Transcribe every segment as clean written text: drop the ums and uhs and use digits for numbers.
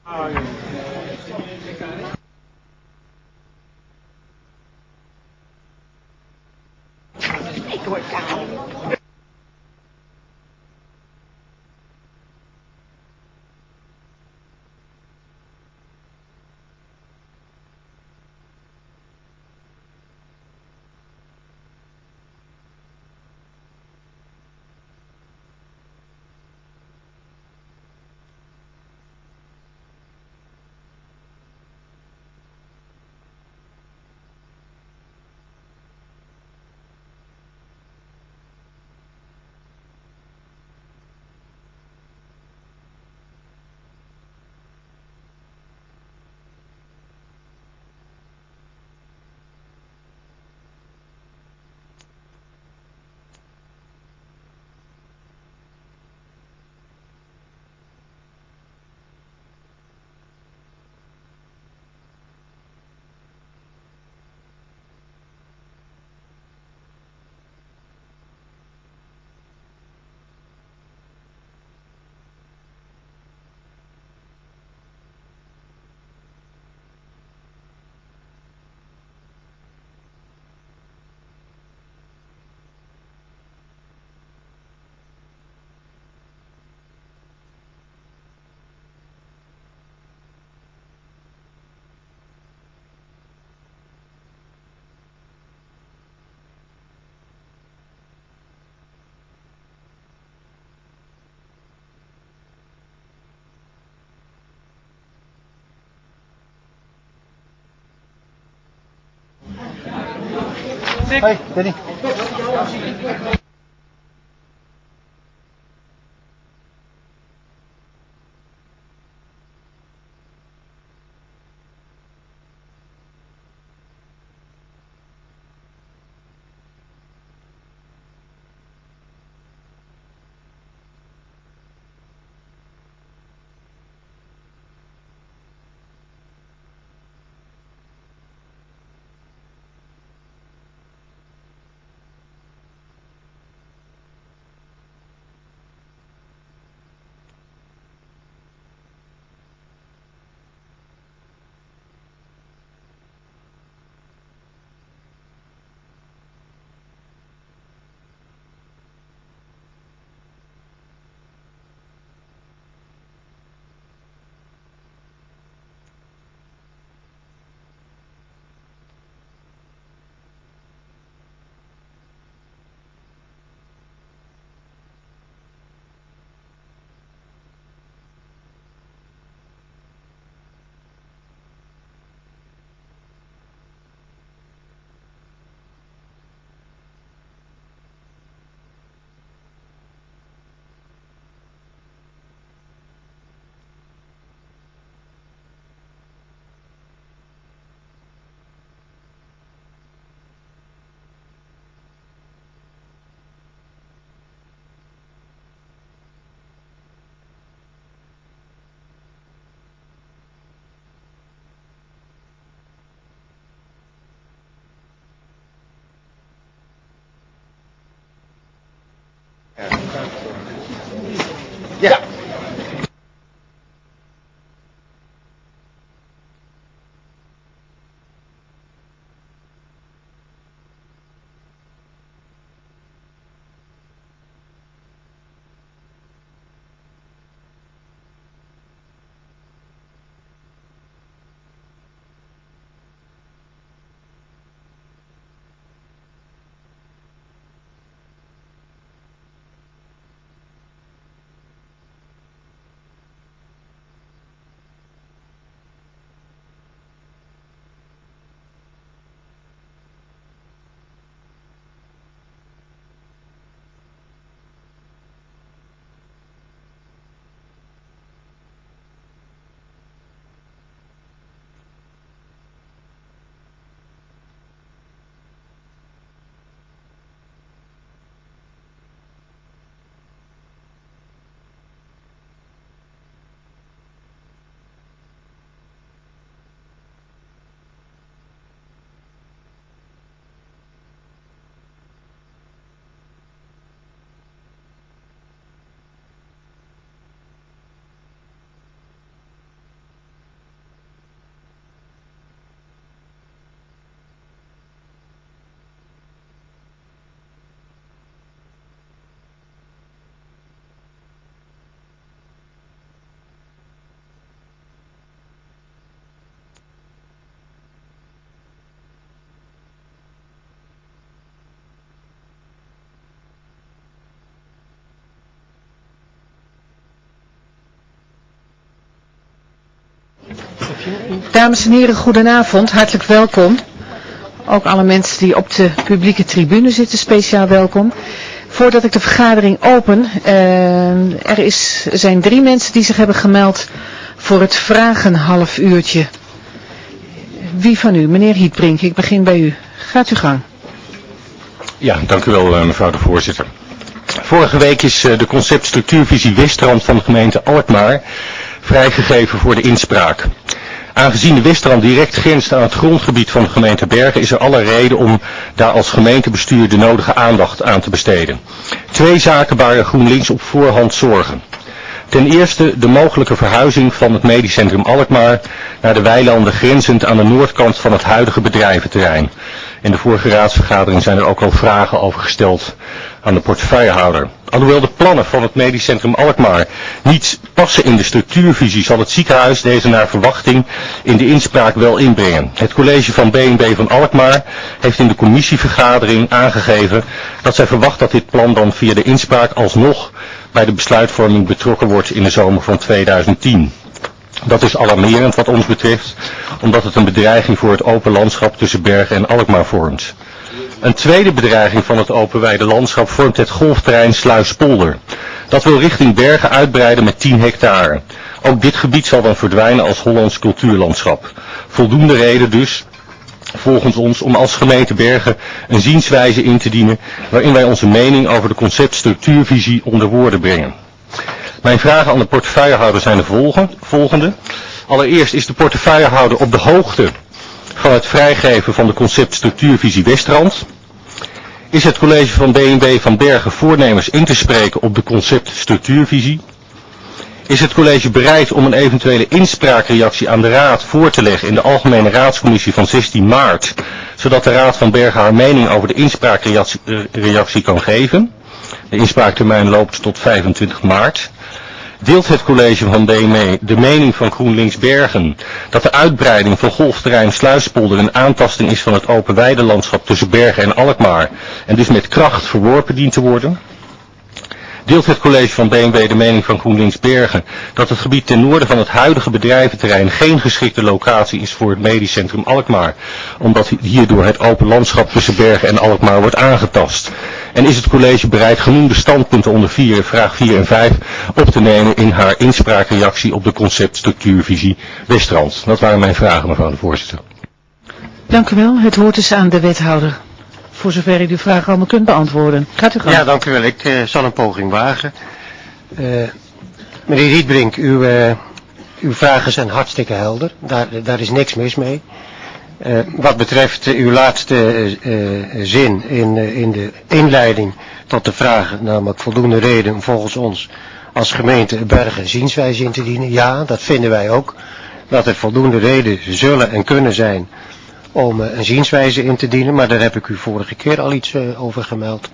Tuổi cả. Hey, Danny. Dames en heren, goedenavond. Hartelijk welkom. Ook alle mensen die op de publieke tribune zitten, speciaal welkom. Voordat ik de vergadering open, er zijn 3 mensen die zich hebben gemeld voor het vragenhalf uurtje. Wie van u? Meneer Hietbrink, ik begin bij u. Gaat uw gang. Ja, dank u wel mevrouw de voorzitter. Vorige week is de conceptstructuurvisie Westrand van de gemeente Alkmaar vrijgegeven voor de inspraak. Aangezien de Westrand direct grenst aan het grondgebied van de gemeente Bergen, is er alle reden om daar als gemeentebestuur de nodige aandacht aan te besteden. 2 zaken baren GroenLinks op voorhand zorgen. Ten eerste de mogelijke verhuizing van het medisch centrum Alkmaar naar de weilanden grenzend aan de noordkant van het huidige bedrijventerrein. In de vorige raadsvergadering zijn er ook al vragen over gesteld aan de portefeuillehouder. Alhoewel de plannen van het medisch centrum Alkmaar niet passen in de structuurvisie, zal het ziekenhuis deze naar verwachting in de inspraak wel inbrengen. Het college van B&B van Alkmaar heeft in de commissievergadering aangegeven dat zij verwacht dat dit plan dan via de inspraak alsnog bij de besluitvorming betrokken wordt in de zomer van 2010. Dat is alarmerend wat ons betreft, omdat het een bedreiging voor het open landschap tussen Bergen en Alkmaar vormt. Een tweede bedreiging van het openwijde landschap vormt het golfterrein Sluispolder. Dat wil richting Bergen uitbreiden met 10 hectare. Ook dit gebied zal dan verdwijnen als Hollands cultuurlandschap. Voldoende reden dus, volgens ons, om als gemeente Bergen een zienswijze in te dienen waarin wij onze mening over de conceptstructuurvisie onder woorden brengen. Mijn vragen aan de portefeuillehouder zijn de volgende. Allereerst, is de portefeuillehouder op de hoogte van het vrijgeven van de conceptstructuurvisie Westrand? Is het college van B&B van Bergen voornemens in te spreken op de conceptstructuurvisie? Is het college bereid om een eventuele inspraakreactie aan de raad voor te leggen in de algemene raadscommissie van 16 maart, zodat de raad van Bergen haar mening over de inspraakreactie kan geven? De inspraaktermijn loopt tot 25 maart. Deelt het college van BME de mening van GroenLinks Bergen dat de uitbreiding van golfterrein Sluispolder een aantasting is van het open weidelandschap tussen Bergen en Alkmaar en dus met kracht verworpen dient te worden? Deelt het college van B&B de mening van GroenLinks Bergen dat het gebied ten noorden van het huidige bedrijventerrein geen geschikte locatie is voor het medisch centrum Alkmaar, omdat hierdoor het open landschap tussen Bergen en Alkmaar wordt aangetast? En is het college bereid genoemde standpunten onder vraag 4 en 5 op te nemen in haar inspraakreactie op de conceptstructuurvisie Westrand? Dat waren mijn vragen, mevrouw de voorzitter. Dank u wel. Het woord is aan de wethouder. Voor zover u de vraag allemaal kunt beantwoorden. Gaat u gang. Ja, dank u wel. Ik zal een poging wagen. Meneer Rietbrink, uw vragen zijn hartstikke helder. Daar is niks mis mee. Wat betreft uw laatste zin in de inleiding tot de vragen, namelijk voldoende reden om volgens ons als gemeente Bergen een zienswijze in te dienen. Ja, dat vinden wij ook. Dat er voldoende reden zullen en kunnen zijn om een zienswijze in te dienen, maar daar heb ik u vorige keer al iets over gemeld.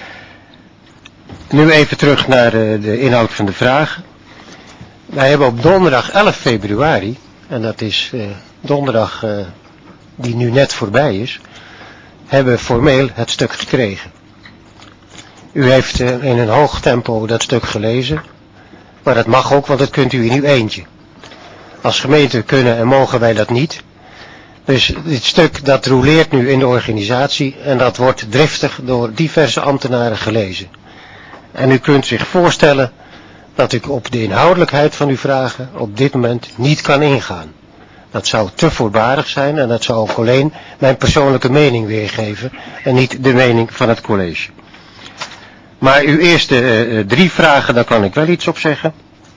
Nu even terug naar de inhoud van de vraag. Wij hebben op donderdag 11 februari, en dat is donderdag die nu net voorbij is, hebben formeel het stuk gekregen. U heeft in een hoog tempo dat stuk gelezen, maar dat mag ook, want dat kunt u in uw eentje. Als gemeente kunnen en mogen wij dat niet. Dus dit stuk dat roleert nu in de organisatie en dat wordt driftig door diverse ambtenaren gelezen. En u kunt zich voorstellen dat ik op de inhoudelijkheid van uw vragen op dit moment niet kan ingaan. Dat zou te voorbarig zijn en dat zou ook alleen mijn persoonlijke mening weergeven en niet de mening van het college. Maar uw eerste 3 vragen, daar kan ik wel iets op zeggen.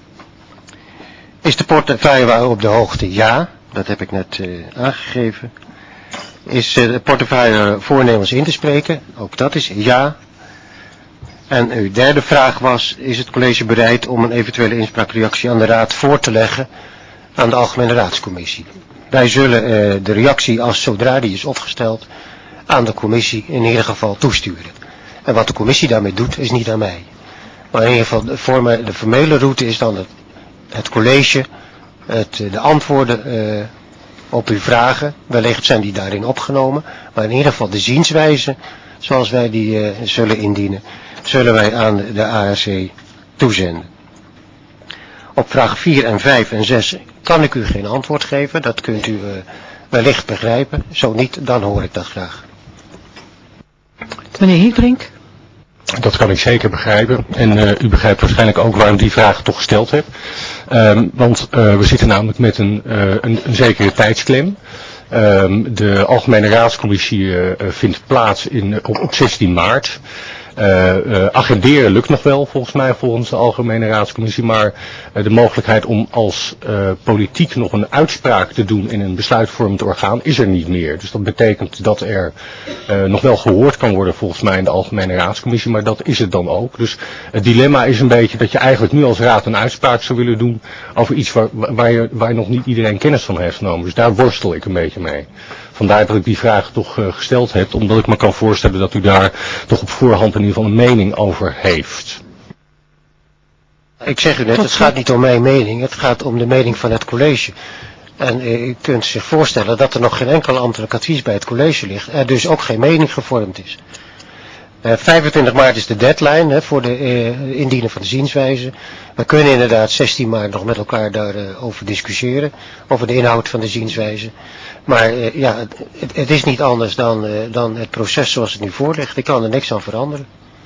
Is de portefeuille op de hoogte? Ja. Dat heb ik net aangegeven. Is de portefeuille voornemens in te spreken? Ook dat is ja. En uw derde vraag was, is het college bereid om een eventuele inspraakreactie aan de raad voor te leggen aan de algemene raadscommissie? Wij zullen de reactie, als zodra die is opgesteld, aan de commissie in ieder geval toesturen. En wat de commissie daarmee doet, is niet aan mij. Maar in ieder geval de formele route is dan het college de antwoorden op uw vragen, wellicht zijn die daarin opgenomen, maar in ieder geval de zienswijze, zoals wij die zullen indienen, zullen wij aan de ARC toezenden. Op vraag 4 en 5 en 6 kan ik u geen antwoord geven. Dat kunt u wellicht begrijpen. Zo niet, dan hoor ik dat graag. Meneer Hietbrink. Dat kan ik zeker begrijpen. En u begrijpt waarschijnlijk ook waarom die vraag toch gesteld heb. Want we zitten namelijk met een zekere tijdsklem. De Algemene Raadscommissie vindt plaats op 16 maart. Agenderen lukt nog wel volgens mij, volgens de Algemene Raadscommissie, maar de mogelijkheid om als politiek nog een uitspraak te doen in een besluitvormend orgaan is er niet meer. Dus dat betekent dat er nog wel gehoord kan worden volgens mij in de Algemene Raadscommissie, maar dat is het dan ook. Dus het dilemma is een beetje dat je eigenlijk nu als raad een uitspraak zou willen doen over iets waar nog niet iedereen kennis van heeft genomen. Dus daar worstel ik een beetje mee. Vandaar dat ik die vraag toch gesteld heb, omdat ik me kan voorstellen dat u daar toch op voorhand in ieder geval een mening over heeft. Ik zeg u net, het gaat niet om mijn mening, het gaat om de mening van het college. En u kunt zich voorstellen dat er nog geen enkel ambtelijk advies bij het college ligt, er dus ook geen mening gevormd is. 25 maart is de deadline voor de indienen van de zienswijze. We kunnen inderdaad 16 maart nog met elkaar daarover discussiëren, over de inhoud van de zienswijze. Maar het is niet anders dan het proces zoals het nu voor ligt. Ik kan er niks aan veranderen.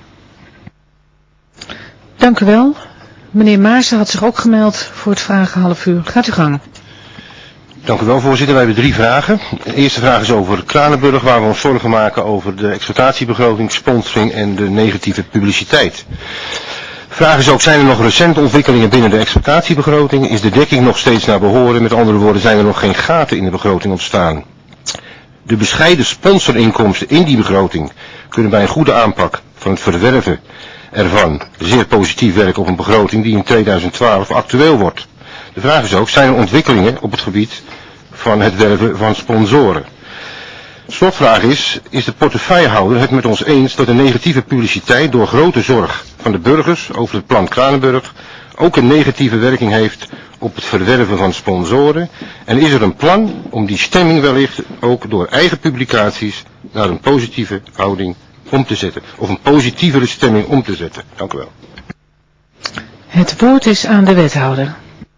Dank u wel. Meneer Maarsen had zich ook gemeld voor het vragen half uur. Gaat u gang. Dank u wel, voorzitter. Wij hebben 3 vragen. De eerste vraag is over Kranenburg, waar we ons zorgen maken over de exploitatiebegroting, sponsoring en de negatieve publiciteit. De vraag is ook, zijn er nog recente ontwikkelingen binnen de exploitatiebegroting? Is de dekking nog steeds naar behoren? Met andere woorden, zijn er nog geen gaten in de begroting ontstaan? De bescheiden sponsorinkomsten in die begroting kunnen bij een goede aanpak van het verwerven ervan zeer positief werken op een begroting die in 2012 actueel wordt. De vraag is ook, zijn er ontwikkelingen op het gebied van het werven van sponsoren? De slotvraag is de portefeuillehouder het met ons eens dat de negatieve publiciteit door grote zorg van de burgers over het plan Kranenburg ook een negatieve werking heeft op het verwerven van sponsoren? En is er een plan om die stemming wellicht ook door eigen publicaties naar een positieve houding om te zetten? Of een positievere stemming om te zetten? Dank u wel. Het woord is aan de wethouder.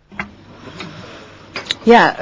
Ja,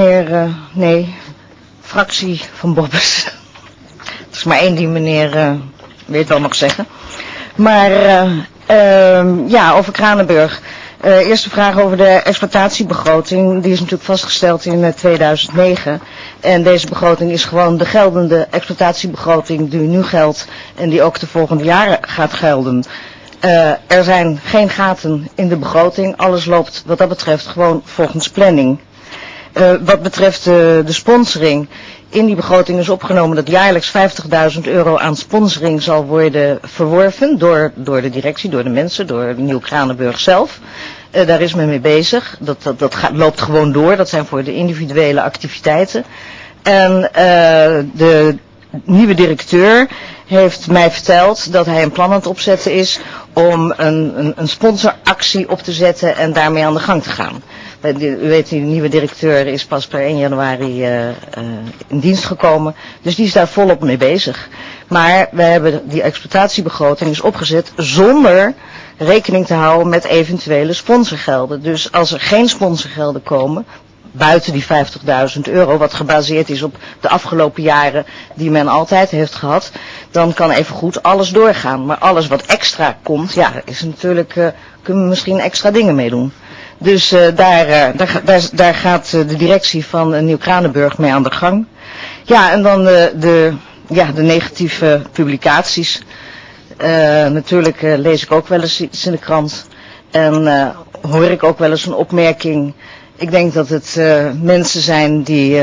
fractie van Bobbes. Het is maar één die meneer weet wel mag zeggen. Maar over Kranenburg. Eerste vraag over de exploitatiebegroting. Die is natuurlijk vastgesteld in 2009. En deze begroting is gewoon de geldende exploitatiebegroting die nu geldt. En die ook de volgende jaren gaat gelden. Er zijn geen gaten in de begroting. Alles loopt wat dat betreft gewoon volgens planning. Wat betreft de sponsoring, in die begroting is opgenomen dat jaarlijks €50.000 aan sponsoring zal worden verworven door de directie, door de mensen, door Nieuw Kranenburg zelf. Daar is men mee bezig. Dat loopt gewoon door. Dat zijn voor de individuele activiteiten. En de nieuwe directeur heeft mij verteld dat hij een plan aan het opzetten is om een sponsoractie op te zetten en daarmee aan de gang te gaan. U weet, die nieuwe directeur is pas per 1 januari in dienst gekomen. Dus die is daar volop mee bezig. Maar we hebben die exploitatiebegroting is opgezet zonder rekening te houden met eventuele sponsorgelden. Dus als er geen sponsorgelden komen, buiten die €50.000, wat gebaseerd is op de afgelopen jaren die men altijd heeft gehad, dan kan even goed alles doorgaan. Maar alles wat extra komt, ja, is natuurlijk, kunnen we misschien extra dingen mee doen. Dus daar gaat de directie van Nieuw Kranenburg mee aan de gang. Ja, en dan de negatieve publicaties. Natuurlijk lees ik ook wel eens iets in de krant. En hoor ik ook wel eens een opmerking. Ik denk dat het mensen zijn die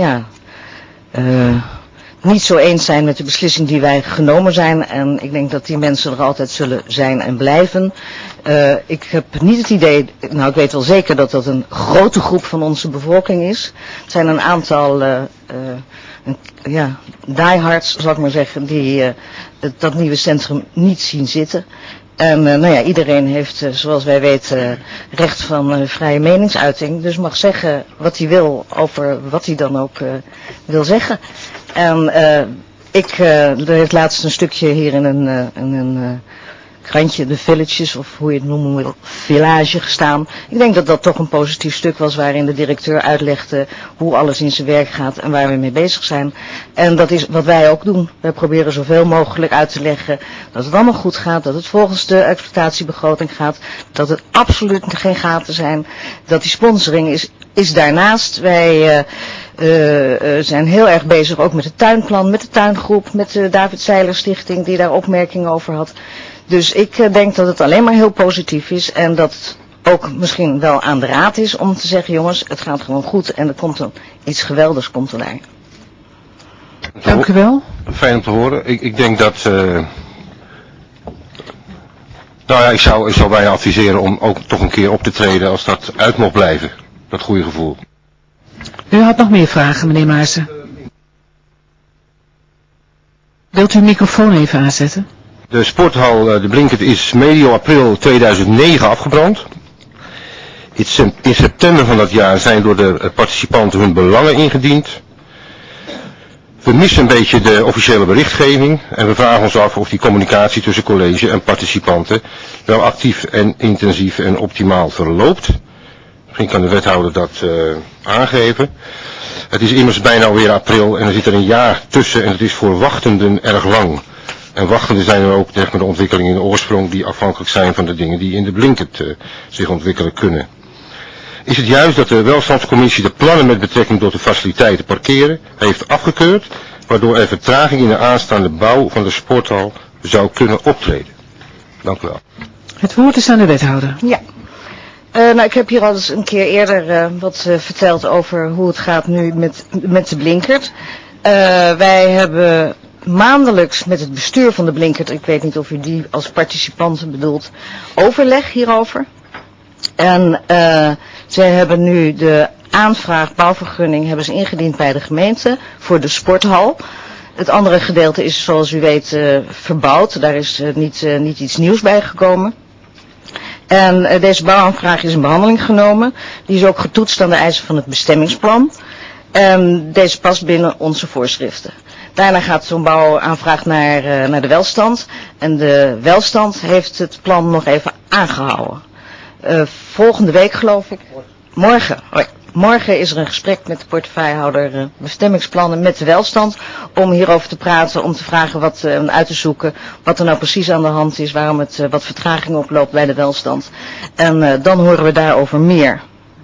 niet zo eens zijn met de beslissing die wij genomen zijn. En ik denk dat die mensen er altijd zullen zijn en blijven. Ik heb niet het idee, nou ik weet wel zeker dat dat een grote groep van onze bevolking is. Het zijn een aantal diehards, zal ik maar zeggen, die dat nieuwe centrum niet zien zitten. En iedereen heeft, zoals wij weten, recht van vrije meningsuiting. Dus mag zeggen wat hij wil over wat hij dan ook wil zeggen. En er heeft laatst een stukje hier in een krantje de Villages, of hoe je het noemen wil, Village gestaan. Ik denk dat dat toch een positief stuk was waarin de directeur uitlegde hoe alles in zijn werk gaat en waar we mee bezig zijn. En dat is wat wij ook doen. Wij proberen zoveel mogelijk uit te leggen dat het allemaal goed gaat, dat het volgens de exploitatiebegroting gaat, dat het absoluut geen gaten zijn, dat die sponsoring is daarnaast. Wij zijn heel erg bezig ook met het tuinplan, met de tuingroep, met de David Seiler Stichting die daar opmerkingen over had. Dus ik denk dat het alleen maar heel positief is en dat ook misschien wel aan de raad is om te zeggen, jongens, het gaat gewoon goed en er komt iets geweldigs komt er daar. Dank u wel. Fijn om te horen. Ik denk dat... nou ja, ik zou bijna adviseren om ook toch een keer op te treden als dat uit mocht blijven. Dat goede gevoel. U had nog meer vragen, meneer Maarsen. Wilt u uw microfoon even aanzetten? De sporthal De Blinkert is medio april 2009 afgebrand. In september van dat jaar zijn door de participanten hun belangen ingediend. We missen een beetje de officiële berichtgeving en we vragen ons af of die communicatie tussen college en participanten wel actief en intensief en optimaal verloopt. Misschien kan de wethouder dat aangeven. Het is immers bijna alweer april en er zit er een jaar tussen en het is voor wachtenden erg lang. En wachtenden zijn er ook zeg maar, de ontwikkelingen in de oorsprong die afhankelijk zijn van de dingen die in de Blinkert zich ontwikkelen kunnen. Is het juist dat de welstandscommissie de plannen met betrekking tot de faciliteiten parkeren heeft afgekeurd, waardoor er vertraging in de aanstaande bouw van de sporthal zou kunnen optreden? Dank u wel. Het woord is aan de wethouder. Ja. Nou, ik heb hier al eens een keer eerder wat verteld over hoe het gaat nu met de Blinkert. Wij hebben maandelijks met het bestuur van de Blinkert, ik weet niet of u die als participanten bedoelt, overleg hierover. En zij hebben nu de aanvraag bouwvergunning hebben ze ingediend bij de gemeente voor de sporthal. Het andere gedeelte is zoals u weet verbouwd, daar is niet iets nieuws bij gekomen. En deze bouwaanvraag is in behandeling genomen. Die is ook getoetst aan de eisen van het bestemmingsplan. En deze past binnen onze voorschriften. Daarna gaat zo'n bouwaanvraag naar de welstand. En de welstand heeft het plan nog even aangehouden. Volgende week geloof ik. Morgen is er een gesprek met de portefeuillehouder bestemmingsplannen met de welstand. Om hierover te praten, om te vragen uit te zoeken wat er nou precies aan de hand is. Waarom het wat vertraging oploopt bij de welstand. En dan horen we daarover meer.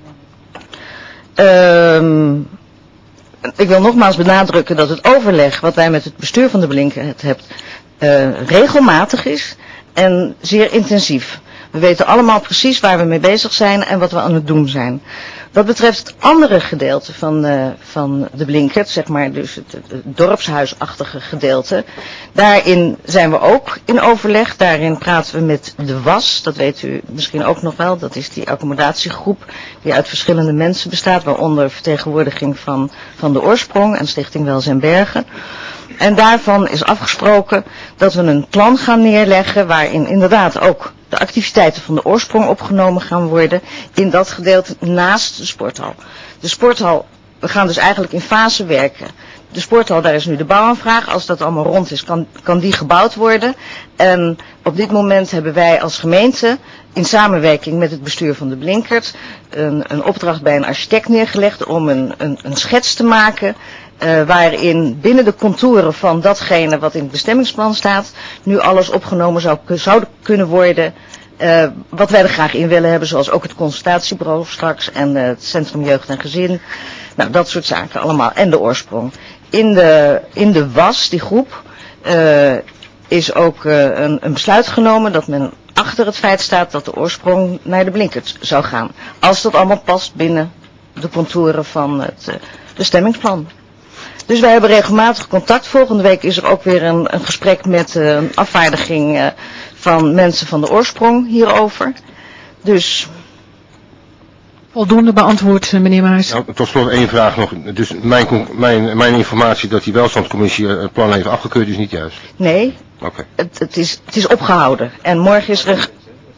Ik wil nogmaals benadrukken dat het overleg wat wij met het bestuur van de Blinkert hebben regelmatig is en zeer intensief. We weten allemaal precies waar we mee bezig zijn en wat we aan het doen zijn. Wat betreft het andere gedeelte van de Blinkert, zeg maar dus het dorpshuisachtige gedeelte, daarin zijn we ook in overleg. Daarin praten we met de WAS, dat weet u misschien ook nog wel. Dat is die accommodatiegroep die uit verschillende mensen bestaat, waaronder vertegenwoordiging van de Oorsprong en Stichting Welzijn Bergen. En daarvan is afgesproken dat we een plan gaan neerleggen waarin inderdaad ook de activiteiten van de Oorsprong opgenomen gaan worden in dat gedeelte naast de sporthal. De sporthal, we gaan dus eigenlijk in fase werken. De sporthal, daar is nu de bouwaanvraag. Als dat allemaal rond is, kan die gebouwd worden. En op dit moment hebben wij als gemeente in samenwerking met het bestuur van de Blinkert een opdracht bij een architect neergelegd om een schets te maken. Waarin binnen de contouren van datgene wat in het bestemmingsplan staat, nu alles opgenomen zou kunnen worden wat wij er graag in willen hebben, zoals ook het consultatiebureau straks en het Centrum Jeugd en Gezin. Nou, dat soort zaken allemaal. En de Oorsprong. In de WAS, die groep, is ook een besluit genomen dat men achter het feit staat dat de Oorsprong naar de Blinkert zou gaan. Als dat allemaal past binnen de contouren van het bestemmingsplan. Dus wij hebben regelmatig contact. Volgende week is er ook weer een gesprek met een afvaardiging van mensen van de Oorsprong hierover. Dus... Voldoende beantwoord, meneer Maars. Nou, tot slot één vraag nog. Dus mijn informatie dat die welstandscommissie het plan heeft afgekeurd is niet juist? Nee, okay. Het is opgehouden. En morgen is er een...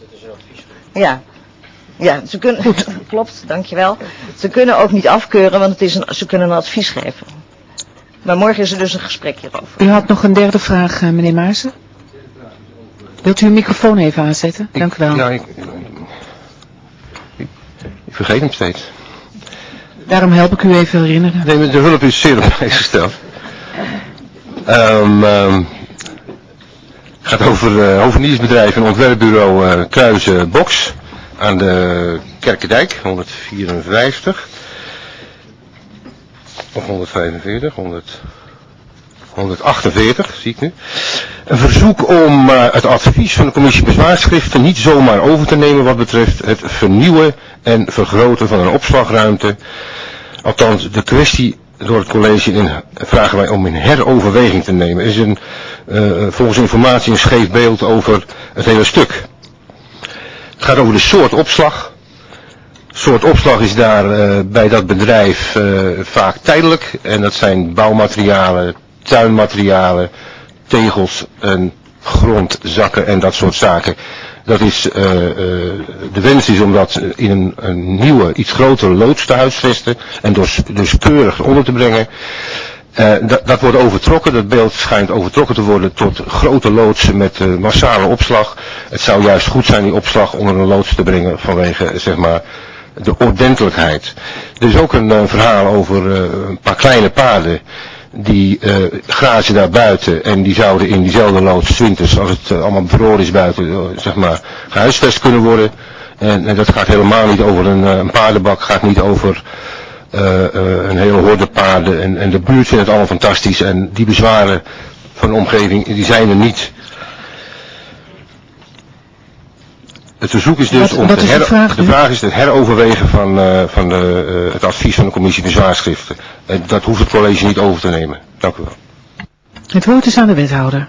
Ja, ze kunnen... Goed. Klopt, dankjewel. Ze kunnen ook niet afkeuren, want ze kunnen een advies geven. Maar morgen is er dus een gesprek hierover. U had nog een derde vraag, meneer Maarsen. Wilt u uw microfoon even aanzetten? Dank u wel. Ja, ik vergeet hem steeds. Daarom help ik u even herinneren. Nee, de hulp is zeer op prijs gesteld. Het gaat over hoveniersbedrijf en ontwerpbureau Kruisen Box aan de Kerkendijk, 154. Of 145, 148, zie ik nu. Een verzoek om het advies van de commissie bezwaarschriften niet zomaar over te nemen wat betreft het vernieuwen en vergroten van een opslagruimte. Althans, de kwestie door het college vragen wij om in heroverweging te nemen. Er is volgens informatie een scheef beeld over het hele stuk. Het gaat over de soort opslag. Soort opslag is daar bij dat bedrijf vaak tijdelijk. En dat zijn bouwmaterialen, tuinmaterialen, tegels en grondzakken en dat soort zaken. Dat is, de wens is om dat in een nieuwe, iets grotere loods te huisvesten en dus keurig onder te brengen. Dat wordt overtrokken, dat beeld schijnt overtrokken te worden tot grote loodsen met massale opslag. Het zou juist goed zijn die opslag onder een loods te brengen vanwege, zeg maar, de ordentelijkheid. Er is ook een verhaal over een paar kleine paarden die grazen daar buiten en die zouden in diezelfde loods 's winters, als het allemaal bevroren is buiten, zeg maar, gehuisvest kunnen worden. En dat gaat helemaal niet over een paardenbak, gaat niet over een hele horde paarden en de buurt vindt het allemaal fantastisch en die bezwaren van de omgeving, die zijn er niet. Het verzoek is dus om de vraag is het heroverwegen van het advies van de commissie bezwaarschriften. Dat hoeft het college niet over te nemen. Dank u wel. Het woord is aan de wethouder.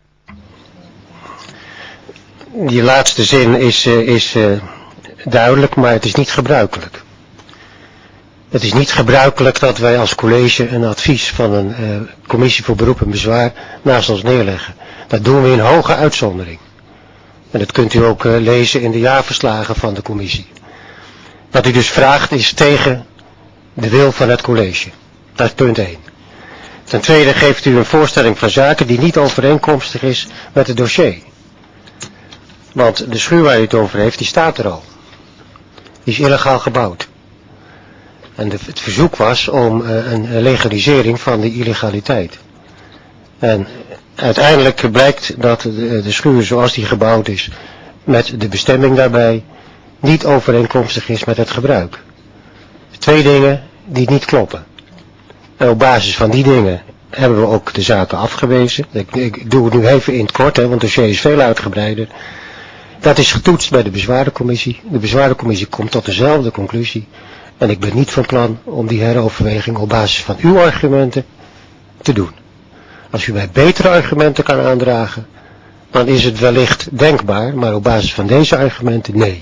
Die laatste zin is duidelijk, maar het is niet gebruikelijk. Het is niet gebruikelijk dat wij als college een advies van een commissie voor beroep en bezwaar naast ons neerleggen. Dat doen we in hoge uitzondering. En dat kunt u ook lezen in de jaarverslagen van de commissie. Wat u dus vraagt is tegen de wil van het college. Dat is punt 1. Ten tweede geeft u een voorstelling van zaken die niet overeenkomstig is met het dossier. Want de schuur waar u het over heeft, die staat er al. Die is illegaal gebouwd. En het verzoek was om een legalisering van die illegaliteit. En uiteindelijk blijkt dat de schuur zoals die gebouwd is, met de bestemming daarbij, niet overeenkomstig is met het gebruik. 2 dingen die niet kloppen. En op basis van die dingen hebben we ook de zaken afgewezen. Ik doe het nu even in het kort, want het dossier is veel uitgebreider. Dat is getoetst bij de bezwaardencommissie. De bezwaardencommissie komt tot dezelfde conclusie. En ik ben niet van plan om die heroverweging op basis van uw argumenten te doen. Als u mij betere argumenten kan aandragen, dan is het wellicht denkbaar, maar op basis van deze argumenten nee.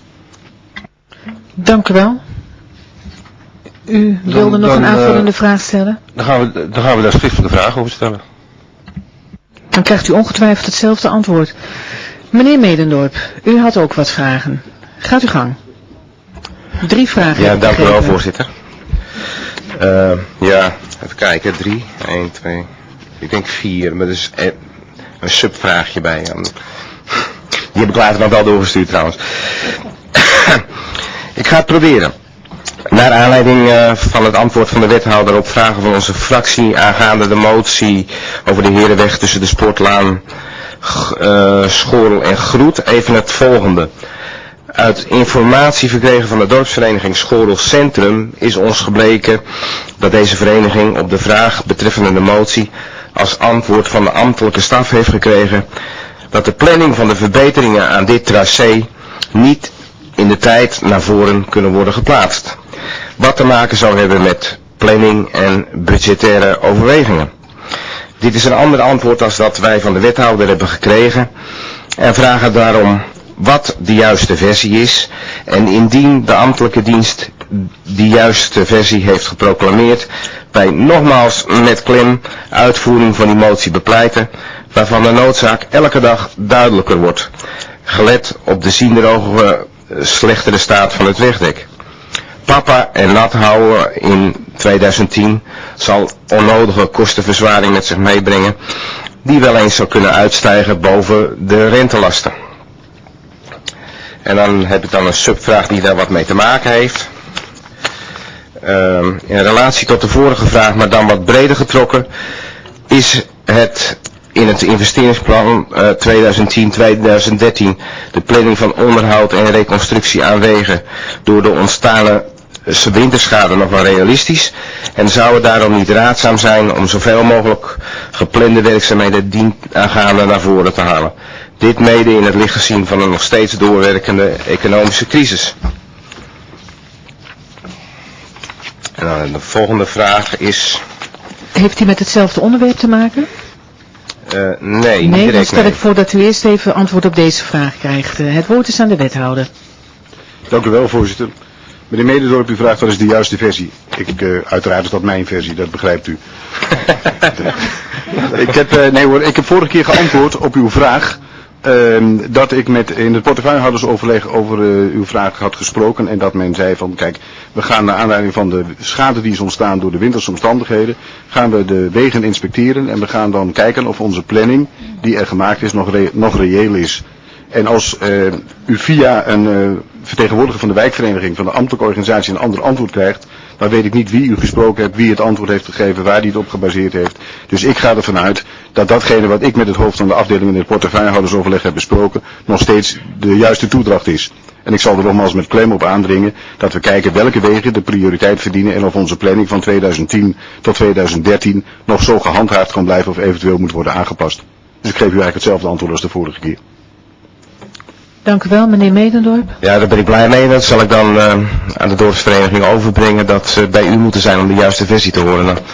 Dank u wel. U wilde nog een aanvullende vraag stellen? Dan gaan we daar schriftelijke vragen over stellen. Dan krijgt u ongetwijfeld hetzelfde antwoord. Meneer Medendorp, u had ook wat vragen. Gaat uw gang. 3 vragen. Ja, dank u wel, voorzitter. Ja, even kijken. 3, 1, 2, ik denk 4, maar er is een subvraagje bij. Die heb ik later nog wel doorgestuurd trouwens. Ik ga het proberen. Naar aanleiding van het antwoord van de wethouder op vragen van onze fractie aangaande de motie over de Herenweg tussen de Sportlaan, Schorl en Groet, even het volgende. Uit informatie verkregen van de dorpsvereniging Schorl Centrum is ons gebleken dat deze vereniging op de vraag betreffende de motie als antwoord van de ambtelijke staf heeft gekregen dat de planning van de verbeteringen aan dit tracé niet in de tijd naar voren kunnen worden geplaatst. Wat te maken zou hebben met planning en budgettaire overwegingen. Dit is een ander antwoord als dat wij van de wethouder hebben gekregen en vragen daarom wat de juiste versie is en indien de ambtelijke dienst die juiste versie heeft geproclameerd, wij nogmaals met klem uitvoering van die motie bepleiten, waarvan de noodzaak elke dag duidelijker wordt, gelet op de zienderogen slechtere staat van het wegdek. Papa en nat houden in 2010 zal onnodige kostenverzwaring met zich meebrengen die wel eens zou kunnen uitstijgen boven de rentelasten. En dan heb ik dan een subvraag die daar wat mee te maken heeft. In relatie tot de vorige vraag, maar dan wat breder getrokken, is het in het investeringsplan 2010-2013 de planning van onderhoud en reconstructie aan wegen door de ontstane winterschade nog wel realistisch? En zou het daarom niet raadzaam zijn om zoveel mogelijk geplande werkzaamheden dienaangaande naar voren te halen? Dit mede in het licht gezien van een nog steeds doorwerkende economische crisis. En dan de volgende vraag is... Heeft die met hetzelfde onderwerp te maken? Nee, niet nee, direct. Dan stel ik voor dat u eerst even antwoord op deze vraag krijgt. Het woord is aan de wethouder. Dank u wel, voorzitter. Meneer Medendorp, u vraagt wat is de juiste versie. Uiteraard is dat mijn versie, dat begrijpt u. Ik heb vorige keer geantwoord op uw vraag. Dat ik in het portefeuillehoudersoverleg over uw vraag had gesproken en dat men zei van kijk, we gaan naar aanleiding van de schade die is ontstaan door de winterse omstandigheden, gaan we de wegen inspecteren en we gaan dan kijken of onze planning die er gemaakt is nog reëel is. En als u via een vertegenwoordiger van de wijkvereniging, van de ambtelijke organisatie een ander antwoord krijgt, dan weet ik niet wie u gesproken hebt, wie het antwoord heeft gegeven, waar die het op gebaseerd heeft. Dus ik ga ervan uit dat datgene wat ik met het hoofd van de afdeling in het portefeuillehoudersoverleg heb besproken, nog steeds de juiste toedracht is. En ik zal er nogmaals met klem op aandringen dat we kijken welke wegen de prioriteit verdienen en of onze planning van 2010 tot 2013 nog zo gehandhaafd kan blijven of eventueel moet worden aangepast. Dus ik geef u eigenlijk hetzelfde antwoord als de vorige keer. Dank u wel, meneer Medendorp. Ja, daar ben ik blij mee. Dat zal ik dan aan de dorpsvereniging overbrengen dat ze bij u moeten zijn om de juiste versie te horen. Dan.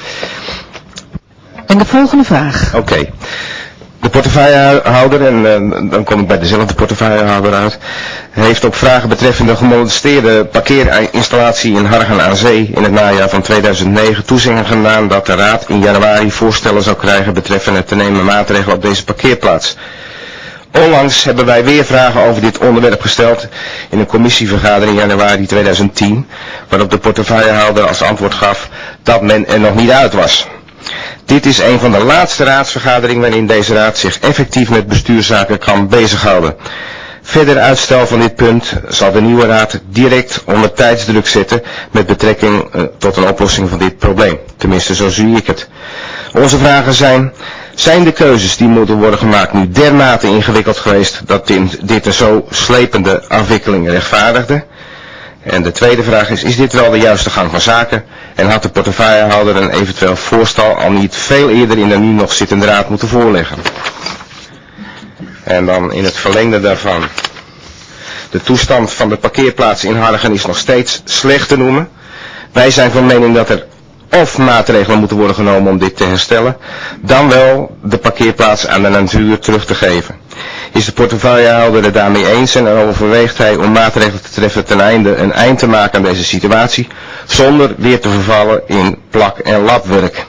En de volgende vraag. Oké. De portefeuillehouder, en dan kom ik bij dezelfde portefeuillehouder uit, heeft op vragen betreffende gemolesteerde parkeerinstallatie in Hargen aan Zee in het najaar van 2009 toezegging gedaan dat de raad in januari voorstellen zou krijgen betreffende te nemen maatregelen op deze parkeerplaats. Onlangs hebben wij weer vragen over dit onderwerp gesteld in een commissievergadering in januari 2010, waarop de portefeuillehouder als antwoord gaf dat men er nog niet uit was. Dit is een van de laatste raadsvergaderingen waarin deze raad zich effectief met bestuurszaken kan bezighouden. Verder uitstel van dit punt zal de nieuwe raad direct onder tijdsdruk zetten met betrekking tot een oplossing van dit probleem. Tenminste, zo zie ik het. Onze vragen zijn de keuzes die moeten worden gemaakt nu dermate ingewikkeld geweest dat dit een zo slepende afwikkeling rechtvaardigde? En de tweede vraag is dit wel de juiste gang van zaken? En had de portefeuillehouder een eventueel voorstel al niet veel eerder in de nu nog zittende raad moeten voorleggen? En dan in het verlengde daarvan. De toestand van de parkeerplaats in Hargen is nog steeds slecht te noemen. Wij zijn van mening dat er of maatregelen moeten worden genomen om dit te herstellen, dan wel de parkeerplaats aan de natuur terug te geven. Is de portefeuillehouder het daarmee eens en overweegt hij om maatregelen te treffen ten einde een eind te maken aan deze situatie, zonder weer te vervallen in plak- en labwerk?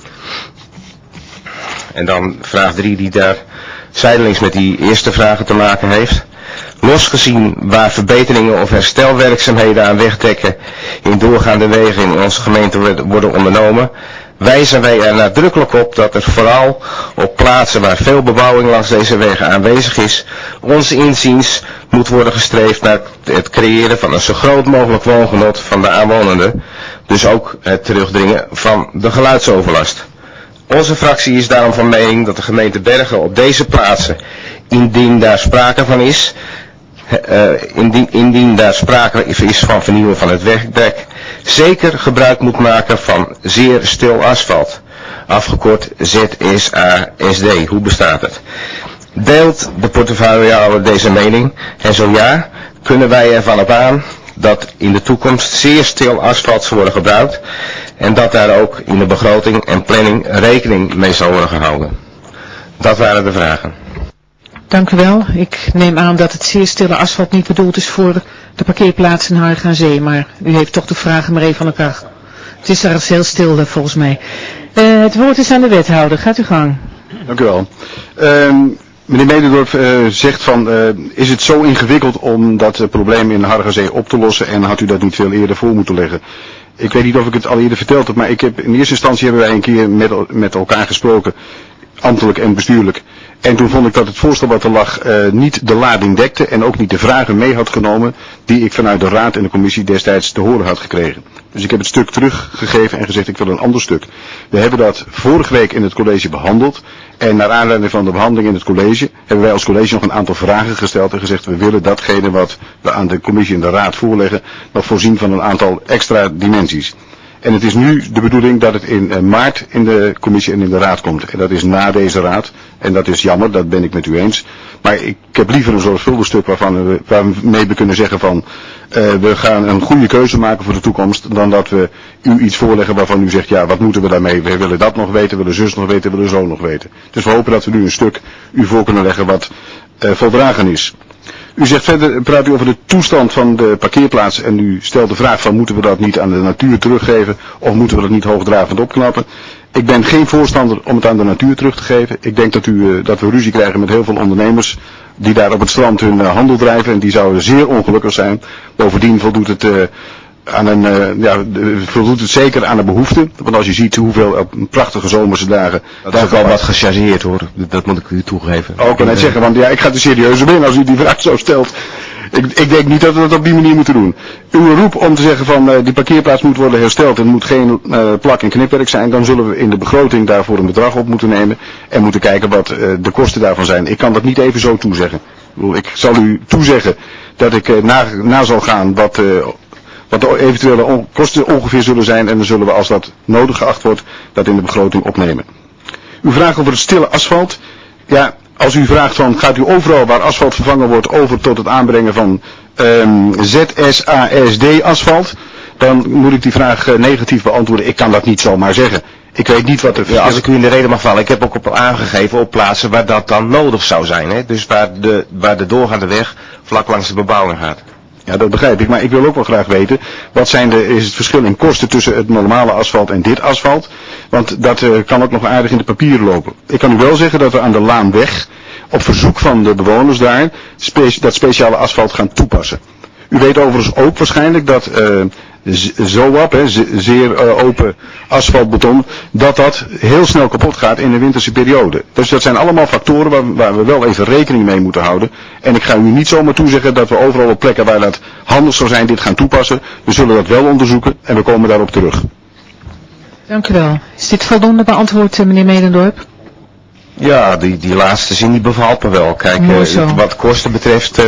En dan vraag 3 die daar zijdelings met die eerste vragen te maken heeft. Losgezien waar verbeteringen of herstelwerkzaamheden aan wegdekken in doorgaande wegen in onze gemeente worden ondernomen, wijzen wij er nadrukkelijk op dat er vooral op plaatsen waar veel bebouwing langs deze wegen aanwezig is, onze inziens moet worden gestreefd naar het creëren van een zo groot mogelijk woongenot van de aanwonenden, dus ook het terugdringen van de geluidsoverlast. Onze fractie is daarom van mening dat de gemeente Bergen op deze plaatsen, indien daar sprake van is, indien daar sprake is van vernieuwen van het wegdek, zeker gebruik moet maken van zeer stil asfalt, afgekort ZSASD. Hoe bestaat het? Deelt de portefeuillehouder deze mening? En zo ja, kunnen wij ervan op aan dat in de toekomst zeer stil asfalt zal worden gebruikt en dat daar ook in de begroting en planning rekening mee zal worden gehouden. Dat waren de vragen. Dank u wel. Ik neem aan dat het zeer stille asfalt niet bedoeld is voor de parkeerplaats in Hargen aan Zee, maar u heeft toch de vragen maar even van elkaar. Het is daar heel stil volgens mij. Het woord is aan de wethouder. Gaat u gang. Dank u wel. Meneer Medendorp zegt van, is het zo ingewikkeld om dat probleem in Hargen aan Zee op te lossen en had u dat niet veel eerder voor moeten leggen? Ik weet niet of ik het al eerder verteld heb, maar in eerste instantie hebben wij een keer met elkaar gesproken ambtelijk en bestuurlijk. En toen vond ik dat het voorstel wat er lag niet de lading dekte en ook niet de vragen mee had genomen die ik vanuit de raad en de commissie destijds te horen had gekregen. Dus ik heb het stuk teruggegeven en gezegd ik wil een ander stuk. We hebben dat vorige week in het college behandeld en naar aanleiding van de behandeling in het college hebben wij als college nog een aantal vragen gesteld en gezegd we willen datgene wat we aan de commissie en de raad voorleggen nog voorzien van een aantal extra dimensies. En het is nu de bedoeling dat het in maart in de commissie en in de raad komt. En dat is na deze raad. En dat is jammer, dat ben ik met u eens. Maar ik heb liever een zorgvuldig stuk waarmee we kunnen zeggen van we gaan een goede keuze maken voor de toekomst. Dan dat we u iets voorleggen waarvan u zegt ja wat moeten we daarmee. We willen dat nog weten, we willen zus nog weten, we willen zo nog weten. Dus we hopen dat we nu een stuk u voor kunnen leggen wat voldragen is. U zegt verder, praat u over de toestand van de parkeerplaats en u stelt de vraag van moeten we dat niet aan de natuur teruggeven of moeten we dat niet hoogdravend opknappen. Ik ben geen voorstander om het aan de natuur terug te geven. Ik denk dat we ruzie krijgen met heel veel ondernemers die daar op het strand hun handel drijven en die zouden zeer ongelukkig zijn. Bovendien voldoet het voldoet het zeker aan de behoefte. Want als je ziet hoeveel prachtige zomerse dagen. Dat is ook wel wat gechargeerd hoor. Dat moet ik u toegeven. Oh, ik kan net zeggen, want ja, ik ga er serieus op in als u die vraag zo stelt. Ik denk niet dat we dat op die manier moeten doen. Uw roep om te zeggen van die parkeerplaats moet worden hersteld en moet geen plak- en knipwerk zijn. Dan zullen we in de begroting daarvoor een bedrag op moeten nemen. En moeten kijken wat de kosten daarvan zijn. Ik kan dat niet even zo toezeggen. Ik zal u toezeggen dat ik na zal gaan wat de eventuele kosten ongeveer zullen zijn. En dan zullen we als dat nodig geacht wordt dat in de begroting opnemen. Uw vraag over het stille asfalt. Ja, als u vraagt van gaat u overal waar asfalt vervangen wordt over tot het aanbrengen van ZSASD asfalt. Dan moet ik die vraag negatief beantwoorden. Ik kan dat niet zomaar zeggen. Ik weet niet wat de verschil... Als ik u in de reden mag vallen. Ik heb ook op aangegeven op plaatsen waar dat dan nodig zou zijn. Hè? Dus waar de doorgaande weg vlak langs de bebouwing gaat. Ja, dat begrijp ik. Maar ik wil ook wel graag weten, is het verschil in kosten tussen het normale asfalt en dit asfalt? Want dat kan ook nog aardig in de papieren lopen. Ik kan u wel zeggen dat we aan de Laanweg, op verzoek van de bewoners daar, dat speciale asfalt gaan toepassen. U weet overigens ook waarschijnlijk dat ZOAP, zeer open asfaltbeton, dat heel snel kapot gaat in de winterse periode. Dus dat zijn allemaal factoren waar we wel even rekening mee moeten houden. En ik ga u niet zomaar toezeggen dat we overal op plekken waar dat handig zou zijn dit gaan toepassen. We zullen dat wel onderzoeken en we komen daarop terug. Dank u wel. Is dit voldoende beantwoord, meneer Medendorp? Ja, die laatste zin die bevalt me wel. Kijk, wat kosten betreft,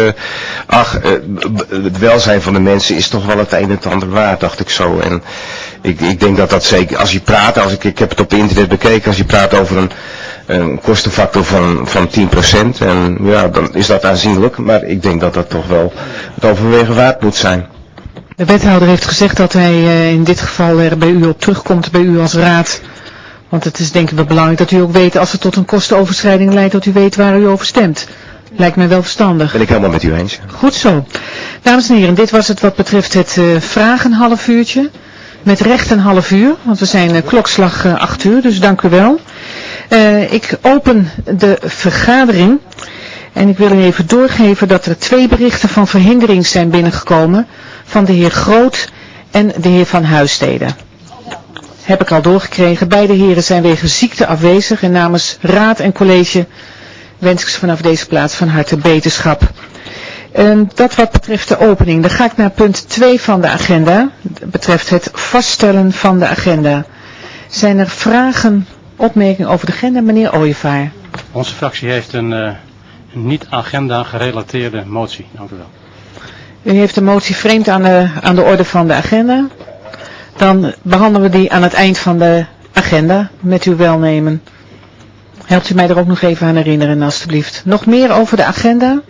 het welzijn van de mensen is toch wel het een en het ander waard, dacht ik zo. En ik denk dat zeker, als je praat, ik heb het op internet bekeken, als je praat over een kostenfactor van 10%, en ja, dan is dat aanzienlijk. Maar ik denk dat dat toch wel het overwegen waard moet zijn. De wethouder heeft gezegd dat hij in dit geval er bij u op terugkomt, bij u als raad. Want het is denk ik wel belangrijk dat u ook weet, als het tot een kostenoverschrijding leidt, dat u weet waar u over stemt. Lijkt mij wel verstandig. Ben ik helemaal met u eens. Goed zo. Dames en heren, dit was het wat betreft het vragen half uurtje. Met recht een half uur, want we zijn klokslag 8 uur, dus dank u wel. Ik open de vergadering en ik wil u even doorgeven dat er 2 berichten van verhindering zijn binnengekomen van de heer Groot en de heer Van Huisstede. Heb ik al doorgekregen. Beide heren zijn wegens ziekte afwezig en namens raad en college wens ik ze vanaf deze plaats van harte beterschap. Dat wat betreft de opening. Dan ga ik naar punt 2 van de agenda. Dat betreft het vaststellen van de agenda. Zijn er vragen, opmerkingen over de agenda? Meneer Ooyevaar. Onze fractie heeft een niet-agenda gerelateerde motie. Dank u wel. U heeft een motie vreemd aan de orde van de agenda. Dan behandelen we die aan het eind van de agenda, met uw welnemen. Helpt u mij er ook nog even aan herinneren, alstublieft. Nog meer over de agenda?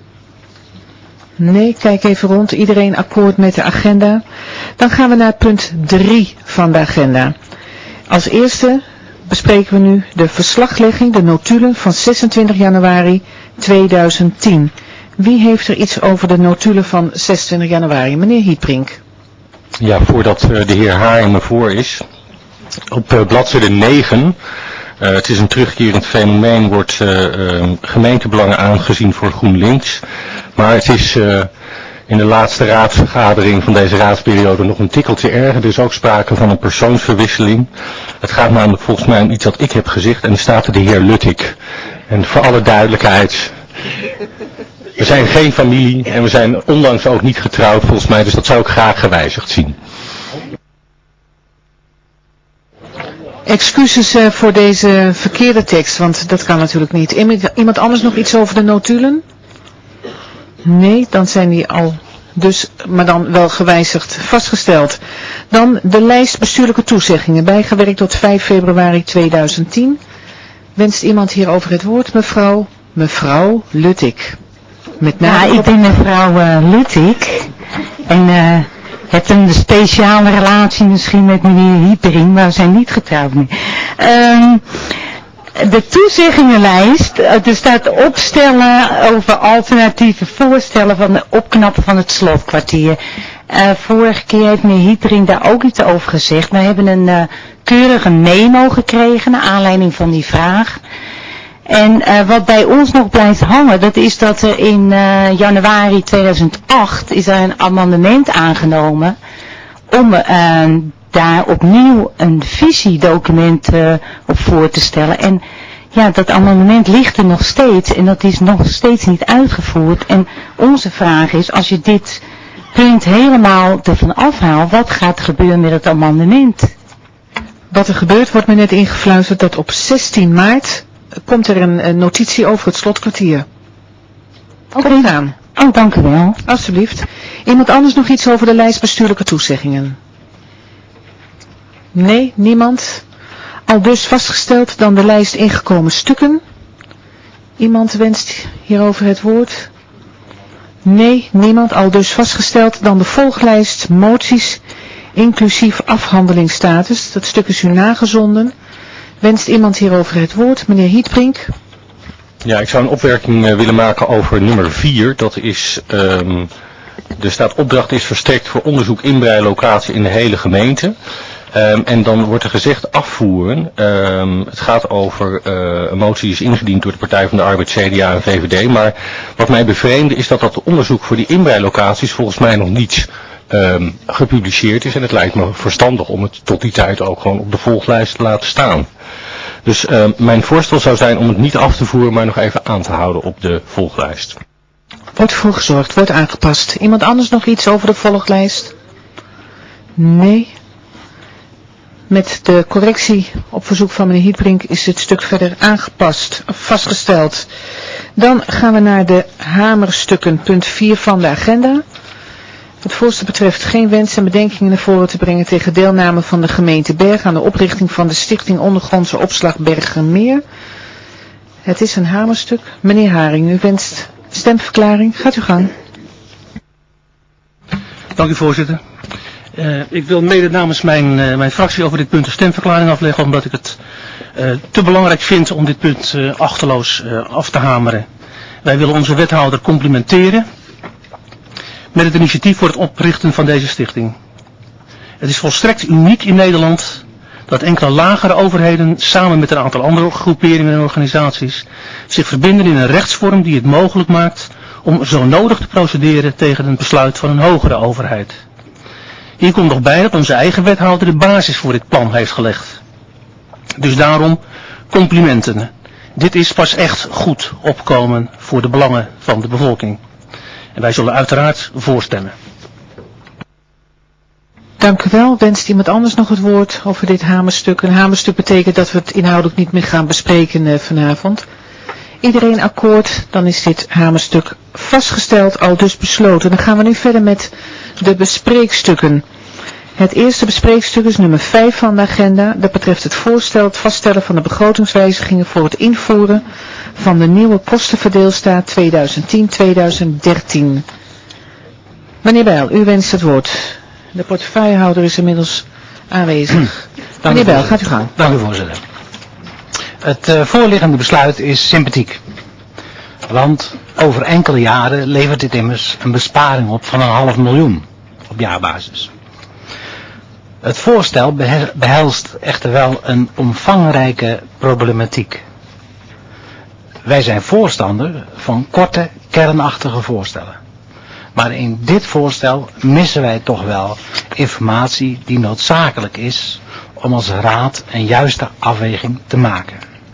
Nee, kijk even rond. Iedereen akkoord met de agenda? Dan gaan we naar punt 3 van de agenda. Als eerste bespreken we nu de verslaglegging, de notulen van 26 januari 2010. Wie heeft er iets over de notulen van 26 januari? Meneer Hietbrink. Ja, voordat de heer Haring me voor is. Op bladzijde 9, het is een terugkerend fenomeen, wordt gemeentebelangen aangezien voor GroenLinks. Maar het is in de laatste raadsvergadering van deze raadsperiode nog een tikkeltje erger. Er is ook sprake van een persoonsverwisseling. Het gaat namelijk volgens mij om iets dat ik heb gezegd en er staat er de heer Luttig. En voor alle duidelijkheid, we zijn geen familie en we zijn onlangs ook niet getrouwd volgens mij, dus dat zou ik graag gewijzigd zien. Excuses voor deze verkeerde tekst, want dat kan natuurlijk niet. Iemand anders nog iets over de notulen? Nee, dan zijn die al dus, maar dan wel gewijzigd vastgesteld. Dan de lijst bestuurlijke toezeggingen, bijgewerkt tot 5 februari 2010. Wenst iemand hierover het woord? Mevrouw Luttig. Met name ik ben mevrouw Luttig en heb een speciale relatie misschien met meneer Hietering, maar we zijn niet getrouwd meer. De toezeggingenlijst, er staat opstellen over alternatieve voorstellen van de opknappen van het slotkwartier. Vorige keer heeft meneer Hietering daar ook iets over gezegd. We hebben een keurige memo gekregen naar aanleiding van die vraag. En wat bij ons nog blijft hangen, dat is dat er in januari 2008 is er een amendement aangenomen om daar opnieuw een visiedocument op voor te stellen. En ja, dat amendement ligt er nog steeds en dat is nog steeds niet uitgevoerd. En onze vraag is, als je dit punt helemaal ervan afhaalt, wat gaat er gebeuren met het amendement? Wat er gebeurt, wordt me net ingefluisterd dat op 16 maart komt er een notitie over het slotkwartier. Komt aan. Oh, dank u wel. Alsjeblieft. Iemand anders nog iets over de lijst bestuurlijke toezeggingen? Nee, niemand. Al dus vastgesteld dan de lijst ingekomen stukken. Iemand wenst hierover het woord? Nee, niemand. Al dus vastgesteld dan de volglijst moties inclusief afhandelingsstatus. Dat stuk is u nagezonden. Wenst iemand hierover het woord? Meneer Hietbrink. Ja, ik zou een opmerking willen maken over nummer 4. Dat is, er staat opdracht is verstrekt voor onderzoek inbreilocatie in de hele gemeente. En dan wordt er gezegd afvoeren. Het gaat over een motie die is ingediend door de Partij van de Arbeid, CDA en VVD. Maar wat mij bevreemde is dat onderzoek voor die inbreilocaties volgens mij nog niet gepubliceerd is. En het lijkt me verstandig om het tot die tijd ook gewoon op de volglijst te laten staan. Dus mijn voorstel zou zijn om het niet af te voeren, maar nog even aan te houden op de volglijst. Wordt voor gezorgd, wordt aangepast. Iemand anders nog iets over de volglijst? Nee. Met de correctie op verzoek van meneer Hietbrink is dit stuk verder aangepast, vastgesteld. Dan gaan we naar de hamerstukken, punt 4 van de agenda. Het voorstel betreft geen wens en bedenkingen naar voren te brengen tegen deelname van de gemeente Bergen aan de oprichting van de Stichting Ondergrondse Opslag Bergenmeer. Het is een hamerstuk. Meneer Haring, u wenst stemverklaring. Gaat u gang. Dank u, voorzitter. Ik wil mede namens mijn fractie over dit punt een stemverklaring afleggen, omdat ik het te belangrijk vind om dit punt achterloos af te hameren. Wij willen onze wethouder complimenteren met het initiatief voor het oprichten van deze stichting. Het is volstrekt uniek in Nederland dat enkele lagere overheden samen met een aantal andere groeperingen en organisaties zich verbinden in een rechtsvorm die het mogelijk maakt om zo nodig te procederen tegen een besluit van een hogere overheid. Hier komt nog bij dat onze eigen wethouder de basis voor dit plan heeft gelegd. Dus daarom complimenten. Dit is pas echt goed opkomen voor de belangen van de bevolking. En wij zullen uiteraard voorstemmen. Dank u wel. Wenst iemand anders nog het woord over dit hamerstuk? Een hamerstuk betekent dat we het inhoudelijk niet meer gaan bespreken vanavond. Iedereen akkoord, dan is dit hamerstuk vastgesteld, al dus besloten. Dan gaan we nu verder met de bespreekstukken. Het eerste bespreekstuk is nummer 5 van de agenda. Dat betreft het vaststellen van de begrotingswijzigingen voor het invoeren van de nieuwe kostenverdeelstaat 2010-2013. Meneer Bijl, u wenst het woord. De portefeuillehouder is inmiddels aanwezig. Meneer Bijl, gaat u gang. Dank u, voorzitter. Het voorliggende besluit is sympathiek. Want over enkele jaren levert dit immers een besparing op van 500.000 op jaarbasis. Het voorstel behelst echter wel een omvangrijke problematiek. Wij zijn voorstander van korte, kernachtige voorstellen. Maar in dit voorstel missen wij toch wel informatie die noodzakelijk is om als raad een juiste afweging te maken.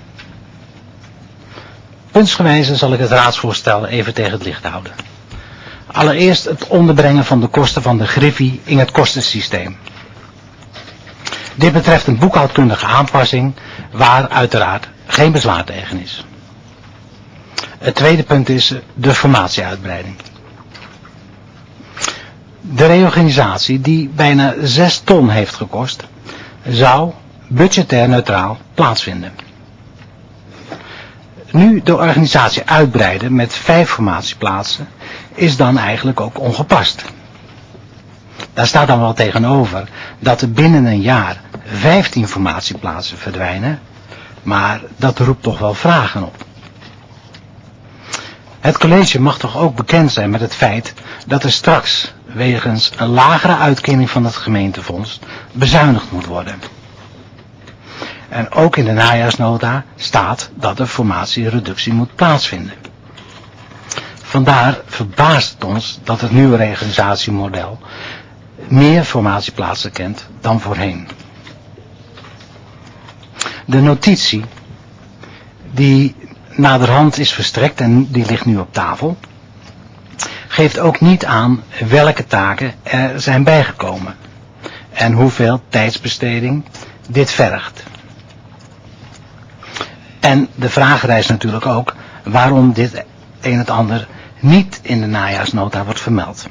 Puntsgewijze zal ik het raadsvoorstel even tegen het licht houden. Allereerst het onderbrengen van de kosten van de Griffie in het kostensysteem. Dit betreft een boekhoudkundige aanpassing waar uiteraard geen bezwaar tegen is. Het tweede punt is de formatieuitbreiding. De reorganisatie die bijna 6 ton heeft gekost, zou budgetair neutraal plaatsvinden. Nu de organisatie uitbreiden met 5 formatieplaatsen is dan eigenlijk ook ongepast. Daar staat dan wel tegenover dat er binnen een jaar 15 formatieplaatsen verdwijnen, maar dat roept toch wel vragen op. Het college mag toch ook bekend zijn met het feit dat er straks wegens een lagere uitkering van het gemeentefonds bezuinigd moet worden. En ook in de najaarsnota staat dat er formatiereductie moet plaatsvinden. Vandaar verbaast het ons dat het nieuwe reorganisatiemodel meer formatieplaatsen kent dan voorheen. De notitie die naderhand is verstrekt en die ligt nu op tafel, geeft ook niet aan welke taken er zijn bijgekomen en hoeveel tijdsbesteding dit vergt. En de vraag rijst natuurlijk ook waarom dit een en het ander niet in de najaarsnota wordt vermeld.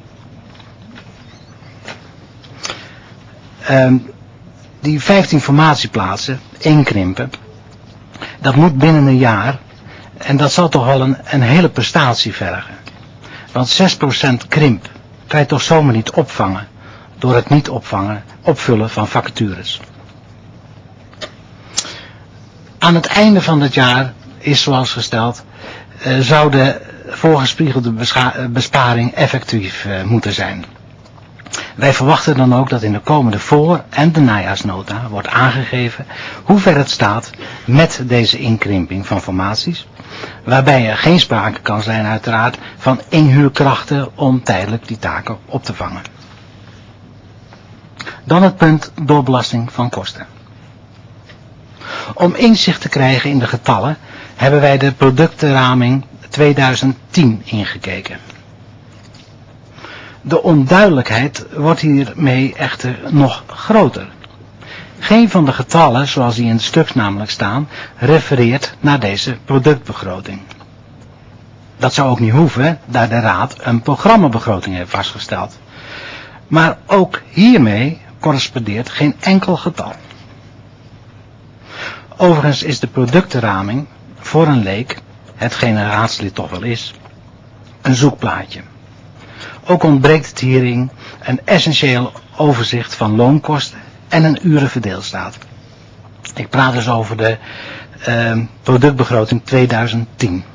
Die 15 formatieplaatsen inkrimpen, dat moet binnen een jaar en dat zal toch wel een hele prestatie vergen. Want 6% krimp kan je toch zomaar niet opvangen door het niet opvullen van vacatures. Aan het einde van het jaar is zoals gesteld, zou de voorgespiegelde besparing effectief moeten zijn. Wij verwachten dan ook dat in de komende voor- en de najaarsnota wordt aangegeven hoe ver het staat met deze inkrimping van formaties, waarbij er geen sprake kan zijn uiteraard van inhuurkrachten om tijdelijk die taken op te vangen. Dan het punt doorbelasting van kosten. Om inzicht te krijgen in de getallen hebben wij de productenraming 2010 ingekeken. De onduidelijkheid wordt hiermee echter nog groter. Geen van de getallen, zoals die in het stuk namelijk staan, refereert naar deze productbegroting. Dat zou ook niet hoeven, daar de Raad een programmabegroting heeft vastgesteld. Maar ook hiermee correspondeert geen enkel getal. Overigens is de productenraming voor een leek, hetgeen een raadslid toch wel is, een zoekplaatje. Ook ontbreekt het hierin een essentieel overzicht van loonkosten en een urenverdeelstaat. Ik praat dus over de productbegroting 2010.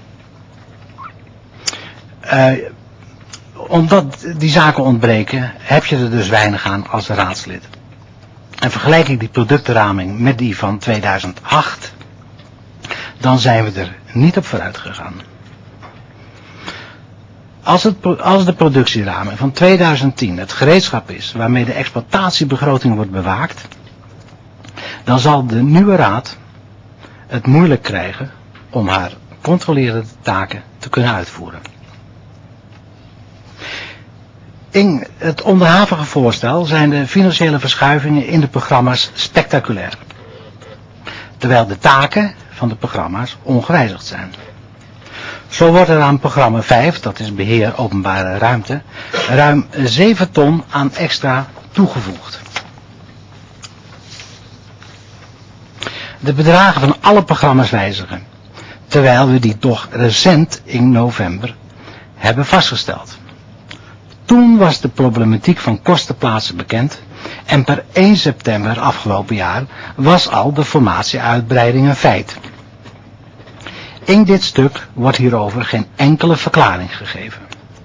Omdat die zaken ontbreken, heb je er dus weinig aan als raadslid. En vergelijk ik die productenraming met die van 2008, dan zijn we er niet op vooruit gegaan. Als de productieraming van 2010 het gereedschap is waarmee de exploitatiebegroting wordt bewaakt, dan zal de nieuwe raad het moeilijk krijgen om haar controlerende taken te kunnen uitvoeren. In het onderhavige voorstel zijn de financiële verschuivingen in de programma's spectaculair, terwijl de taken van de programma's ongewijzigd zijn. Zo wordt er aan programma 5, dat is beheer openbare ruimte, ruim 7 ton aan extra toegevoegd. De bedragen van alle programma's wijzigen, terwijl we die toch recent in november hebben vastgesteld. Toen was de problematiek van kostenplaatsen bekend en per 1 september afgelopen jaar was al de formatieuitbreiding een feit. In dit stuk wordt hierover geen enkele verklaring gegeven.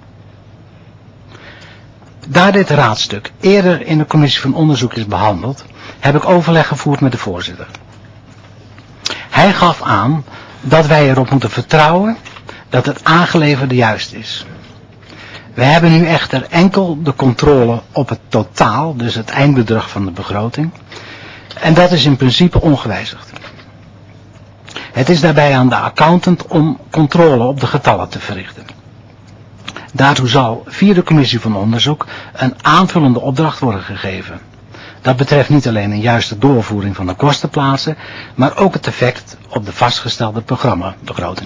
Daar dit raadstuk eerder in de commissie van onderzoek is behandeld, heb ik overleg gevoerd met de voorzitter. Hij gaf aan dat wij erop moeten vertrouwen dat het aangeleverde juist is. We hebben nu echter enkel de controle op het totaal, dus het eindbedrag van de begroting. En dat is in principe ongewijzigd. Het is daarbij aan de accountant om controle op de getallen te verrichten. Daartoe zal via de commissie van onderzoek een aanvullende opdracht worden gegeven. Dat betreft niet alleen een juiste doorvoering van de kostenplaatsen, maar ook het effect op de vastgestelde programmabegroting.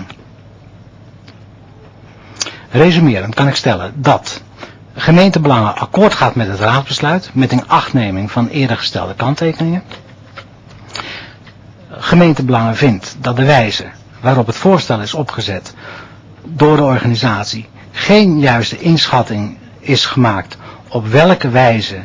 Resumerend kan ik stellen dat gemeentebelangen akkoord gaat met het raadsbesluit met inachtneming van eerder gestelde kanttekeningen. Gemeentebelangen vindt dat de wijze waarop het voorstel is opgezet door de organisatie geen juiste inschatting is gemaakt op welke wijze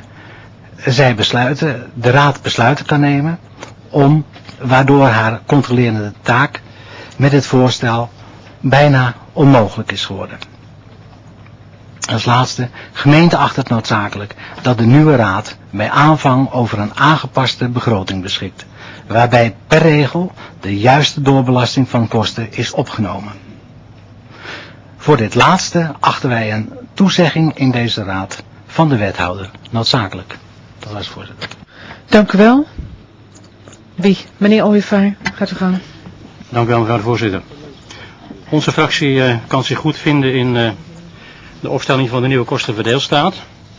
de raad besluiten kan nemen waardoor haar controlerende taak met het voorstel bijna onmogelijk is geworden. Als laatste, gemeente acht het noodzakelijk dat de nieuwe raad bij aanvang over een aangepaste begroting beschikt, waarbij per regel de juiste doorbelasting van kosten is opgenomen. Voor dit laatste achten wij een toezegging in deze raad van de wethouder noodzakelijk. Dat was het, voorzitter. Dank u wel. Wie? Meneer Ooyevaar, gaat u gang. Dank u wel, mevrouw de voorzitter. Onze fractie kan zich goed vinden in de opstelling van de nieuwe kostenverdeelstaat.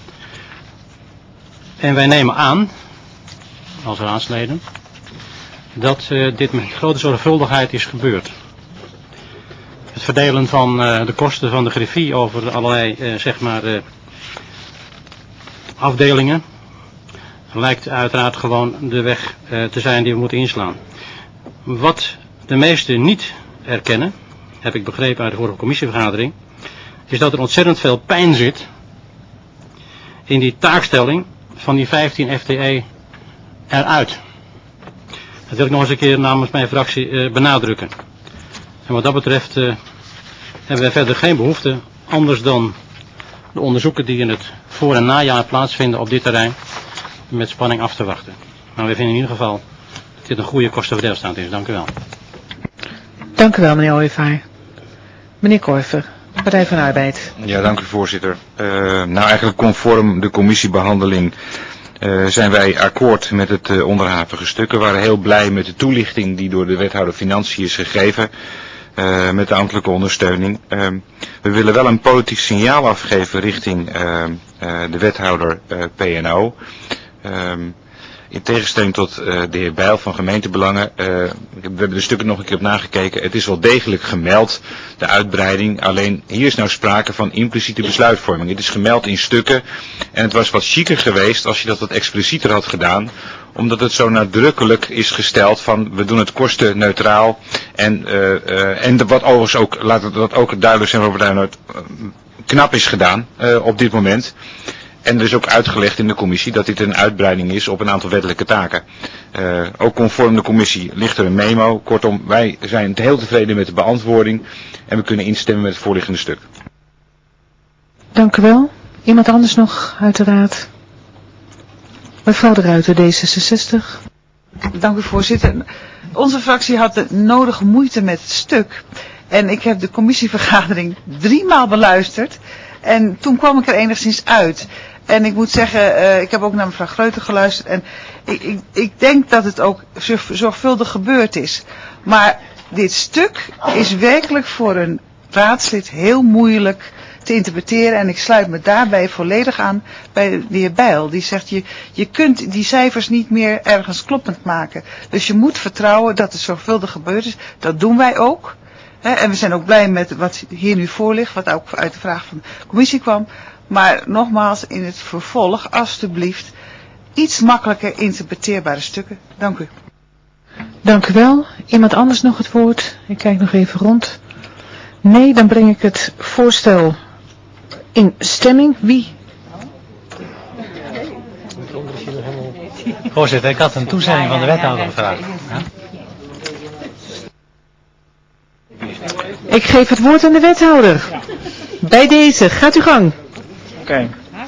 En wij nemen aan, als raadsleden, dat dit met grote zorgvuldigheid is gebeurd. Het verdelen van de kosten van de griffie over allerlei afdelingen lijkt uiteraard gewoon de weg te zijn die we moeten inslaan. Wat de meesten niet erkennen, heb ik begrepen uit de vorige commissievergadering, is dat er ontzettend veel pijn zit in die taakstelling van die 15 FTE eruit. Dat wil ik nog eens een keer namens mijn fractie benadrukken. En wat dat betreft hebben wij verder geen behoefte, anders dan de onderzoeken die in het voor- en najaar plaatsvinden op dit terrein, met spanning af te wachten. Maar we vinden in ieder geval dat dit een goede kostenverdeelstaat is. Dank u wel. Dank u wel, meneer Ooyevaar. Meneer Korver, Partij van de Arbeid. Ja, dank u voorzitter. Eigenlijk conform de commissiebehandeling zijn wij akkoord met het onderhavige stuk. We waren heel blij met de toelichting die door de wethouder Financiën is gegeven. Met de ambtelijke ondersteuning. We willen wel een politiek signaal afgeven richting de wethouder P&O. In tegenstelling tot de heer Bijl van gemeentebelangen, we hebben de stukken nog een keer op nagekeken. Het is wel degelijk gemeld, de uitbreiding. Alleen hier is nou sprake van impliciete besluitvorming. Het is gemeld in stukken en het was wat chiquer geweest als je dat wat explicieter had gedaan. Omdat het zo nadrukkelijk is gesteld van we doen het kostenneutraal. En wat overigens ook, laat het dat ook duidelijk zijn over het knap is gedaan op dit moment. En er is ook uitgelegd in de commissie dat dit een uitbreiding is op een aantal wettelijke taken. Ook conform de commissie ligt er een memo. Kortom, wij zijn heel tevreden met de beantwoording en we kunnen instemmen met het voorliggende stuk. Dank u wel. Iemand anders nog uit de raad? Mevrouw de Ruiter, D66. Dank u voorzitter. Onze fractie had de nodige moeite met het stuk. En ik heb de commissievergadering 3 maal beluisterd. En toen kwam ik er enigszins uit. En ik moet zeggen, ik heb ook naar mevrouw Greuter geluisterd. En ik denk dat het ook zorgvuldig gebeurd is. Maar dit stuk is werkelijk voor een raadslid heel moeilijk te interpreteren. En ik sluit me daarbij volledig aan bij de heer Bijl. Die zegt, je kunt die cijfers niet meer ergens kloppend maken. Dus je moet vertrouwen dat het zorgvuldig gebeurd is. Dat doen wij ook. En we zijn ook blij met wat hier nu voor ligt, wat ook uit de vraag van de commissie kwam. Maar nogmaals, in het vervolg, alstublieft, iets makkelijker interpreteerbare stukken. Dank u. Dank u wel. Iemand anders nog het woord? Ik kijk nog even rond. Nee, dan breng ik het voorstel in stemming. Wie? Voorzitter, ik had een toezegging van de wethouder gevraagd. Ja? Ik geef het woord aan de wethouder. Bij deze, gaat uw gang. Oké.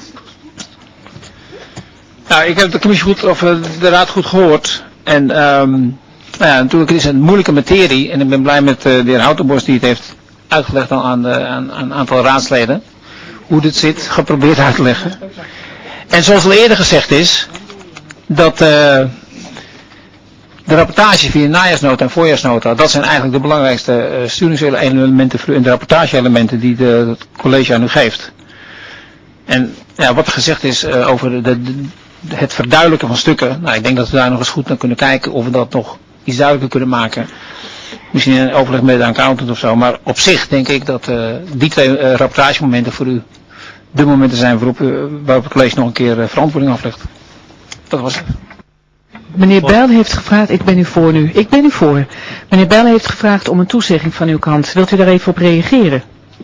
Nou, ik heb de commissie goed, of de raad goed gehoord. En natuurlijk is het een moeilijke materie. En ik ben blij met de heer Houtenbos die het heeft uitgelegd aan een aantal raadsleden. hoe dit zit geprobeerd uit te leggen. En zoals al eerder gezegd is, dat de rapportage via najaarsnota en voorjaarsnota, dat zijn eigenlijk de belangrijkste sturingselementen en de rapportage-elementen die het college aan u geeft. En ja, wat er gezegd is over het verduidelijken van stukken, nou, ik denk dat we daar nog eens goed naar kunnen kijken of we dat nog iets duidelijker kunnen maken. Misschien in overleg met de accountant of zo, maar op zich denk ik dat die twee rapportagemomenten voor u de momenten zijn waarop het college nog een keer verantwoording aflegt. Dat was het. Meneer Bijl heeft gevraagd, ik ben u voor nu. Ik ben u voor. Meneer Bijl heeft gevraagd om een toezegging van uw kant. Wilt u daar even op reageren?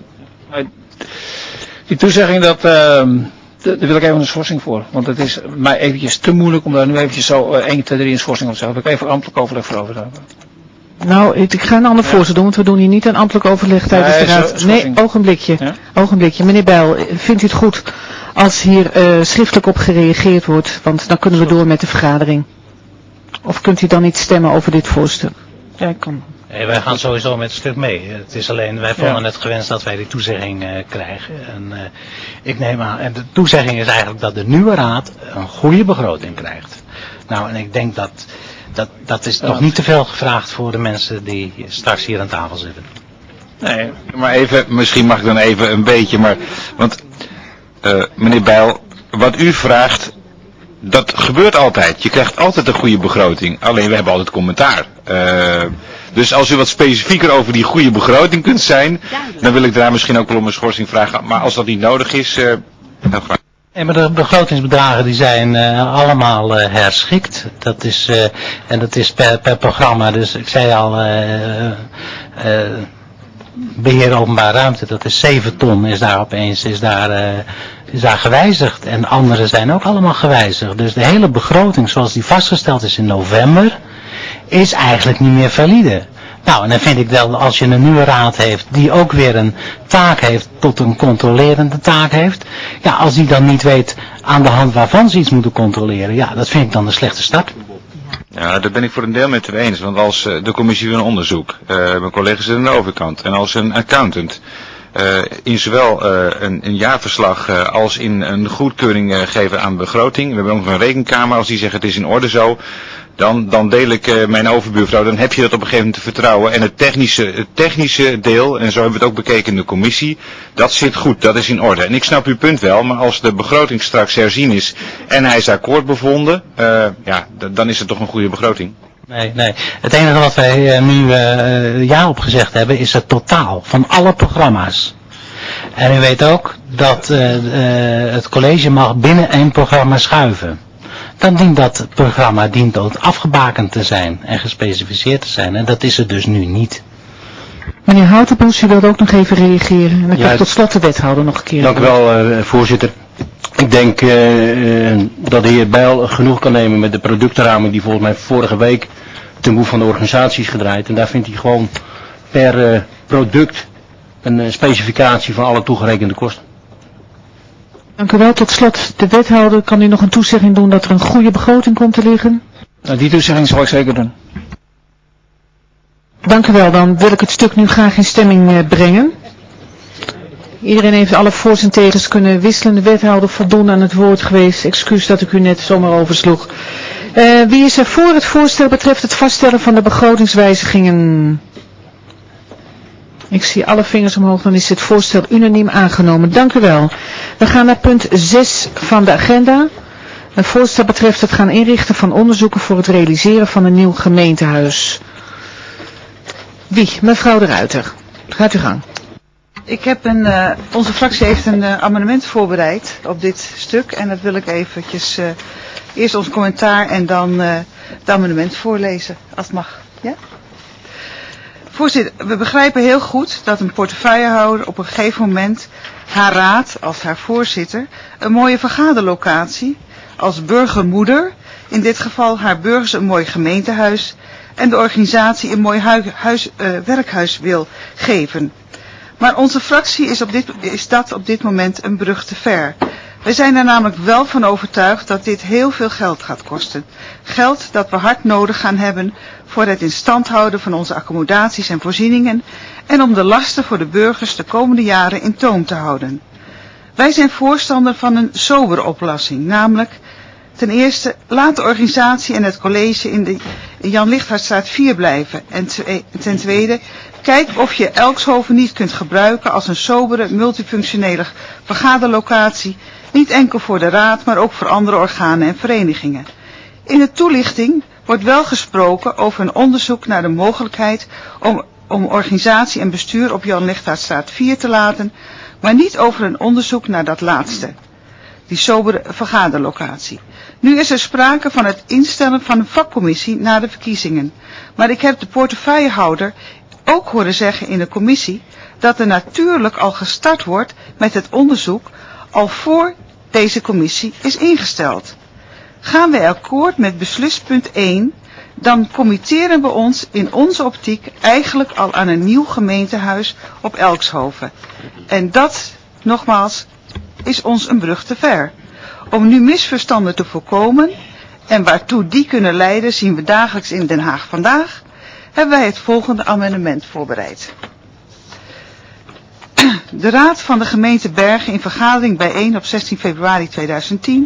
Die toezegging, daar wil ik even een schorsing voor. Want het is mij eventjes te moeilijk om daar nu eventjes zo 1, 2, 3 een schorsing op te zeggen. Daar heb ik even ambtelijk overleg voor over. Nou, ik ga een ander voorstel doen, want we doen hier niet een ambtelijk overleg tijdens de raad. Nee, ogenblikje. Ja? Ogenblikje. Meneer Bijl, vindt u het goed als hier schriftelijk op gereageerd wordt? Want dan kunnen we door met de vergadering. Of kunt u dan niet stemmen over dit voorstel? Ja, ik kan. Nee, wij gaan sowieso met het stuk mee. Het is alleen, wij vonden het gewenst dat wij die toezegging krijgen. En ik neem aan, en de toezegging is eigenlijk dat de nieuwe raad een goede begroting krijgt. Nou, en ik denk dat is nog niet te veel gevraagd voor de mensen die straks hier aan tafel zitten. Nee, maar even, misschien mag ik dan even een beetje, maar, want meneer Bijl, wat u vraagt, dat gebeurt altijd. Je krijgt altijd een goede begroting. Alleen we hebben altijd commentaar. Dus als u wat specifieker over die goede begroting kunt zijn, dan wil ik daar misschien ook wel om een schorsing vragen. Maar als dat niet nodig is, heel graag. Nee, maar de begrotingsbedragen die zijn allemaal herschikt. Dat is, en dat is per programma. Dus ik zei al, beheer openbaar ruimte, dat is 7 ton, is daar opeens, is daar gewijzigd. En andere zijn ook allemaal gewijzigd. Dus de hele begroting zoals die vastgesteld is in november, is eigenlijk niet meer valide. Nou, en dan vind ik dat als je een nieuwe raad heeft, die ook weer een taak heeft, tot een controlerende taak heeft. Ja, als die dan niet weet aan de hand waarvan ze iets moeten controleren, ja, dat vind ik dan een slechte start. Ja, daar ben ik voor een deel met u eens. Want als de commissie wil een onderzoek, mijn collega's zitten aan de overkant. En als een accountant in zowel een jaarverslag als in een goedkeuring geven aan begroting. We hebben ook nog een rekenkamer, als die zeggen het is in orde zo. Dan deel ik mijn overbuurvrouw, dan heb je dat op een gegeven moment te vertrouwen. En het technische deel, en zo hebben we het ook bekeken in de commissie, dat zit goed, dat is in orde. En ik snap uw punt wel, maar als de begroting straks herzien is en hij is akkoord bevonden, dan is het toch een goede begroting. Nee. Het enige wat wij nu ja op gezegd hebben is het totaal van alle programma's. En u weet ook dat het college mag binnen 1 programma schuiven. Dan dient dat programma ook afgebakend te zijn en gespecificeerd te zijn. En dat is het dus nu niet. Meneer Houtenbos, u wilde ook nog even reageren. En dan krijg ik tot slot de wethouder nog een keer. Dank u wel, voorzitter. Ik denk dat de heer Bijl genoeg kan nemen met de productenraming die volgens mij vorige week ten behoeve van de organisatie is gedraaid. En daar vindt hij gewoon per product een specificatie van alle toegerekende kosten. Dank u wel. Tot slot, de wethouder, kan u nog een toezegging doen dat er een goede begroting komt te liggen? Nou, die toezegging zal ik zeker doen. Dank u wel. Dan wil ik het stuk nu graag in stemming brengen. Iedereen heeft alle voor's en tegens kunnen wisselen. De wethouder voldoen aan het woord geweest. Excuus dat ik u net zomaar oversloeg. Wie is er voor het voorstel betreft het vaststellen van de begrotingswijzigingen? Ik zie alle vingers omhoog, dan is het voorstel unaniem aangenomen. Dank u wel. We gaan naar punt 6 van de agenda. Het voorstel betreft het gaan inrichten van onderzoeken voor het realiseren van een nieuw gemeentehuis. Wie? Mevrouw de Ruiter. Gaat u gang. Ik heb onze fractie heeft een amendement voorbereid op dit stuk. En dat wil ik eventjes eerst ons commentaar en dan het amendement voorlezen, als het mag. Ja? Voorzitter, we begrijpen heel goed dat een portefeuillehouder op een gegeven moment haar raad, als haar voorzitter, een mooie vergaderlocatie, als burgermoeder, in dit geval haar burgers een mooi gemeentehuis en de organisatie een mooi werkhuis wil geven. Maar onze fractie is dat op dit moment een brug te ver. Wij zijn er namelijk wel van overtuigd dat dit heel veel geld gaat kosten. Geld dat we hard nodig gaan hebben voor het in stand houden van onze accommodaties en voorzieningen en om de lasten voor de burgers de komende jaren in toom te houden. Wij zijn voorstander van een sobere oplossing, namelijk ten eerste laat de organisatie en het college in de Jan Lichtvaartstraat 4 blijven. En ten tweede, kijk of je Elkshoven niet kunt gebruiken als een sobere, multifunctionele vergaderlocatie, niet enkel voor de raad, maar ook voor andere organen en verenigingen. In de toelichting wordt wel gesproken over een onderzoek naar de mogelijkheid om organisatie en bestuur op Jan Lichtvaartstraat 4 te laten, maar niet over een onderzoek naar dat laatste, die sobere vergaderlocatie. Nu is er sprake van het instellen van een vakcommissie na de verkiezingen, maar ik heb de portefeuillehouder ook horen zeggen in de commissie dat er natuurlijk al gestart wordt met het onderzoek al voor deze commissie is ingesteld. Gaan wij akkoord met besluitpunt 1, dan committeren we ons in onze optiek eigenlijk al aan een nieuw gemeentehuis op Elkshoven. En dat, nogmaals, is ons een brug te ver. Om nu misverstanden te voorkomen, en waartoe die kunnen leiden zien we dagelijks in Den Haag vandaag, hebben wij het volgende amendement voorbereid. De Raad van de gemeente Bergen in vergadering bijeen op 16 februari 2010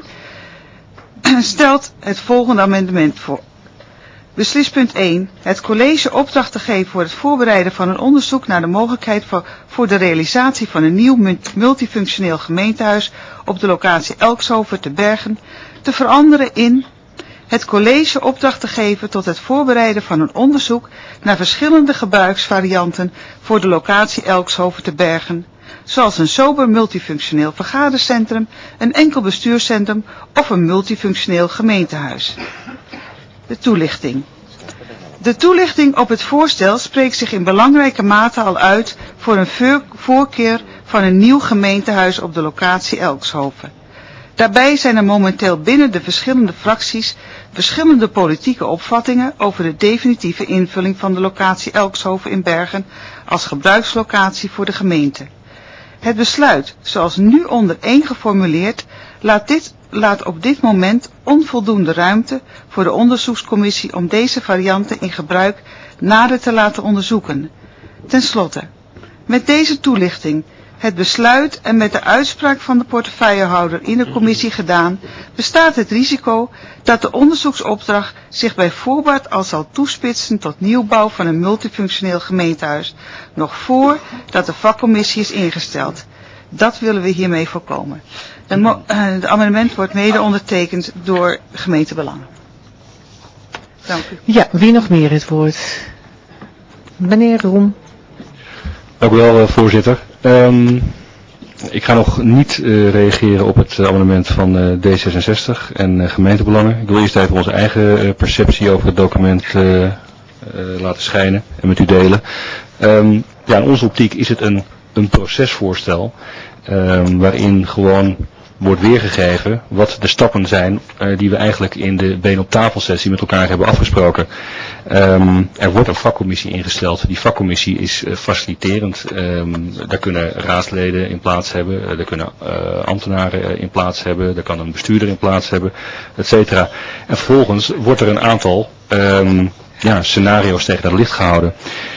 stelt het volgende amendement voor. Beslispunt 1. Het college opdracht te geven voor het voorbereiden van een onderzoek naar de mogelijkheid voor de realisatie van een nieuw multifunctioneel gemeentehuis op de locatie Elkshoven te Bergen te veranderen in het college opdracht te geven tot het voorbereiden van een onderzoek naar verschillende gebruiksvarianten voor de locatie Elkshoven te Bergen, zoals een sober multifunctioneel vergadercentrum, een enkel bestuurscentrum of een multifunctioneel gemeentehuis. De toelichting. De toelichting op het voorstel spreekt zich in belangrijke mate al uit voor een voorkeur van een nieuw gemeentehuis op de locatie Elkshoven. Daarbij zijn er momenteel binnen de verschillende fracties verschillende politieke opvattingen over de definitieve invulling van de locatie Elkshoven in Bergen als gebruikslocatie voor de gemeente. Het besluit, zoals nu onder 1 geformuleerd, laat op dit moment onvoldoende ruimte voor de onderzoekscommissie om deze varianten in gebruik nader te laten onderzoeken. Ten slotte, met deze toelichting, het besluit en met de uitspraak van de portefeuillehouder in de commissie gedaan, bestaat het risico dat de onderzoeksopdracht zich bij voorbaat al zal toespitsen tot nieuwbouw van een multifunctioneel gemeentehuis, nog voordat de vakcommissie is ingesteld. Dat willen we hiermee voorkomen. Het amendement wordt mede ondertekend door gemeentebelangen. Dank u. Ja, wie nog meer het woord? Meneer Roem. Dank u wel, voorzitter. Ik ga nog niet reageren op het amendement van D66 en gemeentebelangen. Ik wil eerst even onze eigen perceptie over het document laten schijnen en met u delen. Ja, in onze optiek is het een procesvoorstel waarin gewoon wordt weergegeven wat de stappen zijn die we eigenlijk in de been op tafel sessie met elkaar hebben afgesproken. Er wordt een vakcommissie ingesteld. Die vakcommissie is faciliterend. Daar kunnen raadsleden in plaats hebben, daar kunnen ambtenaren in plaats hebben, daar kan een bestuurder in plaats hebben, et cetera. En vervolgens wordt er een aantal scenario's tegen dat licht gehouden.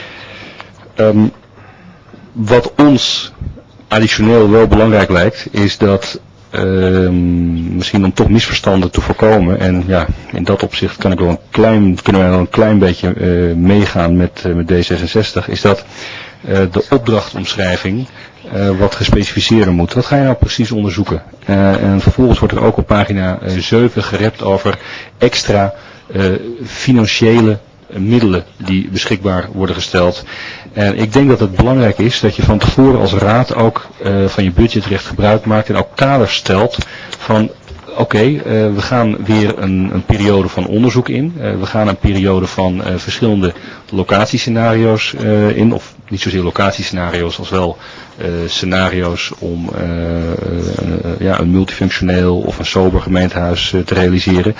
Wat ons additioneel wel belangrijk lijkt, is dat misschien om toch misverstanden te voorkomen, en ja, in dat opzicht kunnen wij wel een klein beetje meegaan met D66, is dat de opdrachtomschrijving wat gespecificeerder moet. Wat ga je nou precies onderzoeken? En vervolgens wordt er ook op pagina 7 gerept over extra financiële middelen die beschikbaar worden gesteld. En ik denk dat het belangrijk is dat je van tevoren als raad ook van je budgetrecht gebruik maakt en ook kaders stelt van we gaan weer een periode van onderzoek in. We gaan een periode van verschillende locatiescenario's in, of niet zozeer locatiescenario's als wel scenario's om een multifunctioneel of een sober gemeentehuis te realiseren.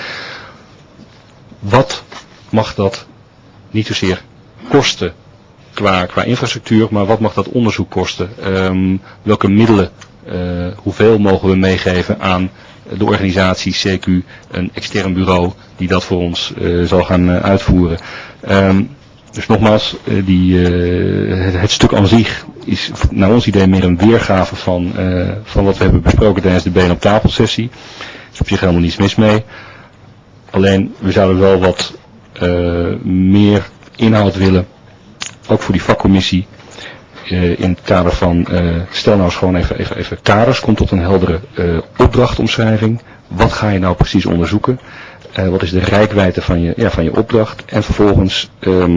Wat mag dat niet zozeer kosten qua infrastructuur, maar wat mag dat onderzoek kosten? Welke middelen, hoeveel mogen we meegeven aan de organisatie CQ, een extern bureau die dat voor ons zal gaan uitvoeren? Dus nogmaals, het stuk aan zich is naar ons idee meer een weergave van wat we hebben besproken tijdens de been op tafel sessie. Er is op zich helemaal niets mis mee. Alleen we zouden wel wat meer inhoud willen, ook voor die vakcommissie. In het kader van, stel nou eens gewoon even kaders, komt tot een heldere opdrachtomschrijving. Wat ga je nou precies onderzoeken? Wat is de reikwijdte van je opdracht? En vervolgens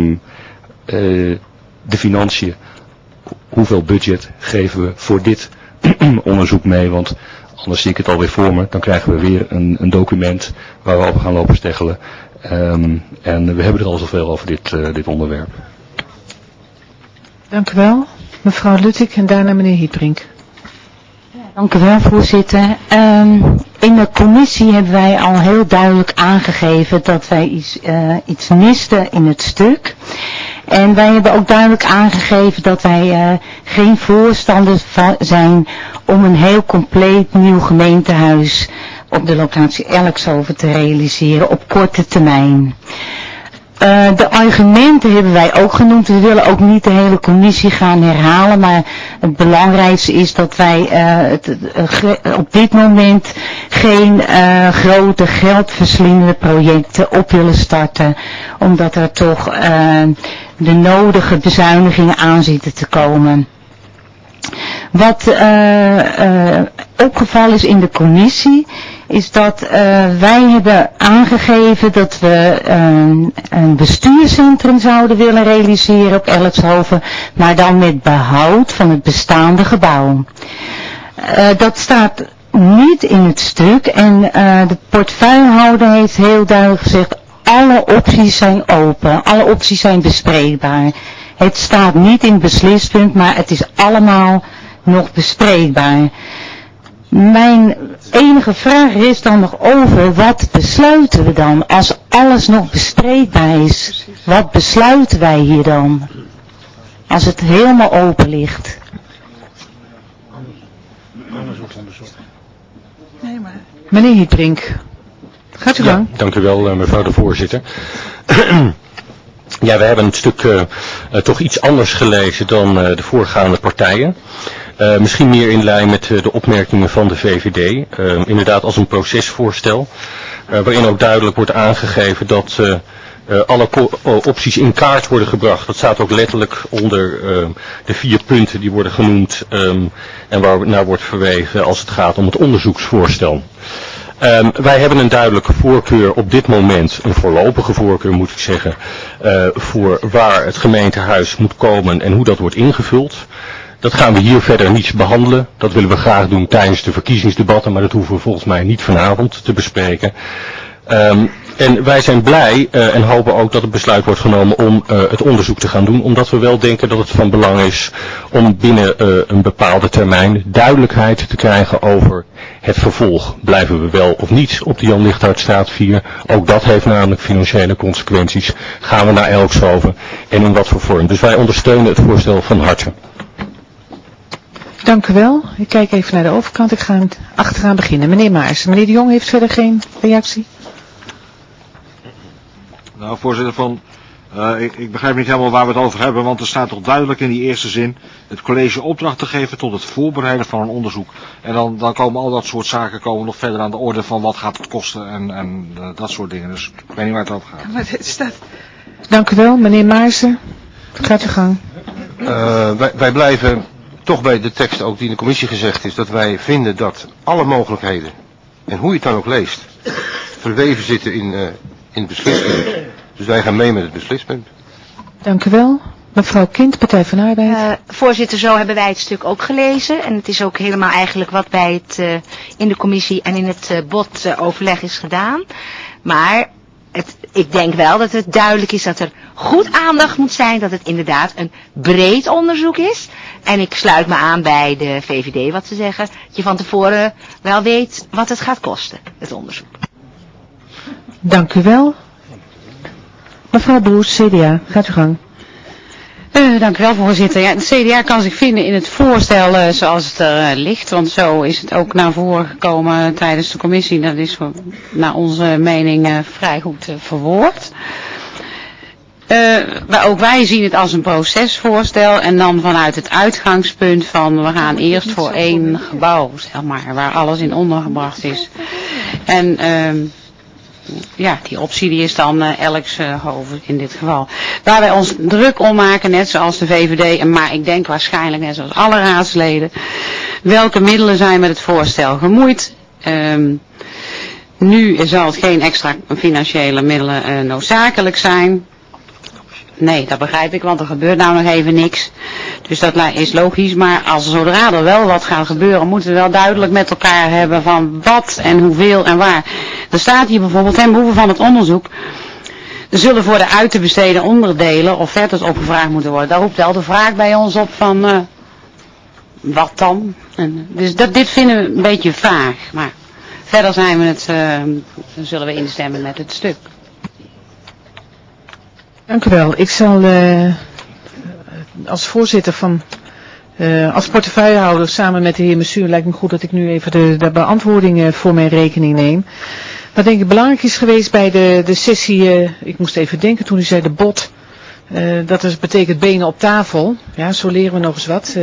de financiën. Hoeveel budget geven we voor dit onderzoek mee? Want anders zie ik het alweer voor me. Dan krijgen we weer een document waar we op gaan lopen steggelen. En we hebben er al zoveel over dit onderwerp. Dank u wel. Mevrouw Luttig en daarna meneer Hietbrink. Dank u wel, voorzitter. In de commissie hebben wij al heel duidelijk aangegeven dat wij iets misten in het stuk. En wij hebben ook duidelijk aangegeven dat wij geen voorstander zijn om een heel compleet nieuw gemeentehuis op de locatie Elkshoven te realiseren op korte termijn. De argumenten hebben wij ook genoemd. We willen ook niet de hele commissie gaan herhalen. Maar het belangrijkste is dat wij op dit moment geen grote geldverslindende projecten op willen starten. Omdat er toch de nodige bezuinigingen aan zitten te komen. Wat opgevallen is in de commissie is dat wij hebben aangegeven dat we een bestuurscentrum zouden willen realiseren op Elkshoven, maar dan met behoud van het bestaande gebouw. Dat staat niet in het stuk en de portefeuillehouder heeft heel duidelijk gezegd, alle opties zijn open, alle opties zijn bespreekbaar. Het staat niet in het beslispunt, maar het is allemaal nog bespreekbaar. Mijn enige vraag is dan nog over, wat besluiten we dan als alles nog bespreekbaar is? Wat besluiten wij hier dan? Als het helemaal open ligt. Nee, maar... Meneer Hietbrink, gaat u gang. Ja, dank u wel mevrouw de voorzitter. Ja, we hebben het stuk toch iets anders gelezen dan de voorgaande partijen. Misschien meer in lijn met de opmerkingen van de VVD. Inderdaad als een procesvoorstel. Waarin ook duidelijk wordt aangegeven dat alle opties in kaart worden gebracht. Dat staat ook letterlijk onder de 4 punten die worden genoemd. En waar naar wordt verwezen als het gaat om het onderzoeksvoorstel. Wij hebben een duidelijke voorkeur op dit moment, een voorlopige voorkeur moet ik zeggen, voor waar het gemeentehuis moet komen en hoe dat wordt ingevuld. Dat gaan we hier verder niet behandelen. Dat willen we graag doen tijdens de verkiezingsdebatten, maar dat hoeven we volgens mij niet vanavond te bespreken. En wij zijn blij en hopen ook dat het besluit wordt genomen om het onderzoek te gaan doen. Omdat we wel denken dat het van belang is om binnen een bepaalde termijn duidelijkheid te krijgen over het vervolg. Blijven we wel of niet op de Jan Lichthoutstraat 4? Ook dat heeft namelijk financiële consequenties. Gaan we naar Elkshoven en in wat voor vorm? Dus wij ondersteunen het voorstel van harte. Dank u wel. Ik kijk even naar de overkant. Ik ga achteraan beginnen. Meneer Maars. Meneer de Jong heeft verder geen reactie? Nou, voorzitter, ik begrijp niet helemaal waar we het over hebben, want er staat toch duidelijk in die eerste zin het college opdracht te geven tot het voorbereiden van een onderzoek. En dan komen al dat soort zaken nog verder aan de orde van wat gaat het kosten en dat soort dingen. Dus ik weet niet waar het over gaat. Maar dit staat... Dank u wel, meneer Maarsen. Gaat uw gang. Wij blijven toch bij de tekst ook die in de commissie gezegd is, dat wij vinden dat alle mogelijkheden, en hoe je het dan ook leest, verweven zitten in het beslispunt. Dus wij gaan mee met het beslispunt. Dank u wel. Mevrouw Kind, Partij van de Arbeid. Voorzitter, zo hebben wij het stuk ook gelezen. En het is ook helemaal eigenlijk wat bij het in de commissie en in het bodoverleg is gedaan. Maar ik denk wel dat het duidelijk is dat er goed aandacht moet zijn. Dat het inderdaad een breed onderzoek is. En ik sluit me aan bij de VVD wat ze zeggen. Dat je van tevoren wel weet wat het gaat kosten, het onderzoek. Dank u wel. Mevrouw Broes, CDA, gaat u gang. Dank u wel, voorzitter. Ja, het CDA kan zich vinden in het voorstel zoals het er ligt, want zo is het ook naar voren gekomen tijdens de commissie. Dat is naar onze mening vrij goed verwoord. Maar ook wij zien het als een procesvoorstel en dan vanuit het uitgangspunt van we gaan eerst voor één gebouw, zeg maar, waar alles in ondergebracht is. En ja, die optie die is dan Elkshoven in dit geval. Waar wij ons druk om maken, net zoals de VVD, maar ik denk waarschijnlijk net zoals alle raadsleden, welke middelen zijn met het voorstel gemoeid. Nu zal het geen extra financiële middelen noodzakelijk zijn. Nee, dat begrijp ik, want er gebeurt nou nog even niks. Dus dat is logisch, maar zodra er wel wat gaat gebeuren, moeten we wel duidelijk met elkaar hebben van wat en hoeveel en waar. Er staat hier bijvoorbeeld ten behoeve van het onderzoek, er zullen voor de uit te besteden onderdelen offertes opgevraagd moeten worden. Daar roept wel de vraag bij ons op van, wat dan? Dus dit vinden we een beetje vaag, maar verder zijn we dan zullen we instemmen met het stuk. Dank u wel. Ik zal als voorzitter als portefeuillehouder samen met de heer Messuur, lijkt me goed dat ik nu even de beantwoording voor mijn rekening neem. Wat denk ik belangrijk is geweest bij de sessie, ik moest even denken toen u zei de bot, dat betekent benen op tafel. Ja, zo leren we nog eens wat.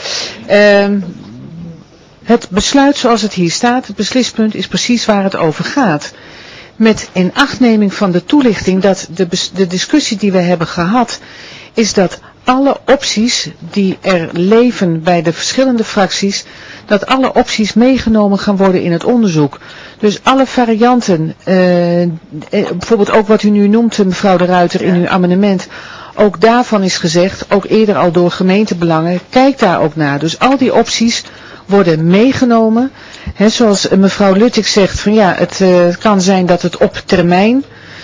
Het besluit zoals het hier staat, het beslispunt, is precies waar het over gaat. Met inachtneming van de toelichting dat de discussie die we hebben gehad, is dat alle opties die er leven bij de verschillende fracties, dat alle opties meegenomen gaan worden in het onderzoek. Dus alle varianten, bijvoorbeeld ook wat u nu noemt, mevrouw de Ruiter, in uw amendement, ook daarvan is gezegd, ook eerder al door gemeentebelangen, kijk daar ook naar. Dus al die opties worden meegenomen. He, zoals mevrouw Luttig zegt, van ja, het kan zijn dat het op termijn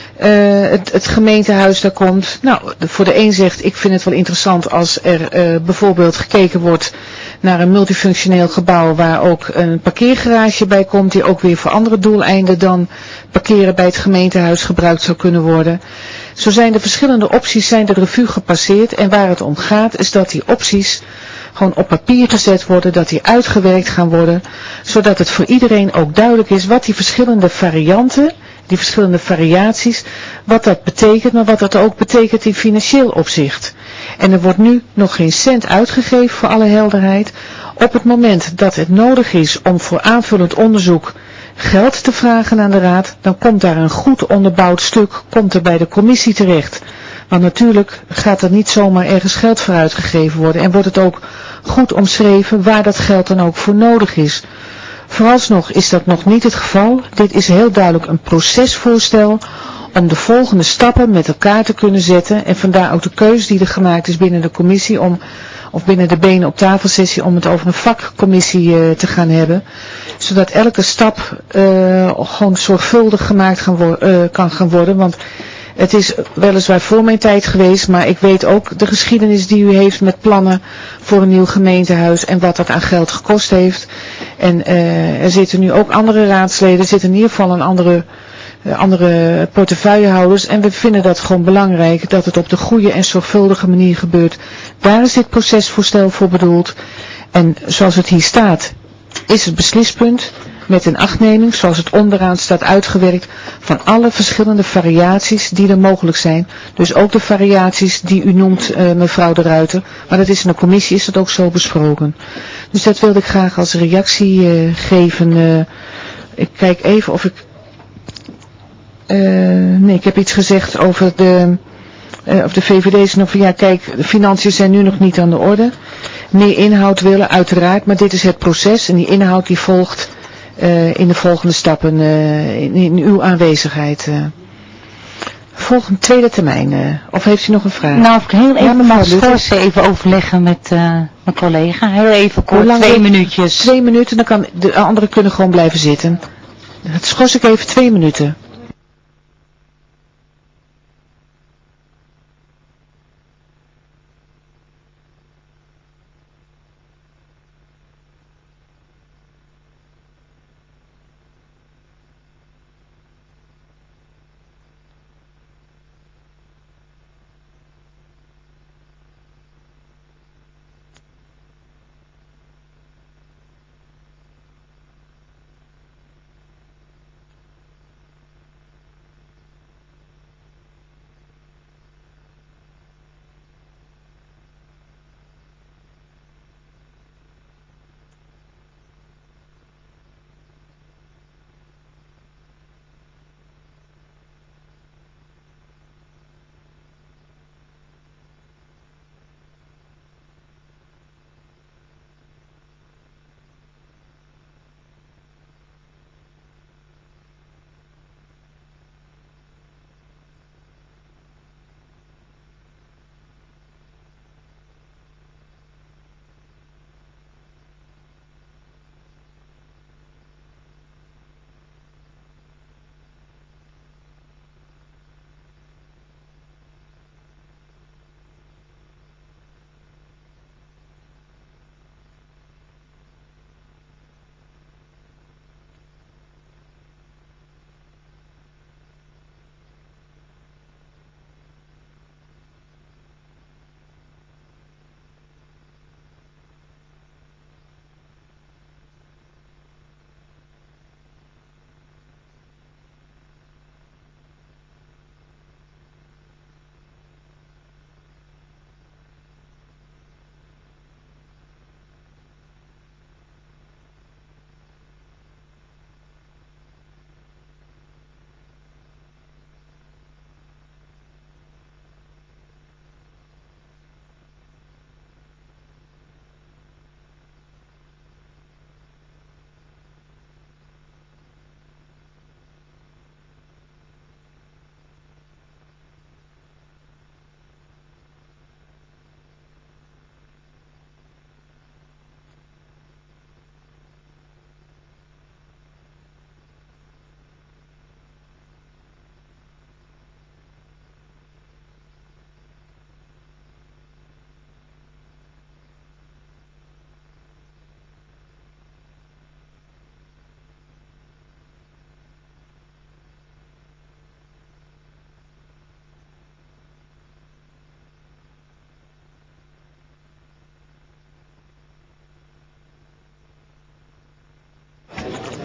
het gemeentehuis daar komt. Nou, voor de een zegt, ik vind het wel interessant als er bijvoorbeeld gekeken wordt naar een multifunctioneel gebouw waar ook een parkeergarage bij komt, die ook weer voor andere doeleinden dan parkeren bij het gemeentehuis gebruikt zou kunnen worden. Zo zijn de verschillende opties de revue gepasseerd en waar het om gaat is dat die opties gewoon op papier gezet worden, dat die uitgewerkt gaan worden, zodat het voor iedereen ook duidelijk is wat die verschillende varianten, die verschillende variaties, wat dat betekent, maar wat dat ook betekent in financieel opzicht. En er wordt nu nog geen cent uitgegeven voor alle helderheid. Op het moment dat het nodig is om voor aanvullend onderzoek geld te vragen aan de raad, dan komt daar een goed onderbouwd stuk, komt er bij de commissie terecht. Want natuurlijk gaat er niet zomaar ergens geld voor uitgegeven worden en wordt het ook goed omschreven waar dat geld dan ook voor nodig is. Vooralsnog is dat nog niet het geval. Dit is heel duidelijk een procesvoorstel om de volgende stappen met elkaar te kunnen zetten. En vandaar ook de keuze die er gemaakt is binnen de commissie of binnen de benen op tafel sessie om het over een vakcommissie te gaan hebben. Zodat elke stap gewoon zorgvuldig gemaakt kan gaan worden. Want het is weliswaar voor mijn tijd geweest, maar ik weet ook de geschiedenis die u heeft met plannen voor een nieuw gemeentehuis en wat dat aan geld gekost heeft. En er zitten nu ook andere raadsleden, er zitten in ieder geval een andere portefeuillehouders en we vinden dat gewoon belangrijk dat het op de goede en zorgvuldige manier gebeurt. Daar is dit procesvoorstel voor bedoeld en zoals het hier staat is het beslispunt met een achtneming, zoals het onderaan staat uitgewerkt, van alle verschillende variaties die er mogelijk zijn. Dus ook de variaties die u noemt, mevrouw de Ruiter. Maar dat is in de commissie, is dat ook zo besproken. Dus dat wilde ik graag als reactie geven. Ik kijk even of ik... nee, ik heb iets gezegd over of de VVD's nog van ja, kijk, de financiën zijn nu nog niet aan de orde. Meer inhoud willen, uiteraard, maar dit is het proces en die inhoud die volgt in de volgende stappen in uw aanwezigheid. Volgende tweede termijn. Of heeft u nog een vraag? Nou, of ik heel even mag schorsen, even overleggen met mijn collega. Heel even kort, 2 minuutjes. 2 minuten, dan kan de anderen kunnen gewoon blijven zitten. Het schors ik even 2 minuten.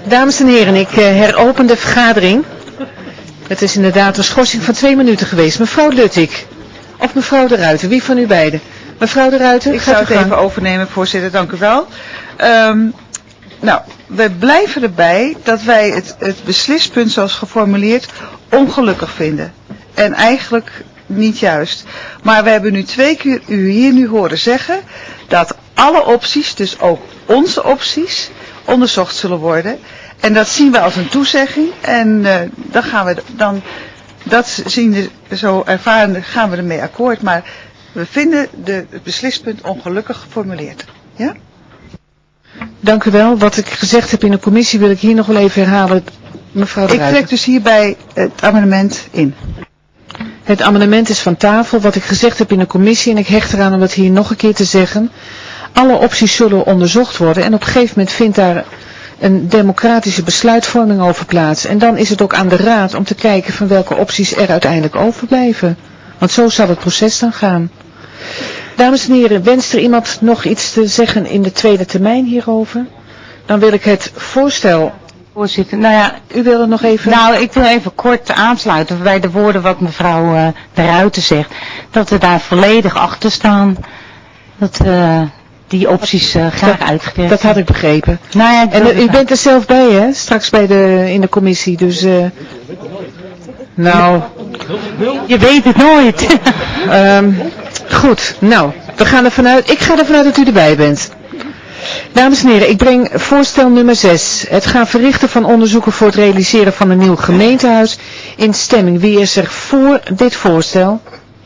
Dames en heren, ik heropen de vergadering. Het is inderdaad een schorsing van 2 minuten geweest. Mevrouw Luttig of mevrouw De Ruiter, wie van u beiden? Mevrouw De Ruiter, ik zou het even overnemen, voorzitter, dank u wel. Nou, we blijven erbij dat wij het beslispunt zoals geformuleerd ongelukkig vinden. En eigenlijk niet juist. Maar we hebben nu 2 keer u hier nu horen zeggen dat alle opties, dus ook onze opties, onderzocht zullen worden. En dat zien we als een toezegging. En dan gaan we dat zien we zo ervaren, gaan we ermee akkoord. Maar we vinden het beslispunt ongelukkig geformuleerd. Ja? Dank u wel. Wat ik gezegd heb in de commissie wil ik hier nog wel even herhalen. Mevrouw De Ruiter. Ik trek dus hierbij het amendement in. Het amendement is van tafel. Wat ik gezegd heb in de commissie, en ik hecht eraan om dat hier nog een keer te zeggen. Alle opties zullen onderzocht worden en op een gegeven moment vindt daar een democratische besluitvorming over plaats. En dan is het ook aan de raad om te kijken van welke opties er uiteindelijk overblijven. Want zo zal het proces dan gaan. Dames en heren, wenst er iemand nog iets te zeggen in de tweede termijn hierover? Dan wil ik het voorstel... Voorzitter, nou ja, u wilde nog even... Nou, ik wil even kort aansluiten bij de woorden wat mevrouw De Ruiter zegt. Dat we daar volledig achter staan. Dat die opties graag uitgewerkt. Dat had ik begrepen. Nou ja, en u bent er zelf bij, hè? Straks in de commissie, dus... nou... Je weet het nooit. Goed, nou, we gaan ervan uit. Ik ga ervan uit dat u erbij bent. Dames en heren, ik breng voorstel nummer 6. Het gaan verrichten van onderzoeken voor het realiseren van een nieuw gemeentehuis in stemming. Wie is er voor dit voorstel?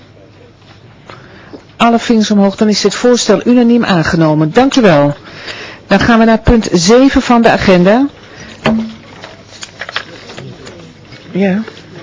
Alle vingers omhoog, dan is dit voorstel unaniem aangenomen. Dank u wel. Dan gaan we naar punt 7 van de agenda. Ja.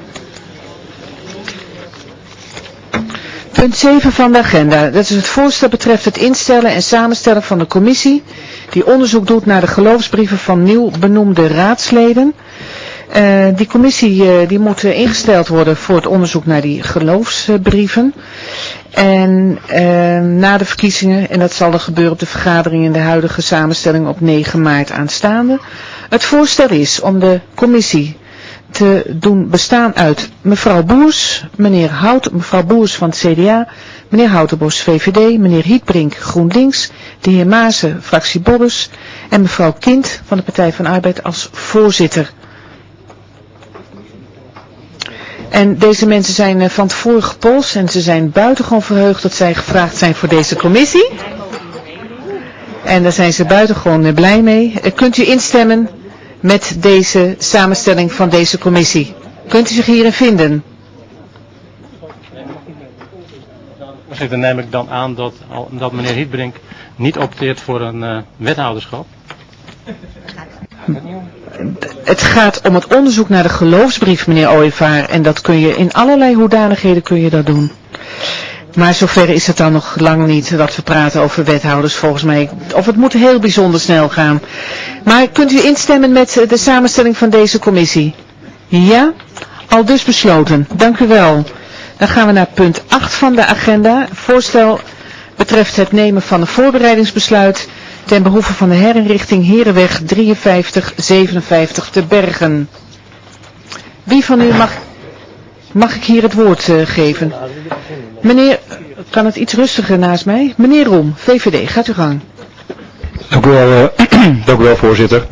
Punt 7 van de agenda. Dat is het voorstel betreft het instellen en samenstellen van de commissie die onderzoek doet naar de geloofsbrieven van nieuw benoemde raadsleden. Die commissie die moet ingesteld worden voor het onderzoek naar die geloofsbrieven. En na de verkiezingen, en dat zal er gebeuren op de vergadering in de huidige samenstelling op 9 maart aanstaande. Het voorstel is om de commissie te doen bestaan uit mevrouw Boers, mevrouw Boers van het CDA, meneer Houtenbos VVD, meneer Hietbrink GroenLinks, de heer Maassen fractie Bobbers en mevrouw Kind van de Partij van Arbeid als voorzitter. En deze mensen zijn van tevoren gepolst en ze zijn buitengewoon verheugd dat zij gevraagd zijn voor deze commissie. En daar zijn ze buitengewoon blij mee. Kunt u instemmen met deze samenstelling van deze commissie? Kunt u zich hierin vinden? Voorzitter, neem ik dan aan dat meneer Hietbrink niet opteert voor een wethouderschap? Het gaat om het onderzoek naar de geloofsbrief, meneer Ooyevaar. En dat kun je in allerlei hoedanigheden kun je dat doen. Maar zover is het dan nog lang niet dat we praten over wethouders volgens mij. Of het moet heel bijzonder snel gaan. Maar kunt u instemmen met de samenstelling van deze commissie? Ja? Al dus besloten. Dank u wel. Dan gaan we naar punt 8 van de agenda. Voorstel betreft het nemen van een voorbereidingsbesluit ten behoeve van de herinrichting Herenweg 5357 te Bergen. Wie van u mag ik hier het woord geven? Meneer, kan het iets rustiger naast mij? Meneer Roem, VVD, gaat u gang. Dank u wel, voorzitter.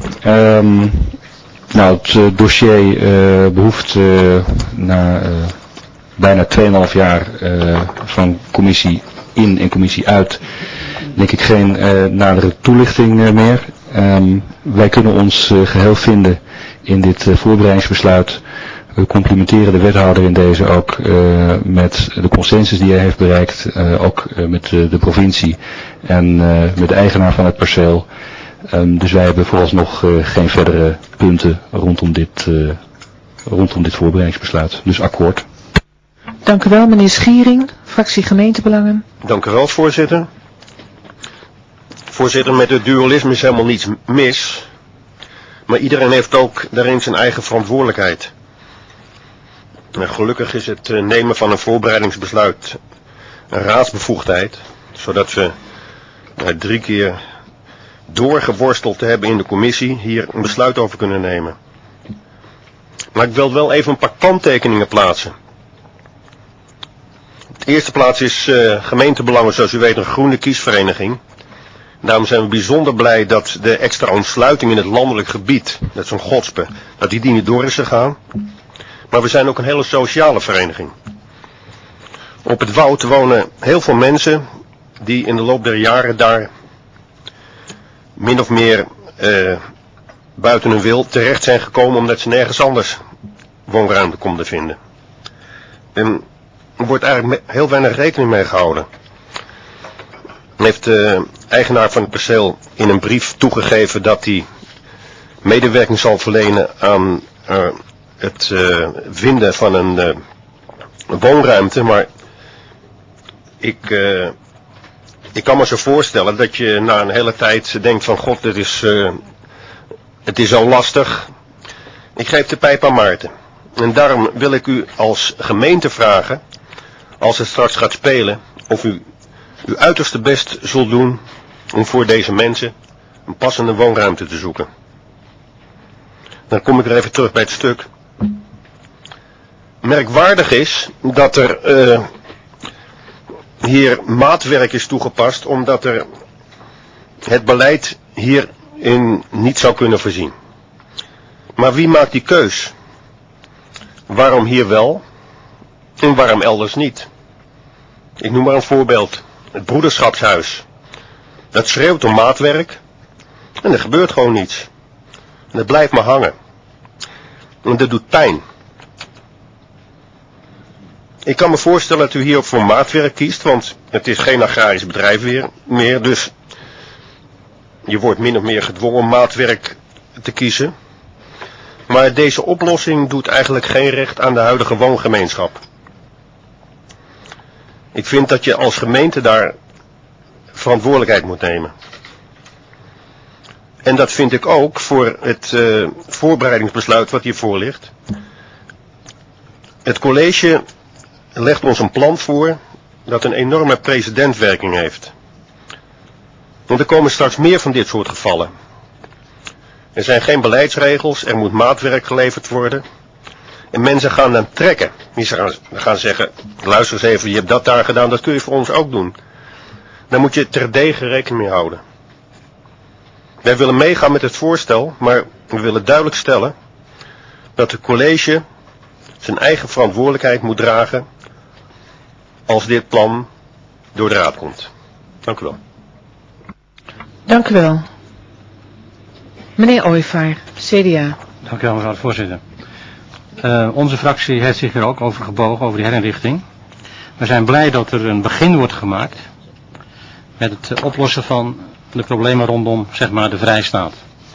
Nou, het dossier behoeft na bijna 2,5 jaar van commissie in en commissie uit, denk ik geen nadere toelichting meer. Wij kunnen ons geheel vinden in dit voorbereidingsbesluit. We complimenteren de wethouder in deze ook met de consensus die hij heeft bereikt, ook met de provincie en met de eigenaar van het perceel. Dus wij hebben vooralsnog geen verdere punten rondom dit voorbereidingsbesluit. Dus akkoord. Dank u wel, meneer Schiering, fractie gemeentebelangen. Dank u wel, voorzitter. Voorzitter, met het dualisme is helemaal niets mis. Maar iedereen heeft ook daarin zijn eigen verantwoordelijkheid. En gelukkig is het nemen van een voorbereidingsbesluit een raadsbevoegdheid. Zodat we 3 keer doorgeworsteld te hebben in de commissie, hier een besluit over kunnen nemen. Maar ik wil wel even een paar kanttekeningen plaatsen. Op de eerste plaats is gemeentebelangen, zoals u weet, een groene kiesvereniging. Daarom zijn we bijzonder blij dat de extra ontsluiting in het landelijk gebied, dat is zo'n Godspe, dat die niet door is gegaan. Maar we zijn ook een hele sociale vereniging. Op het Woud wonen heel veel mensen die in de loop der jaren daar min of meer buiten hun wil terecht zijn gekomen omdat ze nergens anders woonruimte konden vinden. En er wordt eigenlijk heel weinig rekening mee gehouden. Heeft de eigenaar van het perceel in een brief toegegeven dat hij medewerking zal verlenen aan het vinden van een woonruimte, maar ik kan me zo voorstellen dat je na een hele tijd denkt van god, het is zo lastig. Ik geef de pijp aan Maarten. En daarom wil ik u als gemeente vragen, als het straks gaat spelen, of u uw uiterste best zult doen om voor deze mensen een passende woonruimte te zoeken. Dan kom ik er even terug bij het stuk. Merkwaardig is dat er hier maatwerk is toegepast, omdat er het beleid hierin niet zou kunnen voorzien. Maar wie maakt die keus? Waarom hier wel en waarom elders niet? Ik noem maar een voorbeeld. Het broederschapshuis. Dat schreeuwt om maatwerk en er gebeurt gewoon niets. En dat blijft maar hangen. En dat doet pijn. Ik kan me voorstellen dat u hier ook voor maatwerk kiest, want het is geen agrarisch bedrijf meer, dus je wordt min of meer gedwongen om maatwerk te kiezen. Maar deze oplossing doet eigenlijk geen recht aan de huidige woongemeenschap. Ik vind dat je als gemeente daar verantwoordelijkheid moet nemen. En dat vind ik ook voor het voorbereidingsbesluit wat hiervoor ligt. Het college legt ons een plan voor dat een enorme precedentwerking heeft. Want er komen straks meer van dit soort gevallen. Er zijn geen beleidsregels, er moet maatwerk geleverd worden. En mensen gaan dan trekken. Die gaan zeggen, luister eens even, je hebt dat daar gedaan, dat kun je voor ons ook doen. Daar moet je terdege rekening mee houden. Wij willen meegaan met het voorstel, maar we willen duidelijk stellen dat het college zijn eigen verantwoordelijkheid moet dragen als dit plan door de raad komt. Dank u wel. Dank u wel. Meneer Ooivaar, CDA. Dank u wel, mevrouw de voorzitter. Onze fractie heeft zich er ook over gebogen, over die herinrichting. We zijn blij dat er een begin wordt gemaakt met het oplossen van de problemen rondom, zeg maar, de Vrijstaat.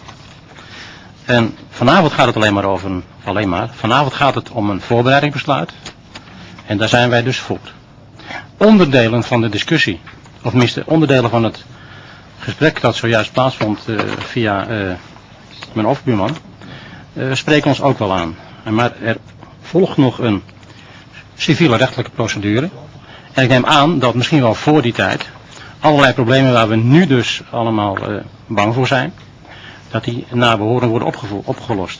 En vanavond gaat het vanavond gaat het om een voorbereidingsbesluit. En daar zijn wij dus voor. Onderdelen van de discussie, of tenminste onderdelen van het gesprek dat zojuist plaatsvond via mijn overbuurman, spreken ons ook wel aan. Maar er volgt nog een civiele rechtelijke procedure. En ik neem aan dat misschien wel voor die tijd allerlei problemen waar we nu dus allemaal bang voor zijn, dat die na behoren worden opgelost.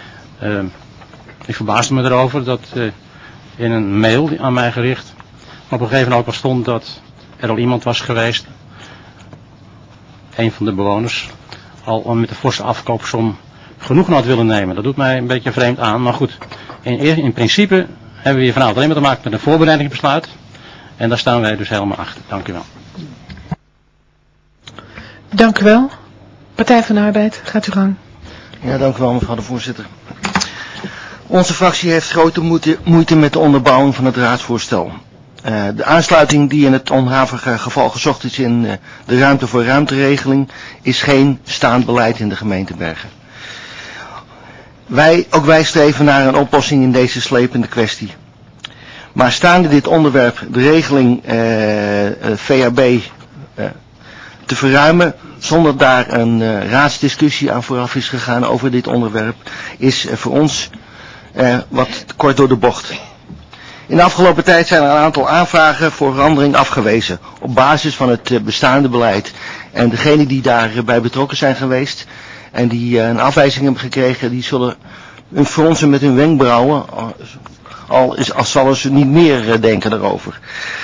Ik verbaasde me erover dat in een mail aan mij gericht op een gegeven moment ook al stond dat er al iemand was geweest, een van de bewoners, al met de forse afkoopsom genoegen had willen nemen. Dat doet mij een beetje vreemd aan, maar goed. In principe hebben we hier vanavond alleen maar te maken met een voorbereidingsbesluit. En daar staan wij dus helemaal achter. Dank u wel. Dank u wel. Partij van de Arbeid, gaat uw gang. Ja, dank u wel, mevrouw de voorzitter. Onze fractie heeft grote moeite met de onderbouwing van het raadsvoorstel. De aansluiting die in het onderhavige geval gezocht is in de ruimte voor ruimteregeling is geen staand beleid in de gemeente Bergen. Ook wij streven naar een oplossing in deze slepende kwestie. Maar staande dit onderwerp de regeling VHB te verruimen, zonder daar een raadsdiscussie aan vooraf is gegaan over dit onderwerp, is voor ons wat kort door de bocht. In de afgelopen tijd zijn er een aantal aanvragen voor verandering afgewezen op basis van het bestaande beleid. En degenen die daarbij betrokken zijn geweest en die een afwijzing hebben gekregen, die zullen hun fronsen met hun wenkbrauwen, al zullen ze niet meer denken daarover.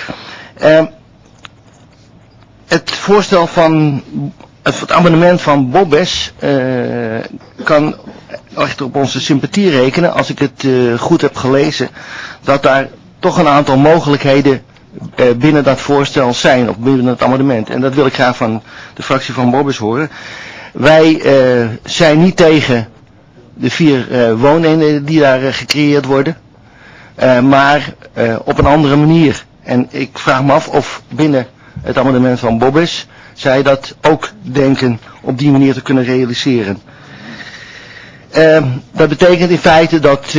Het voorstel van het amendement van Bobbes kan echt op onze sympathie rekenen, als ik het goed heb gelezen, dat daar toch een aantal mogelijkheden binnen dat voorstel zijn, of binnen het amendement. En dat wil ik graag van de fractie van Bobbes horen. Wij zijn niet tegen de 4 wooneenheden die daar gecreëerd worden, maar op een andere manier. En ik vraag me af of binnen het amendement van Bobbes zij dat ook denken op die manier te kunnen realiseren. Dat betekent in feite dat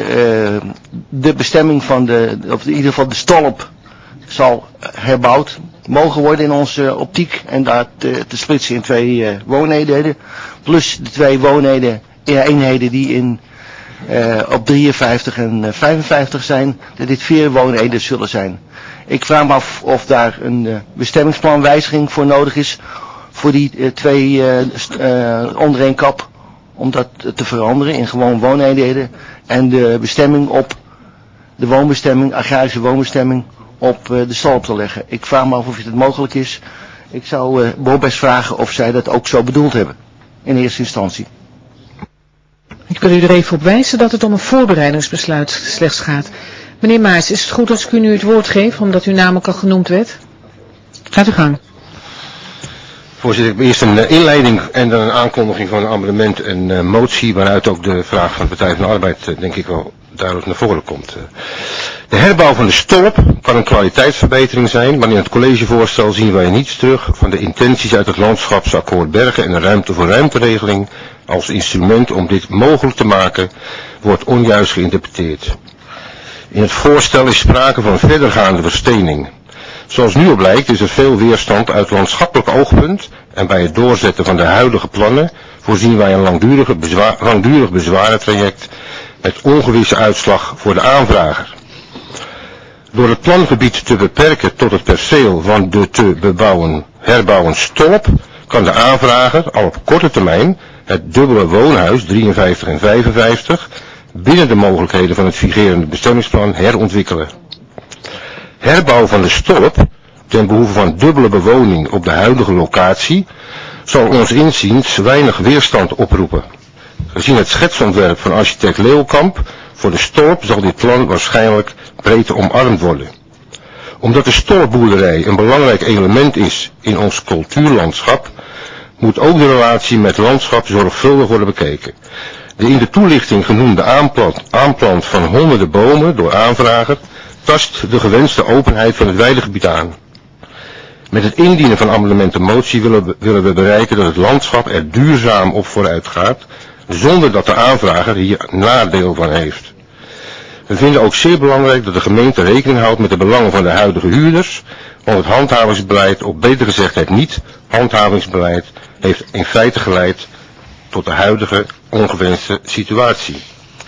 de bestemming van of in ieder geval de stolp zal herbouwd mogen worden in onze optiek. En dat te splitsen in 2 wooneenheden. Plus de 2 eenheden die op 53 en 55 zijn. Dat dit 4 wooneenheden zullen zijn. Ik vraag me af of daar een bestemmingsplanwijziging voor nodig is. Voor die 2 onder één kap. Om dat te veranderen in gewoon wooneenheden. En de bestemming op de woonbestemming, agrarische woonbestemming, op de stolp te leggen. Ik vraag me af of het mogelijk is. Ik zou Bobbes vragen of zij dat ook zo bedoeld hebben. In eerste instantie. Ik wil u er even op wijzen dat het om een voorbereidingsbesluit slechts gaat. Meneer Maes, is het goed als ik u nu het woord geef, omdat uw naam ook al genoemd werd? Gaat u gang. Voorzitter, ik heb eerst een inleiding en dan een aankondiging van een amendement en motie, waaruit ook de vraag van de Partij van de Arbeid denk ik wel duidelijk naar voren komt. De herbouw van de stolp kan een kwaliteitsverbetering zijn, maar in het collegevoorstel zien wij niets terug van de intenties uit het landschapsakkoord Bergen en de ruimte voor ruimteregeling als instrument om dit mogelijk te maken, wordt onjuist geïnterpreteerd. In het voorstel is sprake van verdergaande verstening. Zoals nu al blijkt is er veel weerstand uit landschappelijk oogpunt en bij het doorzetten van de huidige plannen voorzien wij een langdurig bezwarentraject met ongewisse uitslag voor de aanvrager. Door het plangebied te beperken tot het perceel van de te herbouwen stolp kan de aanvrager al op korte termijn het dubbele woonhuis 53 en 55 binnen de mogelijkheden van het vigerende bestemmingsplan herontwikkelen. Herbouw van de stolp ten behoeve van dubbele bewoning op de huidige locatie zal ons inziens weinig weerstand oproepen. Gezien het schetsontwerp van architect Leeuwkamp voor de stolp zal dit plan waarschijnlijk breed omarmd worden. Omdat de stolpboerderij een belangrijk element is in ons cultuurlandschap, moet ook de relatie met landschap zorgvuldig worden bekeken. De in de toelichting genoemde aanplant van honderden bomen door aanvrager tast de gewenste openheid van het weidegebied aan. Met het indienen van amendement en motie willen we bereiken dat het landschap er duurzaam op vooruit gaat, zonder dat de aanvrager hier nadeel van heeft. We vinden ook zeer belangrijk dat de gemeente rekening houdt met de belangen van de huidige huurders, want het handhavingsbeleid, of beter gezegd het niet-handhavingsbeleid, heeft in feite geleid tot de huidige ongewenste situatie.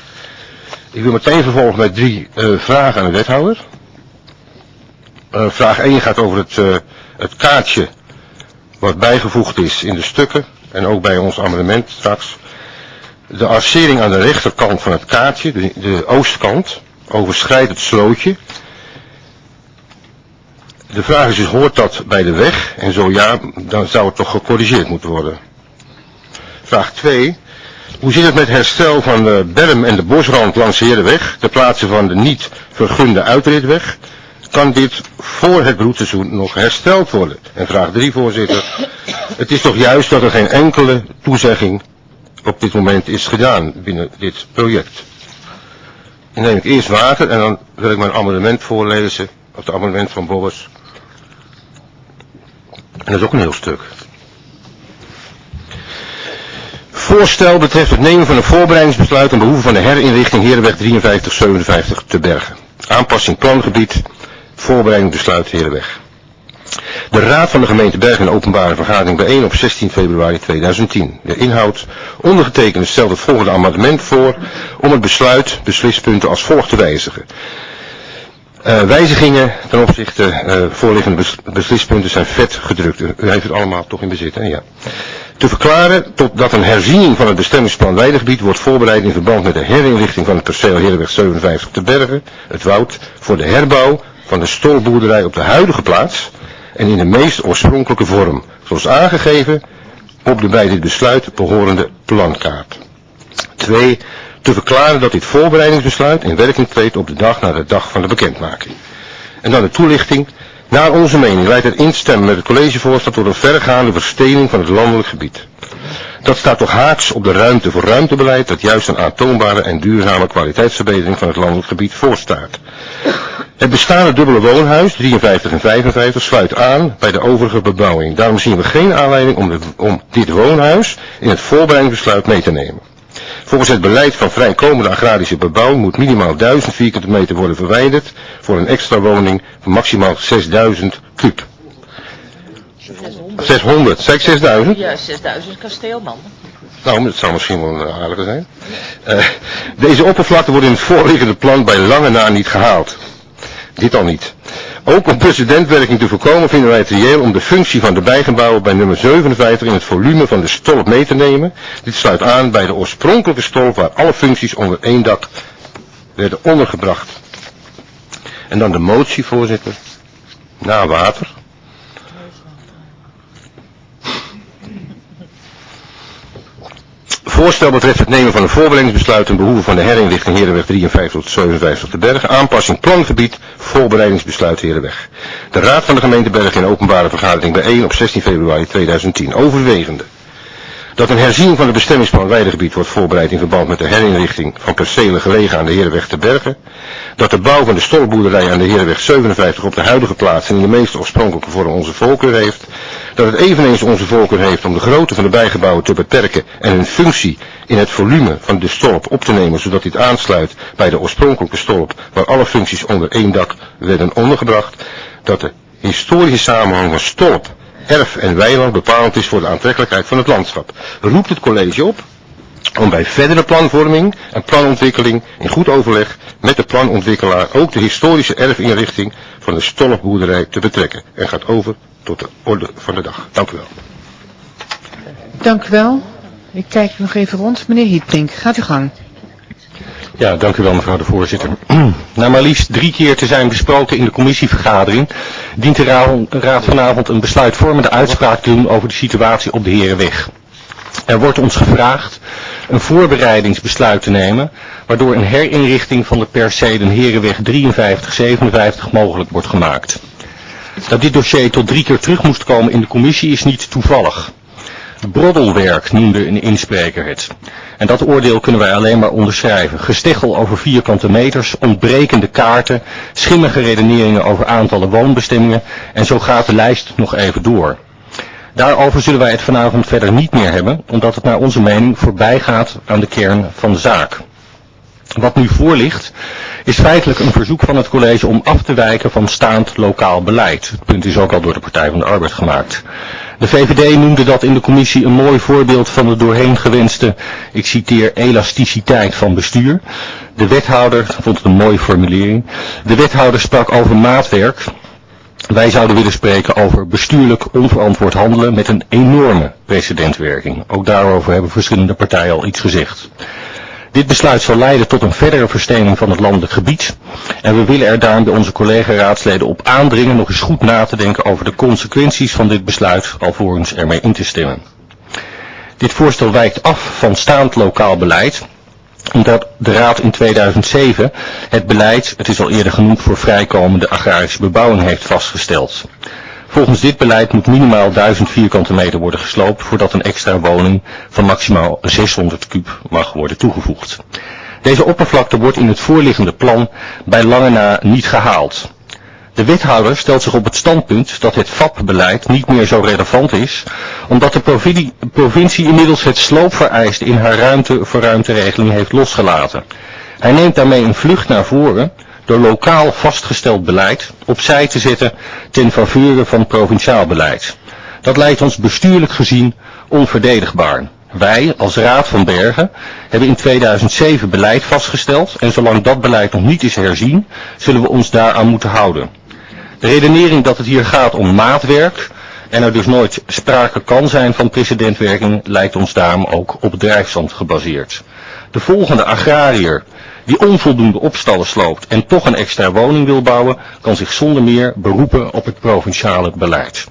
Ik wil meteen vervolgen met 3 vragen aan de wethouder. Vraag 1 gaat over het kaartje wat bijgevoegd is in de stukken en ook bij ons amendement straks. De arcering aan de rechterkant van het kaartje, de oostkant, overschrijdt het slootje. De vraag is dus, hoort dat bij de weg? En zo ja, dan zou het toch gecorrigeerd moeten worden. Vraag 2. Hoe zit het met herstel van de berm en de bosrand langs de Herenweg, ter plaatse van de niet vergunde uitritweg? Kan dit voor het broedseizoen nog hersteld worden? En vraag 3, voorzitter. Het is toch juist dat er geen enkele toezegging op dit moment is gedaan binnen dit project. Dan neem ik eerst water en dan wil ik mijn amendement voorlezen, of het amendement van Bobbes. En dat is ook een heel stuk. Voorstel betreft het nemen van een voorbereidingsbesluit ten behoeve van de herinrichting Herenweg 5357 te Bergen. Aanpassing plangebied, voorbereidingsbesluit Herenweg. De Raad van de gemeente Bergen in openbare vergadering bijeen op 16 februari 2010. De inhoud ondergetekende stelt het volgende amendement voor om het beslispunten als volgt te wijzigen. Wijzigingen ten opzichte voorliggende beslispunten zijn vet gedrukt. U heeft het allemaal toch in bezit, hè? Ja. Te verklaren dat een herziening van het bestemmingsplan weidegebied wordt voorbereid in verband met de herinrichting van het perceel Herenweg 57 te Bergen, het woud, voor de herbouw van de stolboerderij op de huidige plaats en in de meest oorspronkelijke vorm, zoals aangegeven op de bij dit besluit behorende plankaart. 2. Te verklaren dat dit voorbereidingsbesluit in werking treedt op de dag na de dag van de bekendmaking. En dan de toelichting. Naar onze mening leidt het instemmen met het collegevoorstel tot een verregaande verstening van het landelijk gebied. Dat staat toch haaks op de ruimte voor ruimtebeleid dat juist een aantoonbare en duurzame kwaliteitsverbetering van het landelijk gebied voorstaat. Het bestaande dubbele woonhuis, 53 en 55, sluit aan bij de overige bebouwing. Daarom zien we geen aanleiding om dit woonhuis in het voorbereidingsbesluit mee te nemen. Volgens het beleid van vrijkomende agrarische bebouwing moet minimaal 1000 vierkante meter worden verwijderd voor een extra woning van maximaal 6000 kuub. 600, zeg ik 6000? Ja, 6000 kasteelman. Nou, dat zou misschien wel aardiger zijn. Deze oppervlakte wordt in het voorliggende plan bij lange na niet gehaald. Dit al niet. Ook om precedentwerking te voorkomen vinden wij het reëel om de functie van de bijgebouwen bij nummer 57 in het volume van de stolp mee te nemen. Dit sluit aan bij de oorspronkelijke stolp waar alle functies onder één dak werden ondergebracht. En dan de motie, voorzitter. Na water. Voorstel betreft het nemen van een voorbereidingsbesluit ten behoeve van de herinrichting Herenweg 53 tot 57 te Bergen. Aanpassing plangebied, voorbereidingsbesluit Herenweg. De Raad van de gemeente Bergen in openbare vergadering bijeen op 16 februari 2010. Overwegende dat een herziening van het bestemmingsplan weidegebied wordt voorbereid in verband met de herinrichting van percelen gelegen aan de Herenweg te Bergen. Dat de bouw van de stolboerderij aan de Herenweg 57 op de huidige plaats en in de meest oorspronkelijke vorm onze voorkeur heeft. Dat het eveneens onze voorkeur heeft om de grootte van de bijgebouwen te beperken en hun functie in het volume van de stolp op te nemen, zodat dit aansluit bij de oorspronkelijke stolp waar alle functies onder één dak werden ondergebracht. Dat de historische samenhang van stolp, erf en weiland bepalend is voor de aantrekkelijkheid van het landschap. Roept het college op om bij verdere planvorming en planontwikkeling in goed overleg met de planontwikkelaar ook de historische erfinrichting van de stolpboerderij te betrekken. En gaat over tot de orde van de dag. Dank u wel. Dank u wel. Ik kijk nog even rond. Meneer Hietbrink, gaat uw gang. Ja, dank u wel mevrouw de voorzitter. Na maar liefst 3 keer te zijn besproken in de commissievergadering, dient de raad vanavond een besluitvormende uitspraak te doen over de situatie op de Herenweg. Er wordt ons gevraagd een voorbereidingsbesluit te nemen, waardoor een herinrichting van de percelen Herenweg 53-57 mogelijk wordt gemaakt. Dat dit dossier tot 3 keer terug moest komen in de commissie is niet toevallig. Broddelwerk noemde een inspreker het. En dat oordeel kunnen wij alleen maar onderschrijven. Gesteggel over vierkante meters, ontbrekende kaarten, schimmige redeneringen over aantallen woonbestemmingen en zo gaat de lijst nog even door. Daarover zullen wij het vanavond verder niet meer hebben, omdat het naar onze mening voorbij gaat aan de kern van de zaak. Wat nu voor ligt, is feitelijk een verzoek van het college om af te wijken van staand lokaal beleid. Het punt is ook al door de Partij van de Arbeid gemaakt. De VVD noemde dat in de commissie een mooi voorbeeld van de doorheen gewenste, ik citeer, elasticiteit van bestuur. De wethouder, vond het een mooie formulering, de wethouder sprak over maatwerk. Wij zouden willen spreken over bestuurlijk onverantwoord handelen met een enorme precedentwerking. Ook daarover hebben verschillende partijen al iets gezegd. Dit besluit zal leiden tot een verdere verstening van het landelijk gebied. En we willen er daarom bij onze collega-raadsleden op aandringen nog eens goed na te denken over de consequenties van dit besluit, alvorens ermee in te stemmen. Dit voorstel wijkt af van staand lokaal beleid, omdat de Raad in 2007 het beleid, het is al eerder genoemd, voor vrijkomende agrarische bebouwing heeft vastgesteld. Volgens dit beleid moet minimaal 1000 vierkante meter worden gesloopt voordat een extra woning van maximaal 600 kuub mag worden toegevoegd. Deze oppervlakte wordt in het voorliggende plan bij lange na niet gehaald. De wethouder stelt zich op het standpunt dat het VAP-beleid niet meer zo relevant is, omdat de provincie inmiddels het sloopvereiste in haar ruimte-voor-ruimte-regeling heeft losgelaten. Hij neemt daarmee een vlucht naar voren door lokaal vastgesteld beleid opzij te zetten ten faveur van provinciaal beleid. Dat lijkt ons bestuurlijk gezien onverdedigbaar. Wij, als Raad van Bergen, hebben in 2007 beleid vastgesteld en zolang dat beleid nog niet is herzien, zullen we ons daaraan moeten houden. De redenering dat het hier gaat om maatwerk en er dus nooit sprake kan zijn van precedentwerking lijkt ons daarom ook op drijfzand gebaseerd. De volgende agrariër die onvoldoende opstallen sloopt en toch een extra woning wil bouwen, kan zich zonder meer beroepen op het provinciale beleid.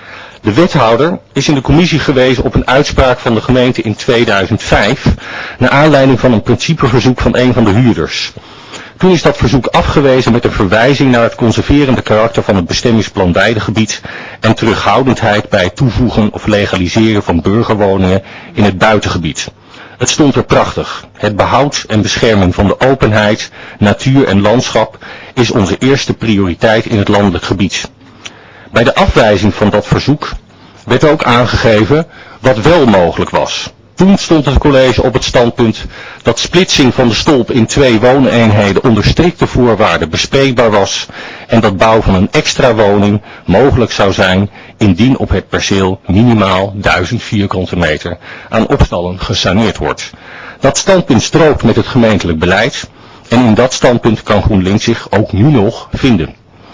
De wethouder is in de commissie gewezen op een uitspraak van de gemeente in 2005, naar aanleiding van een principeverzoek van een van de huurders. Toen is dat verzoek afgewezen met een verwijzing naar het conserverende karakter van het bestemmingsplan Weidegebied en terughoudendheid bij het toevoegen of legaliseren van burgerwoningen in het buitengebied. Het stond er prachtig. Het behoud en bescherming van de openheid, natuur en landschap is onze eerste prioriteit in het landelijk gebied. Bij de afwijzing van dat verzoek werd ook aangegeven wat wel mogelijk was. Toen stond het college op het standpunt dat splitsing van de stolp in 2 wooneenheden onder strikte voorwaarden bespreekbaar was en dat bouw van een extra woning mogelijk zou zijn indien op het perceel minimaal 1000 vierkante meter aan opstallen gesaneerd wordt. Dat standpunt strookt met het gemeentelijk beleid en in dat standpunt kan GroenLinks zich ook nu nog vinden.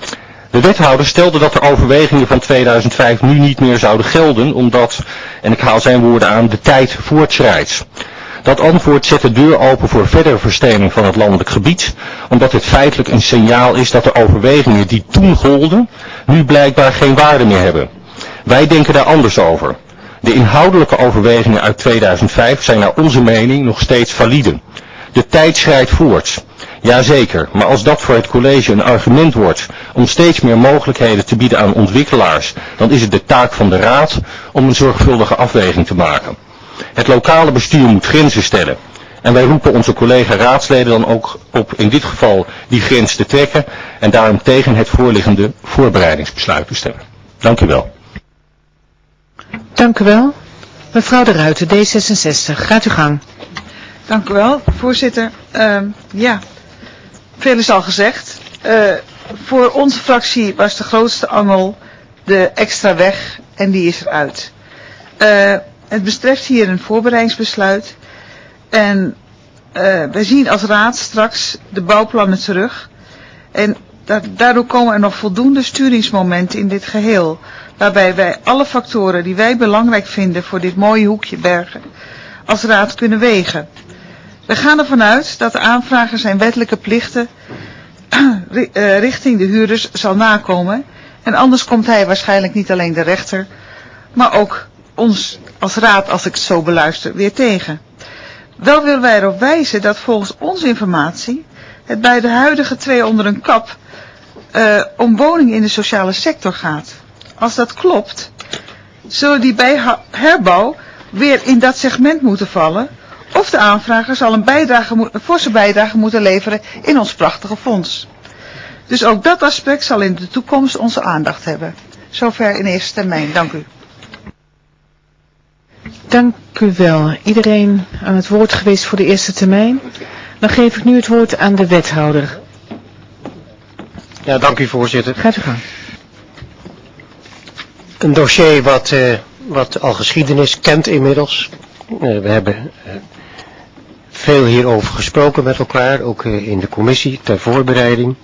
De wethouder stelde dat de overwegingen van 2005 nu niet meer zouden gelden, omdat, en ik haal zijn woorden aan, de tijd voortschrijdt. Dat antwoord zet de deur open voor verdere verstening van het landelijk gebied, omdat het feitelijk een signaal is dat de overwegingen die toen golden, nu blijkbaar geen waarde meer hebben. Wij denken daar anders over. De inhoudelijke overwegingen uit 2005 zijn naar onze mening nog steeds valide. De tijd schrijdt voort. Jazeker, maar als dat voor het college een argument wordt om steeds meer mogelijkheden te bieden aan ontwikkelaars, dan is het de taak van de Raad om een zorgvuldige afweging te maken. Het lokale bestuur moet grenzen stellen. En wij roepen onze collega-raadsleden dan ook op in dit geval die grens te trekken en daarom tegen het voorliggende voorbereidingsbesluit te stemmen. Dank u wel. Dank u wel. Mevrouw De Ruiter, D66. Gaat uw gang. Dank u wel, voorzitter. Ja, veel is al gezegd. Voor onze fractie was de grootste angel de extra weg en die is eruit. Het betreft hier een voorbereidingsbesluit en wij zien als raad straks de bouwplannen terug en daardoor komen er nog voldoende sturingsmomenten in dit geheel, waarbij wij alle factoren die wij belangrijk vinden voor dit mooie hoekje Bergen als raad kunnen wegen. We gaan ervan uit dat de aanvrager zijn wettelijke plichten richting de huurders zal nakomen en anders komt hij waarschijnlijk niet alleen de rechter, maar ook ons als raad, als ik het zo beluister, weer tegen. Wel willen wij erop wijzen dat volgens onze informatie het bij de huidige 2 onder een kap om woningen in de sociale sector gaat. Als dat klopt, zullen die bij herbouw weer in dat segment moeten vallen, of de aanvrager zal een forse bijdrage moeten leveren in ons prachtige fonds. Dus ook dat aspect zal in de toekomst onze aandacht hebben. Zover in eerste termijn. Dank u. Dank u wel. Iedereen aan het woord geweest voor de eerste termijn. Dan geef ik nu het woord aan de wethouder. Ja, dank u voorzitter. Gaat u gang. Een dossier wat al geschiedenis kent inmiddels. We hebben veel hierover gesproken met elkaar, ook in de commissie ter voorbereiding.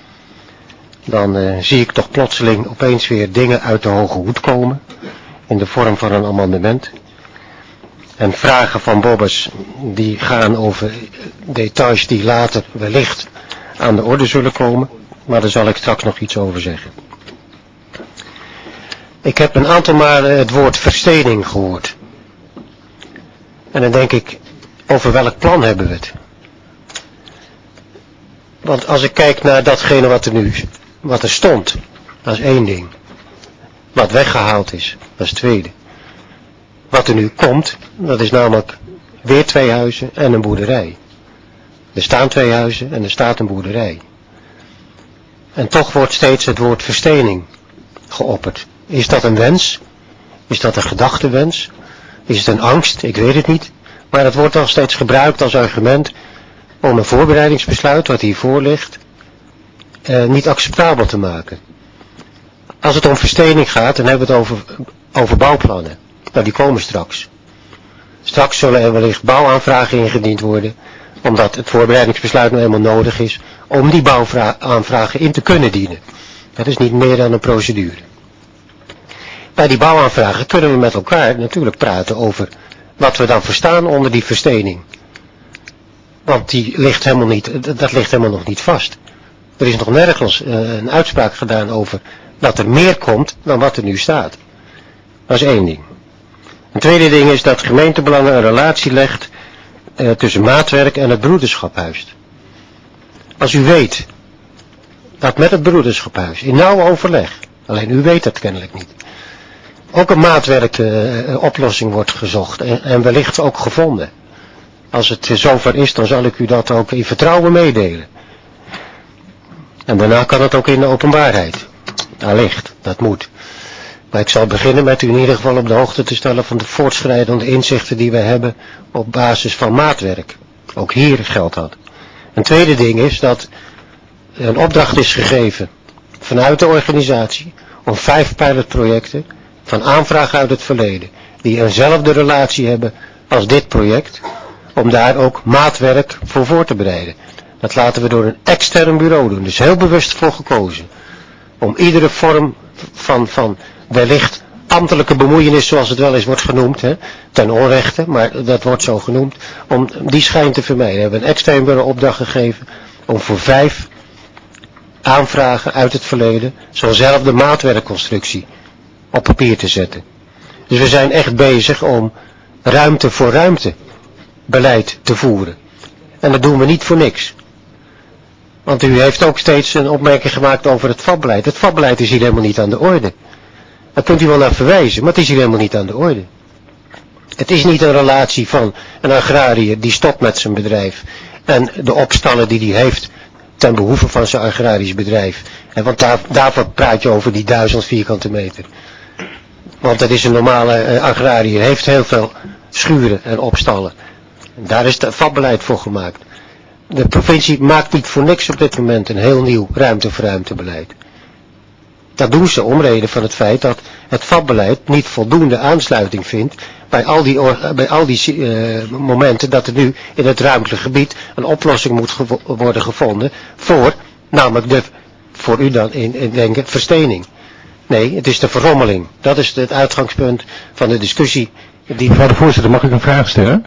Dan zie ik toch plotseling opeens weer dingen uit de hoge hoed komen, in de vorm van een amendement. En vragen van Bobbers die gaan over details die later wellicht aan de orde zullen komen, maar daar zal ik straks nog iets over zeggen. Ik heb een aantal malen het woord verstening gehoord. En dan denk ik, over welk plan hebben we het? Want als ik kijk naar datgene wat er stond, dat is één ding. Wat weggehaald is, dat is het tweede. Wat er nu komt, dat is namelijk weer 2 huizen en een boerderij. Er staan 2 huizen en er staat een boerderij. En toch wordt steeds het woord verstening geopperd. Is dat een wens? Is dat een gedachtewens? Is het een angst? Ik weet het niet. Maar het wordt nog steeds gebruikt als argument om een voorbereidingsbesluit wat hiervoor ligt niet acceptabel te maken. Als het om verstening gaat, dan hebben we het over bouwplannen. Nou, die komen straks. Straks zullen er wellicht bouwaanvragen ingediend worden, omdat het voorbereidingsbesluit nou helemaal nodig is om die bouwaanvragen in te kunnen dienen. Dat is niet meer dan een procedure. Bij die bouwaanvragen kunnen we met elkaar natuurlijk praten over wat we dan verstaan onder die verstening. Want dat ligt helemaal nog niet vast. Er is nog nergens een uitspraak gedaan over dat er meer komt dan wat er nu staat. Dat is één ding. Een tweede ding is dat gemeentebelangen een relatie legt tussen maatwerk en het broederschaphuis. Als u weet dat met het broederschaphuis in nauw overleg, alleen u weet dat kennelijk niet, ook een maatwerkoplossing wordt gezocht en wellicht ook gevonden. Als het zover is, dan zal ik u dat ook in vertrouwen meedelen. En daarna kan het ook in de openbaarheid. Allicht, dat moet. Maar ik zal beginnen met u in ieder geval op de hoogte te stellen van de voortschrijdende inzichten die we hebben op basis van maatwerk. Ook hier geldt dat. Een tweede ding is dat een opdracht is gegeven vanuit de organisatie om 5 pilotprojecten van aanvragen uit het verleden, die eenzelfde relatie hebben als dit project, om daar ook maatwerk voor te bereiden. Dat laten we door een extern bureau doen, dus heel bewust voor gekozen. Om iedere vorm van wellicht ambtelijke bemoeienis, zoals het wel eens wordt genoemd, ten onrechte, maar dat wordt zo genoemd, om die schijn te vermijden. We hebben een extern bureau opdracht gegeven om voor 5 aanvragen uit het verleden zo'nzelfde maatwerkconstructie op papier te zetten. Dus we zijn echt bezig om ruimte voor ruimte beleid te voeren. En dat doen we niet voor niks. Want u heeft ook steeds een opmerking gemaakt over het vatbeleid. Het vatbeleid is hier helemaal niet aan de orde. Daar kunt u wel naar verwijzen, maar het is hier helemaal niet aan de orde. Het is niet een relatie van een agrariër die stopt met zijn bedrijf en de opstallen die hij heeft ten behoeve van zijn agrarisch bedrijf. En want daarvoor praat je over die 1000 vierkante meter. Want dat is een normale agrariër, heeft heel veel schuren en opstallen. En daar is het vatbeleid voor gemaakt. De provincie maakt niet voor niks op dit moment een heel nieuw ruimte voor ruimtebeleid. Dat doen ze om reden van het feit dat het vatbeleid niet voldoende aansluiting vindt bij al die momenten dat er nu in het ruimtelijk gebied een oplossing moet worden gevonden voor, namelijk voor u dan in denken, verstening. Nee, het is de verrommeling. Dat is het uitgangspunt van de discussie. Mevrouw de voorzitter, mag ik een vraag stellen?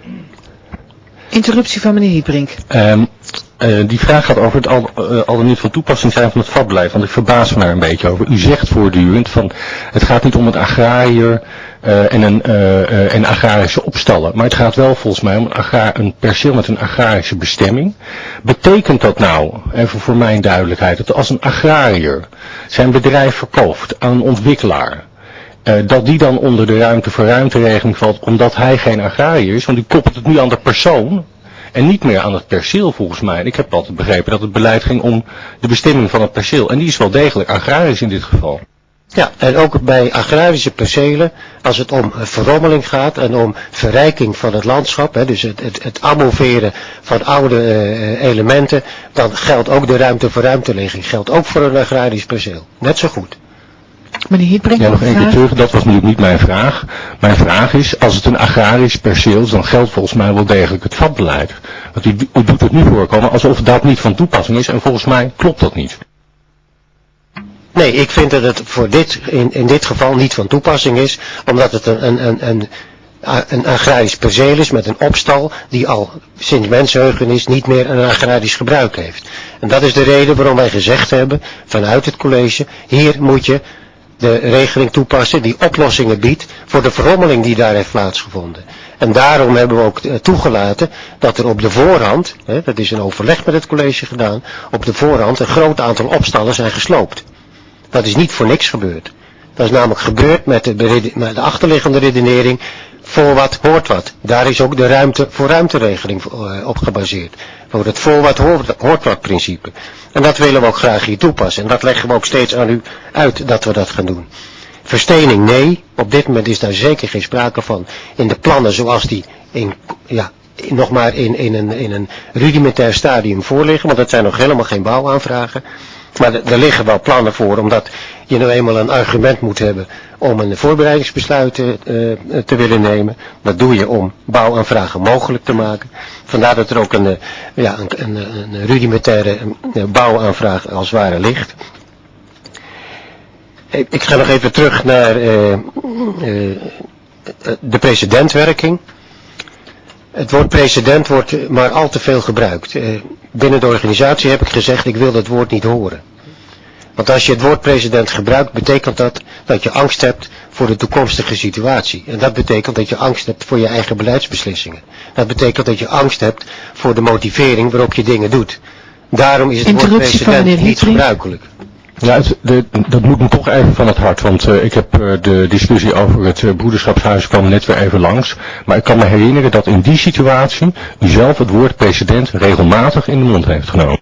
Interruptie van meneer Hiebrink. Die vraag gaat over het al dan niet van toepassing zijn van het vatbeleid, want ik verbaas me daar een beetje over. U zegt voortdurend van het gaat niet om een agrariër en agrarische opstallen, maar het gaat wel volgens mij om een perceel met een agrarische bestemming. Betekent dat nou, even voor mijn duidelijkheid, dat als een agrariër zijn bedrijf verkoopt aan een ontwikkelaar, dat die dan onder de ruimte voor ruimteregeling valt omdat hij geen agrariër is, want u koppelt het nu aan de persoon en niet meer aan het perceel volgens mij. En ik heb altijd begrepen dat het beleid ging om de bestemming van het perceel. En die is wel degelijk agrarisch in dit geval. Ja, en ook bij agrarische percelen, als het om verrommeling gaat en om verrijking van het landschap, dus het amoveren van oude elementen, dan geldt ook de ruimte voor ruimtelegging. Geldt ook voor een agrarisch perceel. Net zo goed. Meneer Hietbrink, ja, nog één keer terug. Dat was natuurlijk niet mijn vraag. Mijn vraag is, als het een agrarisch perceel is, dan geldt volgens mij wel degelijk het vatbeleid. Want u doet het nu voorkomen alsof dat niet van toepassing is en volgens mij klopt dat niet. Nee, ik vind dat het voor in dit geval niet van toepassing is, omdat het een agrarisch perceel is met een opstal die al sinds mensenheugenis niet meer een agrarisch gebruik heeft. En dat is de reden waarom wij gezegd hebben vanuit het college, hier moet je de regeling toepassen die oplossingen biedt voor de verrommeling die daar heeft plaatsgevonden. En daarom hebben we ook toegelaten dat er op de voorhand, dat is een overleg met het college gedaan, op de voorhand een groot aantal opstallen zijn gesloopt. Dat is niet voor niks gebeurd. Dat is namelijk gebeurd met de achterliggende redenering, voor wat hoort wat. Daar is ook de ruimte voor ruimteregeling op gebaseerd. Voor het voor wat hoort wat principe. En dat willen we ook graag hier toepassen. En dat leggen we ook steeds aan u uit dat we dat gaan doen. Verstening, nee. Op dit moment is daar zeker geen sprake van. In de plannen zoals die nog maar in een rudimentair stadium voorliggen. Want dat zijn nog helemaal geen bouwaanvragen. Maar er liggen wel plannen voor om dat je nou eenmaal een argument moet hebben om een voorbereidingsbesluit te willen nemen. Dat doe je om bouwaanvragen mogelijk te maken. Vandaar dat er ook een rudimentaire bouwaanvraag als het ware ligt. Ik ga nog even terug naar de precedentwerking. Het woord precedent wordt maar al te veel gebruikt. Binnen de organisatie heb ik gezegd, ik wil dat woord niet horen. Want als je het woord precedent gebruikt, betekent dat je angst hebt voor de toekomstige situatie. En dat betekent dat je angst hebt voor je eigen beleidsbeslissingen. Dat betekent dat je angst hebt voor de motivering waarop je dingen doet. Daarom is het woord precedent niet gebruikelijk. Ja, dat moet me toch even van het hart, want ik heb de discussie over het broederschapshuis kwam net weer even langs. Maar ik kan me herinneren dat in die situatie u zelf het woord precedent regelmatig in de mond heeft genomen.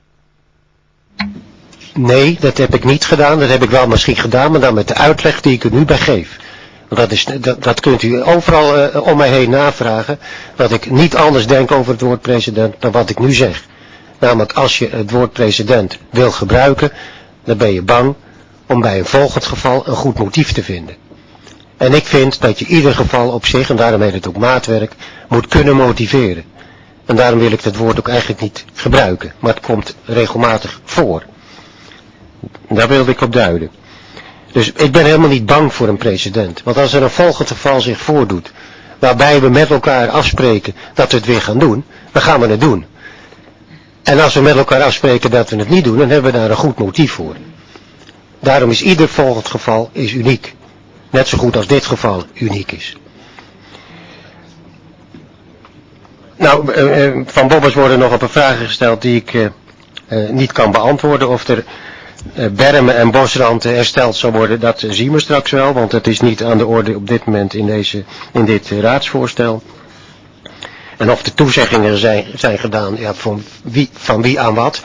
Nee, dat heb ik niet gedaan. Dat heb ik wel misschien gedaan, maar dan met de uitleg die ik er nu bij geef. Want dat kunt u overal om mij heen navragen. Dat ik niet anders denk over het woord precedent dan wat ik nu zeg. Namelijk als je het woord precedent wil gebruiken, dan ben je bang om bij een volgend geval een goed motief te vinden. En ik vind dat je ieder geval op zich, en daarom heet het ook maatwerk, moet kunnen motiveren. En daarom wil ik dat woord ook eigenlijk niet gebruiken. Maar het komt regelmatig voor. Daar wilde ik op duiden. Dus ik ben helemaal niet bang voor een precedent. Want als er een volgend geval zich voordoet, waarbij we met elkaar afspreken dat we het weer gaan doen, dan gaan we het doen. En als we met elkaar afspreken dat we het niet doen, dan hebben we daar een goed motief voor. Daarom is ieder volgend geval uniek. Net zo goed als dit geval uniek is. Nou, van Bobbers worden nog op een vragen gesteld die ik niet kan beantwoorden. Of er bermen en bosranden hersteld zal worden, dat zien we straks wel. Want het is niet aan de orde op dit moment in dit raadsvoorstel. En of de toezeggingen zijn gedaan, ja, van wie aan wat.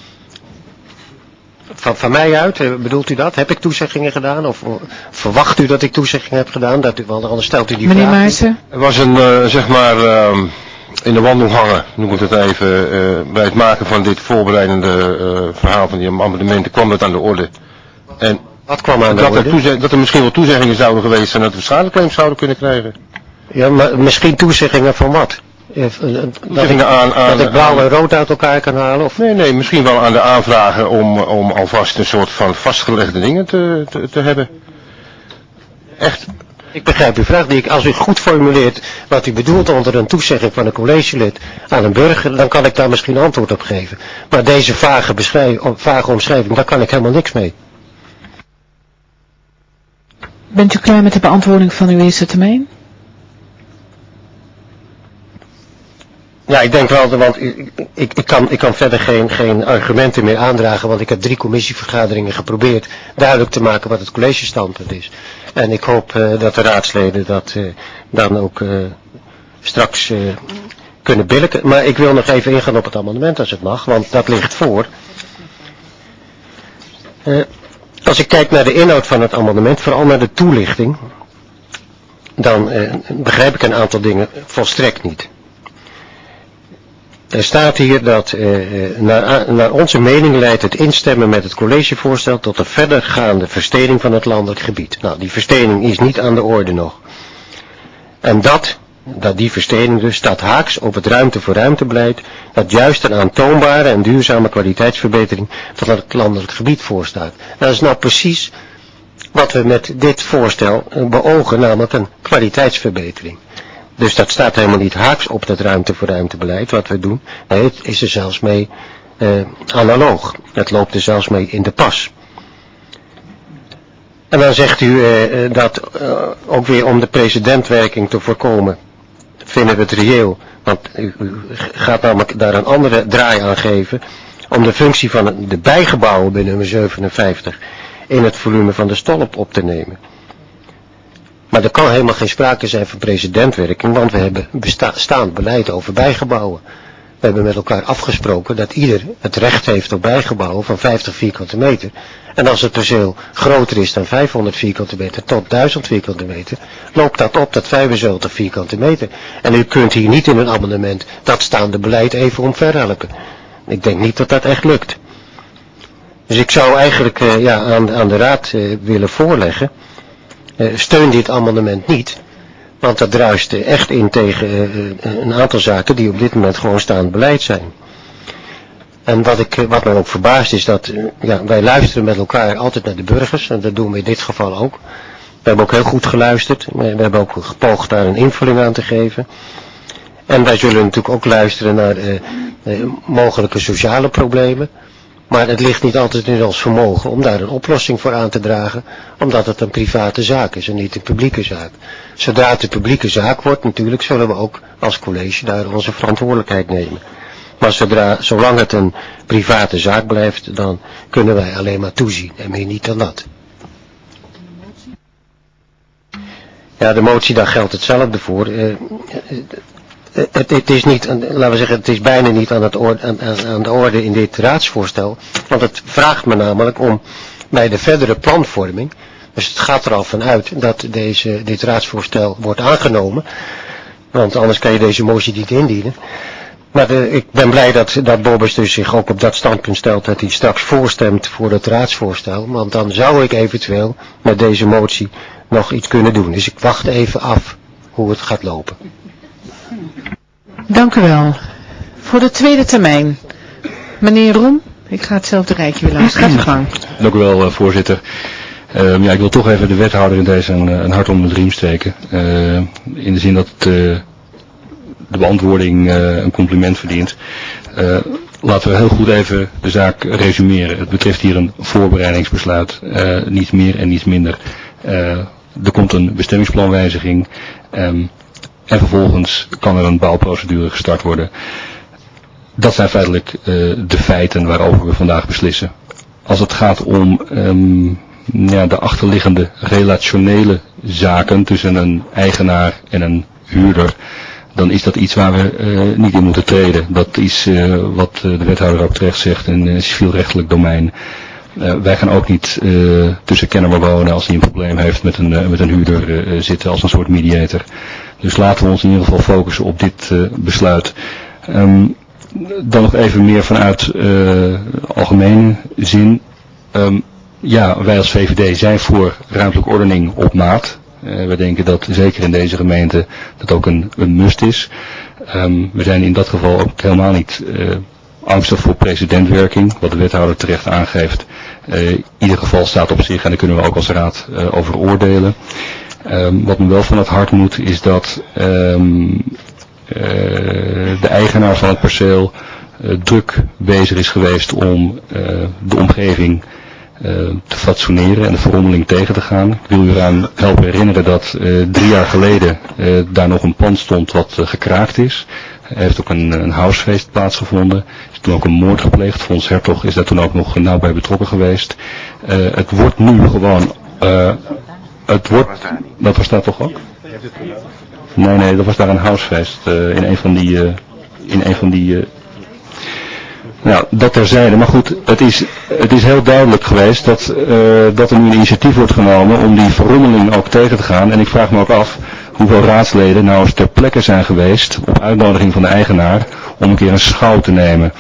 Van mij uit, bedoelt u dat? Heb ik toezeggingen gedaan? Of verwacht u dat ik toezeggingen heb gedaan? Want anders stelt u die Meneer vraag. Meijsen? Er was in de wandelgangen, noem ik het even, bij het maken van dit voorbereidende verhaal van die amendementen kwam dat aan de orde. En wat kwam aan de orde? Dat er misschien wel toezeggingen zouden geweest zijn dat we schadeclaims zouden kunnen krijgen. Ja, maar misschien toezeggingen van wat? Dat ik blauw en rood uit elkaar kan halen? Of? Nee, misschien wel aan de aanvragen om alvast een soort van vastgelegde dingen te hebben. Echt. Ik begrijp uw vraag. Als u goed formuleert wat u bedoelt onder een toezegging van een collegelid aan een burger, dan kan ik daar misschien antwoord op geven. Maar deze vage omschrijving, daar kan ik helemaal niks mee. Bent u klaar met de beantwoording van uw eerste termijn? Ja, ik denk wel, want ik kan verder geen argumenten meer aandragen, want ik heb 3 commissievergaderingen geprobeerd duidelijk te maken wat het collegestandpunt is. En ik hoop dat de raadsleden dat dan ook straks kunnen billijken. Maar ik wil nog even ingaan op het amendement als het mag, want dat ligt voor. Als ik kijk naar de inhoud van het amendement, vooral naar de toelichting, dan begrijp ik een aantal dingen volstrekt niet. Er staat hier dat naar onze mening leidt het instemmen met het collegevoorstel tot een verdergaande verstening van het landelijk gebied. Nou, die verstening is niet aan de orde nog. En dat die verstening dus staat haaks op het ruimte voor ruimtebeleid, dat juist een aantoonbare en duurzame kwaliteitsverbetering van het landelijk gebied voorstaat. Dat is nou precies wat we met dit voorstel beogen, namelijk een kwaliteitsverbetering. Dus dat staat helemaal niet haaks op dat ruimte voor ruimtebeleid wat we doen. Nee, het is er zelfs mee analoog. Het loopt er zelfs mee in de pas. En dan zegt u dat ook weer om de precedentwerking te voorkomen, vinden we het reëel. Want u gaat namelijk daar een andere draai aan geven om de functie van de bijgebouwen bij nummer 57 in het volume van de stolp op te nemen. Maar er kan helemaal geen sprake zijn van precedentwerking, want we hebben bestaand beleid over bijgebouwen. We hebben met elkaar afgesproken dat ieder het recht heeft op bijgebouwen van 50 vierkante meter. En als het perceel groter is dan 500 vierkante meter tot 1000 vierkante meter, loopt dat op tot 75 vierkante meter. En u kunt hier niet in een amendement dat staande beleid even omverhelpen. Ik denk niet dat dat echt lukt. Dus ik zou eigenlijk aan de raad willen voorleggen, steun dit amendement niet, want dat druist echt in tegen een aantal zaken die op dit moment gewoon staand beleid zijn. En wat mij ook verbaast is dat wij luisteren met elkaar altijd naar de burgers, en dat doen we in dit geval ook. We hebben ook heel goed geluisterd, we hebben ook gepoogd daar een invulling aan te geven. En wij zullen natuurlijk ook luisteren naar mogelijke sociale problemen. Maar het ligt niet altijd in ons vermogen om daar een oplossing voor aan te dragen, omdat het een private zaak is en niet een publieke zaak. Zodra het een publieke zaak wordt, natuurlijk zullen we ook als college daar onze verantwoordelijkheid nemen. Maar zolang het een private zaak blijft, dan kunnen wij alleen maar toezien en meer niet dan dat. Ja, de motie, daar geldt hetzelfde voor. Het is niet, laten we zeggen, het is bijna niet aan de orde in dit raadsvoorstel. Want het vraagt me namelijk om bij de verdere planvorming, dus het gaat er al vanuit dat dit raadsvoorstel wordt aangenomen. Want anders kan je deze motie niet indienen. Maar ik ben blij dat Bobbers dus zich ook op dat standpunt stelt dat hij straks voorstemt voor het raadsvoorstel. Want dan zou ik eventueel met deze motie nog iets kunnen doen. Dus ik wacht even af hoe het gaat lopen. Dank u wel. Voor de tweede termijn. Meneer Roem, ik ga hetzelfde rijtje weer langs. Gaat u gang. Dank u wel, voorzitter. Ik wil toch even de wethouder in deze een hart onder de riem steken. In de zin dat de beantwoording een compliment verdient. Laten we heel goed even de zaak resumeren. Het betreft hier een voorbereidingsbesluit. Niet meer en niet minder. Er komt een bestemmingsplanwijziging. En vervolgens kan er een bouwprocedure gestart worden. Dat zijn feitelijk de feiten waarover we vandaag beslissen. Als het gaat om de achterliggende relationele zaken tussen een eigenaar en een huurder, dan is dat iets waar we niet in moeten treden. Dat is wat de wethouder ook terecht zegt, een civielrechtelijk domein. Wij gaan ook niet tussen Kennemer wonen als hij een probleem heeft met een huurder zitten als een soort mediator. Dus laten we ons in ieder geval focussen op dit besluit. Dan nog even meer vanuit algemene zin. Wij als VVD zijn voor ruimtelijke ordening op maat. We denken dat zeker in deze gemeente dat ook een must is. We zijn in dat geval ook helemaal niet angstig voor precedentwerking, wat de wethouder terecht aangeeft. Ieder geval staat op zich en daar kunnen we ook als raad over oordelen. Wat me wel van het hart moet is dat de eigenaar van het perceel druk bezig is geweest om de omgeving te fatsoeneren en de verrommeling tegen te gaan. Ik wil u eraan helpen herinneren dat 3 jaar geleden daar nog een pand stond wat gekraakt is. Er heeft ook een housefeest plaatsgevonden. Er is toen ook een moord gepleegd. Fons Hertog is daar toen ook nog nauw bij betrokken geweest. Het wordt nu gewoon... Dat was daar toch ook? Nee, dat was daar een housefeest in een van die nou, dat terzijde. Maar goed, het is heel duidelijk geweest dat er nu een initiatief wordt genomen om die verrommeling ook tegen te gaan. En ik vraag me ook af hoeveel raadsleden nou eens ter plekke zijn geweest op uitnodiging van de eigenaar om een keer een schouw te nemen.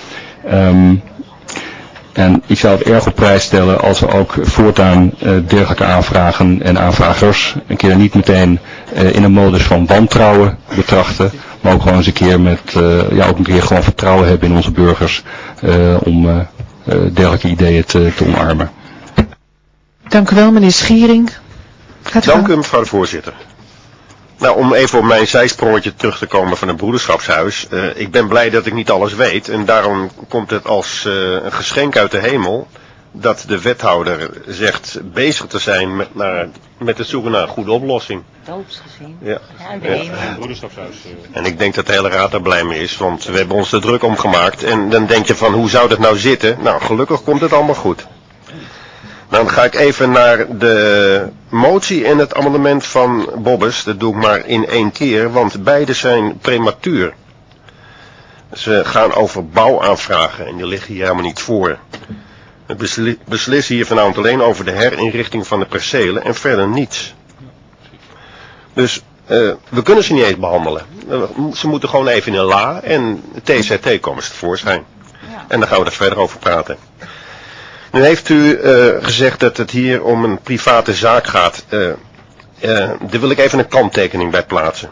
En ik zou het erg op prijs stellen als we ook voortaan dergelijke aanvragen en aanvragers een keer niet meteen in een modus van wantrouwen betrachten, maar ook gewoon eens een keer ook een keer gewoon vertrouwen hebben in onze burgers om dergelijke ideeën te omarmen. Dank u wel, meneer Schiering. Dank u, mevrouw de voorzitter. Nou, om even op mijn zijsprongetje terug te komen van het broederschapshuis. Ik ben blij dat ik niet alles weet en daarom komt het als een geschenk uit de hemel dat de wethouder zegt bezig te zijn met het zoeken naar een goede oplossing. Doopsgezin. Ja. Ja. Broederschapshuis. En ik denk dat de hele raad daar blij mee is, want we hebben ons er druk om gemaakt. En dan denk je van, hoe zou dat nou zitten? Nou, gelukkig komt het allemaal goed. Dan ga ik even naar de motie en het amendement van Bobbers. Dat doe ik maar in 1 keer, want beide zijn prematuur. Ze gaan over bouwaanvragen en die liggen hier helemaal niet voor. We beslissen hier vanavond alleen over de herinrichting van de percelen en verder niets. Dus we kunnen ze niet eens behandelen. Ze moeten gewoon even in een la en TZT komen ze tevoorschijn. En dan gaan we er verder over praten. Nu heeft u gezegd dat het hier om een private zaak gaat. Daar wil ik even een kanttekening bij plaatsen.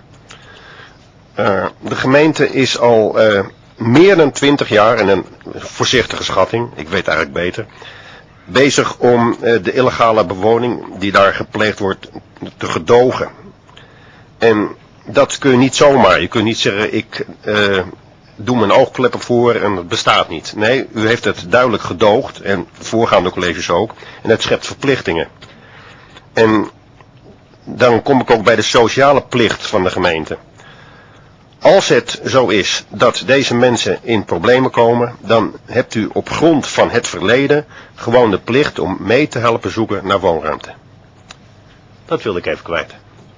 De gemeente is al meer dan 20 jaar, en een voorzichtige schatting, ik weet eigenlijk beter, bezig om de illegale bewoning die daar gepleegd wordt te gedogen. En dat kun je niet zomaar. Je kunt niet zeggen, ik doe mijn oogkleppen voor en het bestaat niet. Nee, u heeft het duidelijk gedoogd, en voorgaande colleges ook, en het schept verplichtingen. En dan kom ik ook bij de sociale plicht van de gemeente. Als het zo is dat deze mensen in problemen komen, dan hebt u op grond van het verleden gewoon de plicht om mee te helpen zoeken naar woonruimte. Dat wilde ik even kwijt.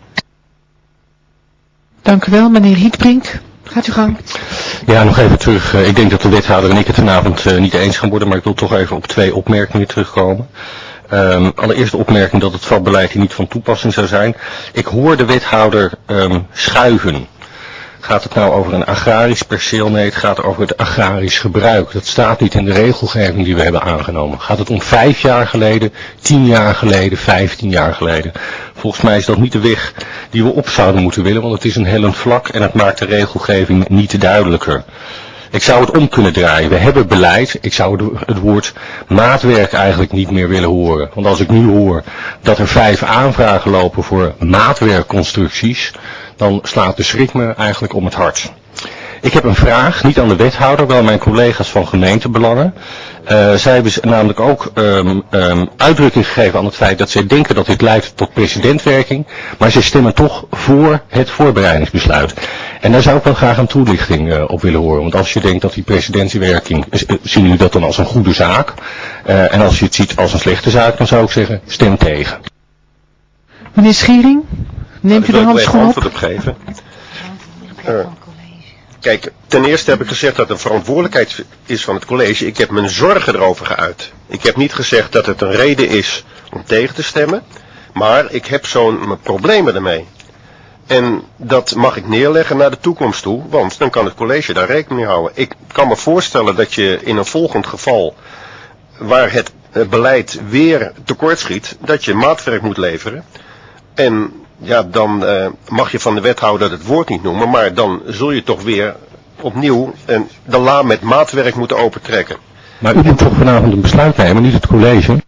Dank u wel, meneer Hietbrink. Gaat u gang. Ja, nog even terug. Ik denk dat de wethouder en ik het vanavond niet eens gaan worden, maar ik wil toch even op 2 opmerkingen terugkomen. Allereerst de opmerking dat het vakbeleid hier niet van toepassing zou zijn. Ik hoor de wethouder schuiven. Gaat het nou over een agrarisch perceel? Nee, het gaat over het agrarisch gebruik. Dat staat niet in de regelgeving die we hebben aangenomen. Gaat het om 5 jaar geleden, 10 jaar geleden, 15 jaar geleden? Volgens mij is dat niet de weg die we op zouden moeten willen, want het is een hellend vlak en het maakt de regelgeving niet duidelijker. Ik zou het om kunnen draaien. We hebben beleid. Ik zou het woord maatwerk eigenlijk niet meer willen horen. Want als ik nu hoor dat er 5 aanvragen lopen voor maatwerkconstructies, dan slaat de schrik me eigenlijk om het hart. Ik heb een vraag, niet aan de wethouder, wel mijn collega's van gemeentebelangen. Zij hebben namelijk ook uitdrukking gegeven aan het feit dat zij denken dat dit leidt tot precedentwerking, maar zij stemmen toch voor het voorbereidingsbesluit. En daar zou ik wel graag een toelichting op willen horen. Want als je denkt dat die precedentwerking, zien jullie dat dan als een goede zaak? En als je het ziet als een slechte zaak, dan zou ik zeggen, stem tegen. Meneer Schiering, neemt u de handschoen op? Ik wil even antwoord op geven. Kijk, ten eerste heb ik gezegd dat het een verantwoordelijkheid is van het college. Ik heb mijn zorgen erover geuit. Ik heb niet gezegd dat het een reden is om tegen te stemmen. Maar ik heb zo'n problemen ermee. En dat mag ik neerleggen naar de toekomst toe. Want dan kan het college daar rekening mee houden. Ik kan me voorstellen dat je in een volgend geval, waar het beleid weer tekortschiet, dat je maatwerk moet leveren. En ja, dan mag je van de wethouder het woord niet noemen, maar dan zul je toch weer opnieuw de la met maatwerk moeten opentrekken. Maar u moet toch vanavond een besluit nemen, niet het college?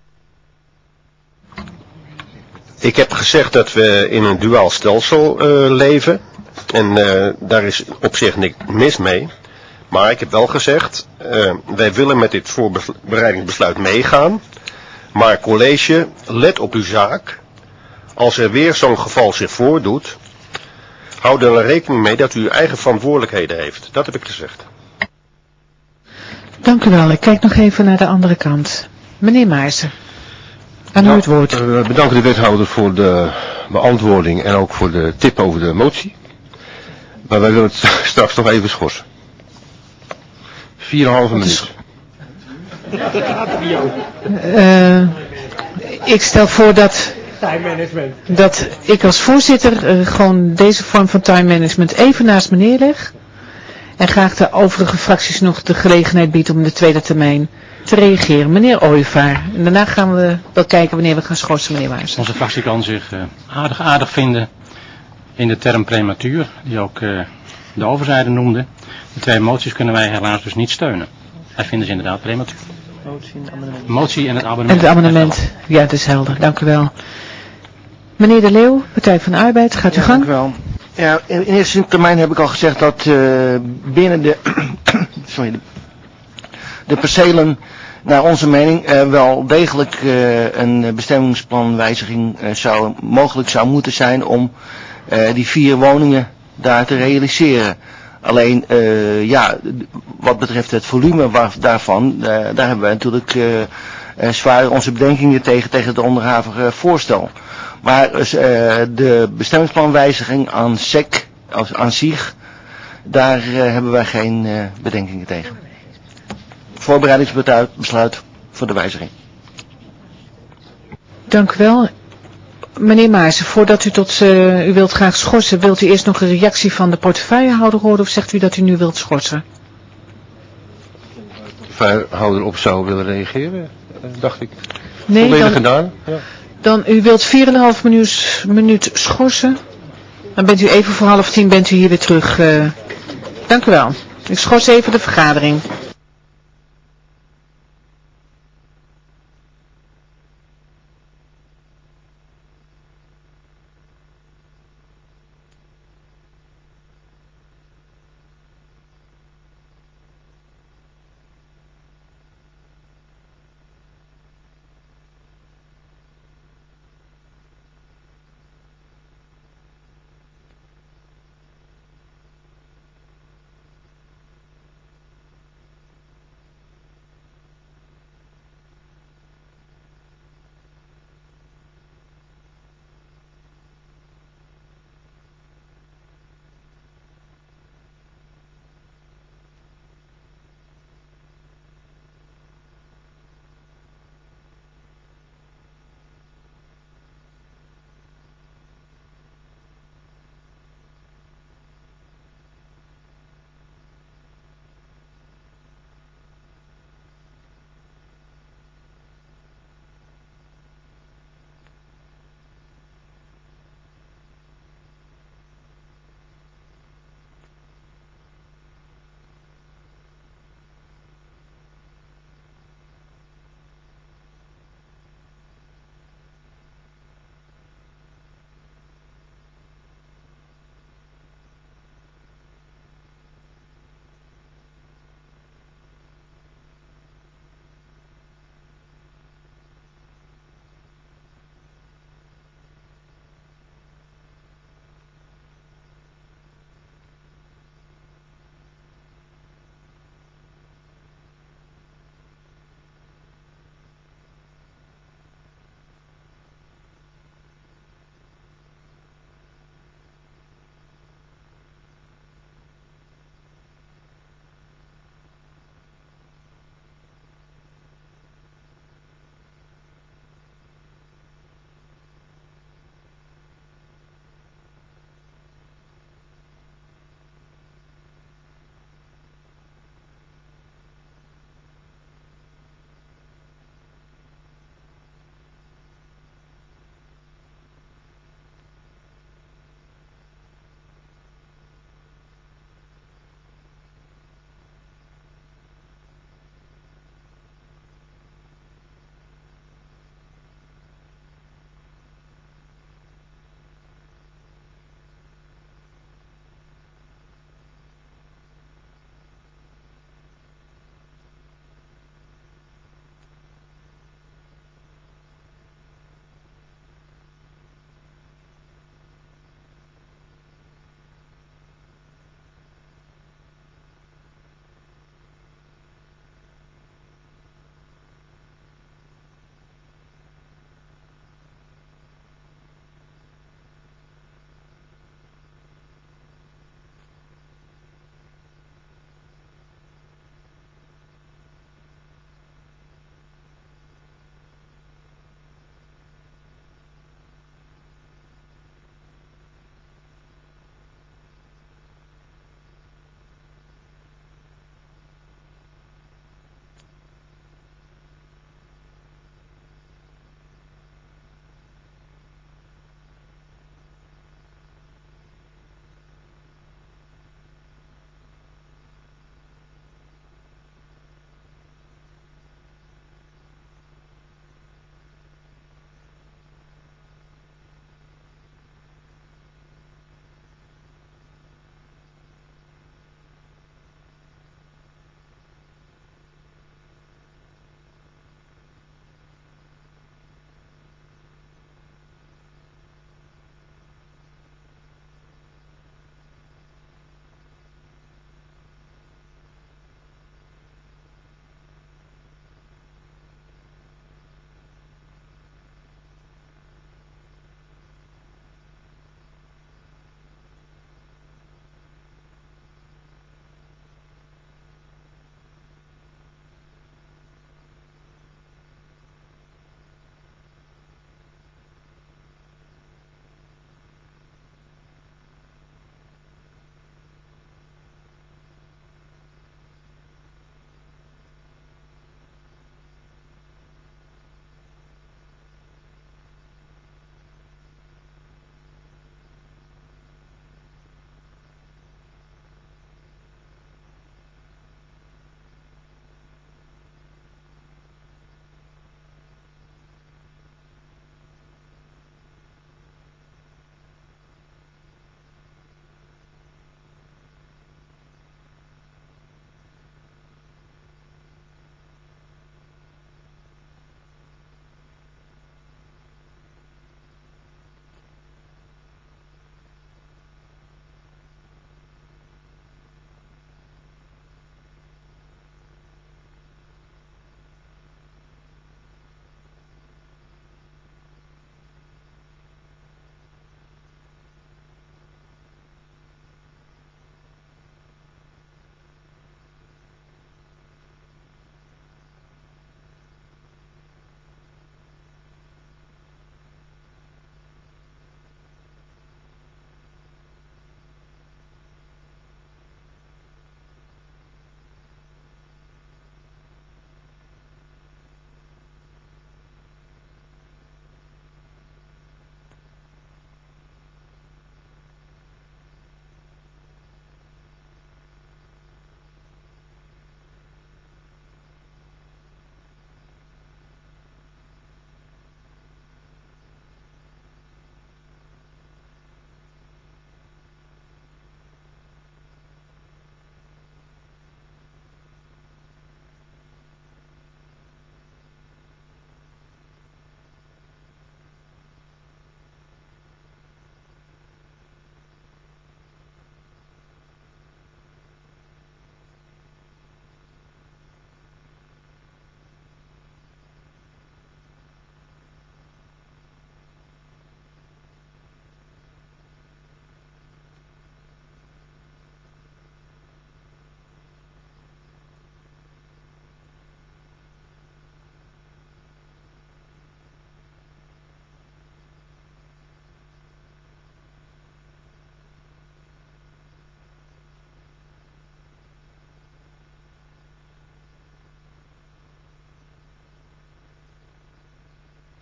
Ik heb gezegd dat we in een duaal stelsel leven. En daar is op zich niks mis mee. Maar ik heb wel gezegd, wij willen met dit voorbereidingsbesluit meegaan. Maar college, let op uw zaak. Als er weer zo'n geval zich voordoet, houd er rekening mee dat u uw eigen verantwoordelijkheden heeft. Dat heb ik gezegd. Dank u wel. Ik kijk nog even naar de andere kant. Meneer Maarsen, aan u het woord. We bedanken de wethouder voor de beantwoording en ook voor de tip over de motie. Maar wij willen het straks nog even schorsen. 4,5 minuut. Ik stel voor dat ik als voorzitter gewoon deze vorm van time management even naast me neerleg. En graag de overige fracties nog de gelegenheid biedt om in de tweede termijn te reageren. Meneer Ooyevaar. En daarna gaan we wel kijken wanneer we gaan schorsen, meneer Waars. Onze fractie kan zich aardig vinden in de term prematuur, die ook de overzijde noemde. De 2 moties kunnen wij helaas dus niet steunen. Wij vinden ze inderdaad prematuur. Motie en het abonnement. En het abonnement. Ja, dat is helder. Dank u wel. Meneer De Leeuw, Partij van de Arbeid, gaat u gang. Dank u wel. Ja, in eerste termijn heb ik al gezegd dat binnen de, de percelen, naar onze mening, wel degelijk een bestemmingsplanwijziging mogelijk zou moeten zijn om die 4 woningen daar te realiseren. Alleen, ja, wat betreft het volume daarvan, daar hebben we natuurlijk zwaar onze bedenkingen tegen het onderhavige voorstel. Maar de bestemmingsplanwijziging aan zich, daar hebben wij geen bedenkingen tegen. Voorbereidingsbesluit voor de wijziging. Dank u wel. Meneer Maarsen, voordat u wilt graag schorsen, wilt u eerst nog een reactie van de portefeuillehouder horen of zegt u dat u nu wilt schorsen? De portefeuillehouder op zou willen reageren. dacht ik. Nee, volledig dan, gedaan. Ja. dan u wilt 4,5 minuut schorsen. Dan bent u even voor 9:30 bent u hier weer terug. Dank u wel. Ik schors even de vergadering.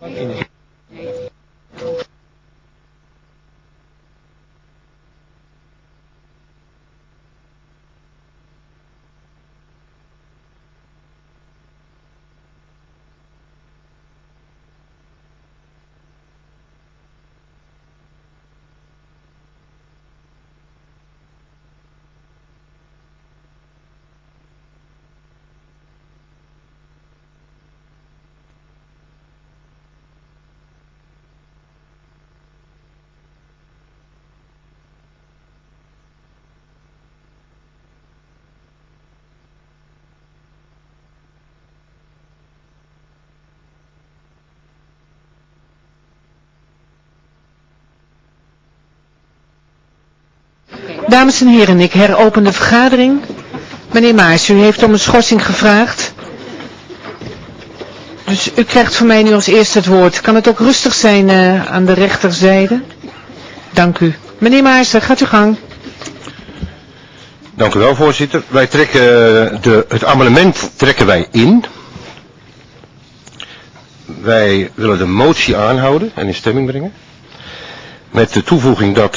Dames en heren, ik heropen de vergadering. Meneer Maas, u heeft om een schorsing gevraagd. Dus u krijgt van mij nu als eerste het woord. Kan het ook rustig zijn aan de rechterzijde? Dank u. Meneer Maas, gaat uw gang. Dank u wel, voorzitter. Wij trekken het amendement trekken wij in. Wij willen de motie aanhouden en in stemming brengen. Met de toevoeging dat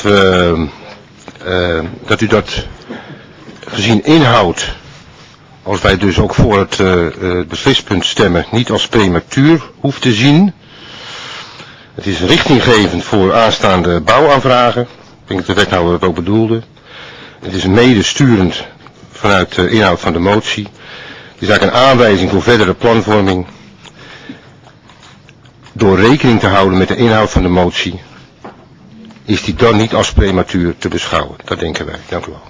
u dat gezien inhoud, als wij dus ook voor het beslispunt stemmen, niet als prematuur hoeft te zien. Het is richtinggevend voor aanstaande bouwaanvragen. Ik denk dat de wethouder dat ook bedoelde. Het is medesturend vanuit de inhoud van de motie. Het is eigenlijk een aanwijzing voor verdere planvorming. Door rekening te houden met de inhoud van de motie, is die dan niet als prematuur te beschouwen. Dat denken wij. Dank u wel.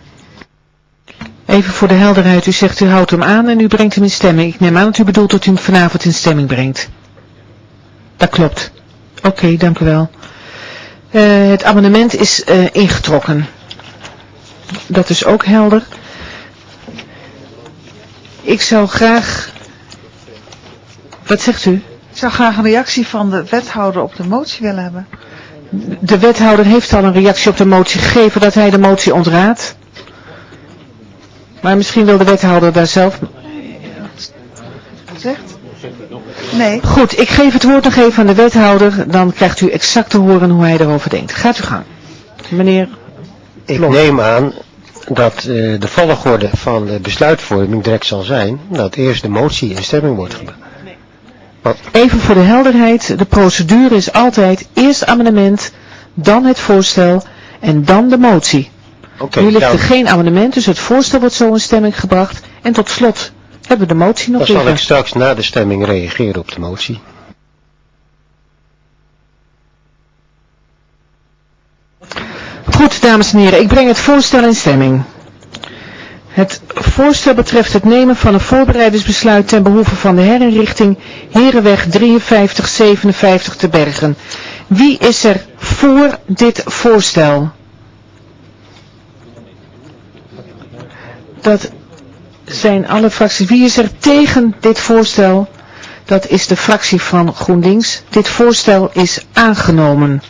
Even voor de helderheid, u zegt u houdt hem aan en u brengt hem in stemming. Ik neem aan dat u bedoelt dat u hem vanavond in stemming brengt. Dat klopt. Oké, dank u wel. Het amendement is ingetrokken. Dat is ook helder. Ik zou graag... Wat zegt u? Ik zou graag een reactie van de wethouder op de motie willen hebben. De wethouder heeft al een reactie op de motie gegeven dat hij de motie ontraadt. Maar misschien wil de wethouder daar zelf... Zegt? Nee. Goed, ik geef het woord nog even aan de wethouder. Dan krijgt u exact te horen hoe hij erover denkt. Gaat u gang. Meneer Ik neem aan dat de volgorde van de besluitvorming direct zal zijn dat eerst de motie in stemming wordt gebracht. Even voor de helderheid, de procedure is altijd eerst amendement, dan het voorstel en dan de motie. Nu ligt er geen amendement, dus het voorstel wordt zo in stemming gebracht. En tot slot hebben we de motie nog liggen. Dan zal ik straks na de stemming reageren op de motie. Goed, dames en heren, ik breng het voorstel in stemming. Het voorstel betreft het nemen van een voorbereidingsbesluit ten behoeve van de herinrichting Herenweg 5357 te Bergen. Wie is er voor dit voorstel? Dat zijn alle fracties. Wie is er tegen dit voorstel? Dat is de fractie van GroenLinks. Dit voorstel is aangenomen.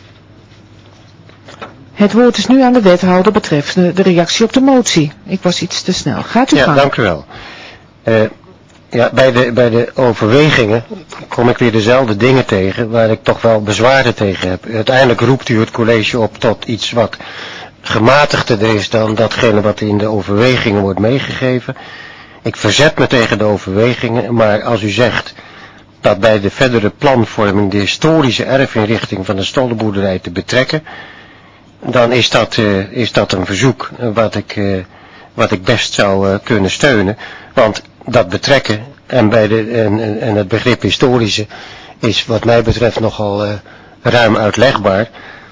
Het woord is nu aan de wethouder betreffende de reactie op de motie. Ik was iets te snel. Gaat u gang. Ja, dank u wel. Bij de overwegingen kom ik weer dezelfde dingen tegen waar ik toch wel bezwaren tegen heb. Uiteindelijk roept u het college op tot iets wat gematigder is dan datgene wat in de overwegingen wordt meegegeven. Ik verzet me tegen de overwegingen, maar als u zegt dat bij de verdere planvorming de historische erfinrichting van de stollenboerderij te betrekken, dan is dat een verzoek wat ik best zou kunnen steunen. Want dat betrekken en het begrip historische is wat mij betreft nogal ruim uitlegbaar.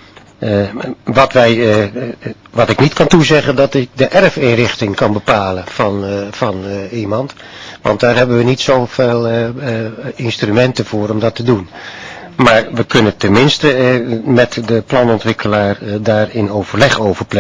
Wat ik niet kan toezeggen, dat ik de erfinrichting kan bepalen van iemand. Want daar hebben we niet zoveel instrumenten voor om dat te doen. Maar we kunnen tenminste met de planontwikkelaar daarin overleg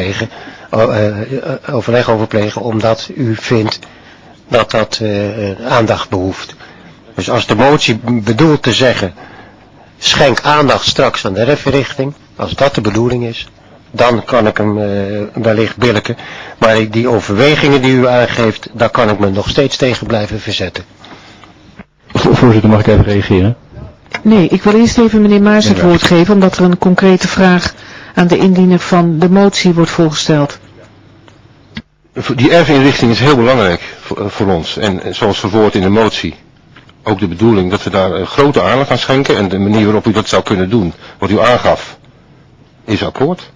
over plegen, omdat u vindt dat dat aandacht behoeft. Dus als de motie bedoelt te zeggen, schenk aandacht straks aan de erfrichting, als dat de bedoeling is, dan kan ik hem wellicht billijken. Maar die overwegingen die u aangeeft, daar kan ik me nog steeds tegen blijven verzetten. Voorzitter, mag ik even reageren? Nee, ik wil eerst even meneer Maas het woord geven, omdat er een concrete vraag aan de indiener van de motie wordt voorgesteld. Die erfinrichting is heel belangrijk voor ons. En zoals verwoord in de motie, ook de bedoeling dat we daar grote aandacht aan schenken. En de manier waarop u dat zou kunnen doen, wat u aangaf, is akkoord.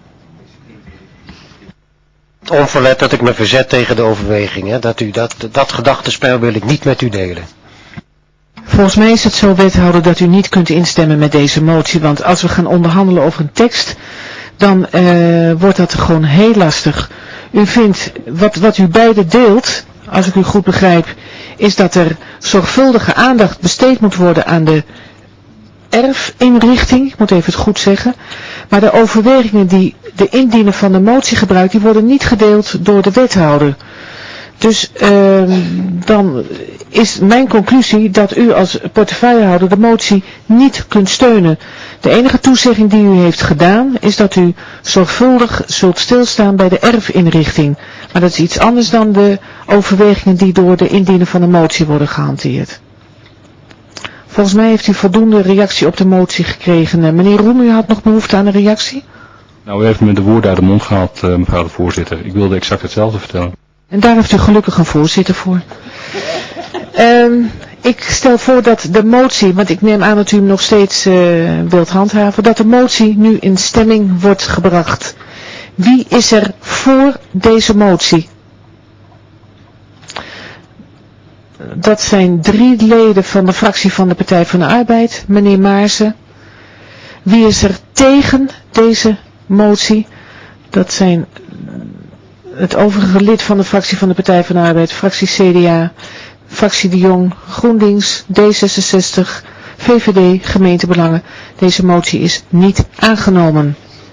Onverlet dat ik me verzet tegen de overweging. Hè? Dat gedachtenspel wil ik niet met u delen. Volgens mij is het zo, wethouder, dat u niet kunt instemmen met deze motie. Want als we gaan onderhandelen over een tekst, dan wordt dat gewoon heel lastig. U vindt, wat u beide deelt, als ik u goed begrijp, is dat er zorgvuldige aandacht besteed moet worden aan de erfinrichting. Ik moet even het goed zeggen. Maar de overwegingen die de indiener van de motie gebruikt, die worden niet gedeeld door de wethouder. Dus dan is mijn conclusie dat u als portefeuillehouder de motie niet kunt steunen. De enige toezegging die u heeft gedaan is dat u zorgvuldig zult stilstaan bij de erfinrichting. Maar dat is iets anders dan de overwegingen die door de indiener van de motie worden gehanteerd. Volgens mij heeft u voldoende reactie op de motie gekregen. Meneer Roem, u had nog behoefte aan een reactie? Nou, u heeft me de woorden uit de mond gehaald, mevrouw de voorzitter. Ik wilde exact hetzelfde vertellen. En daar heeft u gelukkig een voorzitter voor. Ik stel voor dat de motie, want ik neem aan dat u hem nog steeds wilt handhaven, dat de motie nu in stemming wordt gebracht. Wie is er voor deze motie? Dat zijn 3 leden van de fractie van de Partij van de Arbeid, meneer Maarsen. Wie is er tegen deze motie? Dat zijn het overige lid van de fractie van de Partij van de Arbeid, fractie CDA, fractie De Jong, GroenLinks, D66, VVD, gemeentebelangen. Deze motie is niet aangenomen.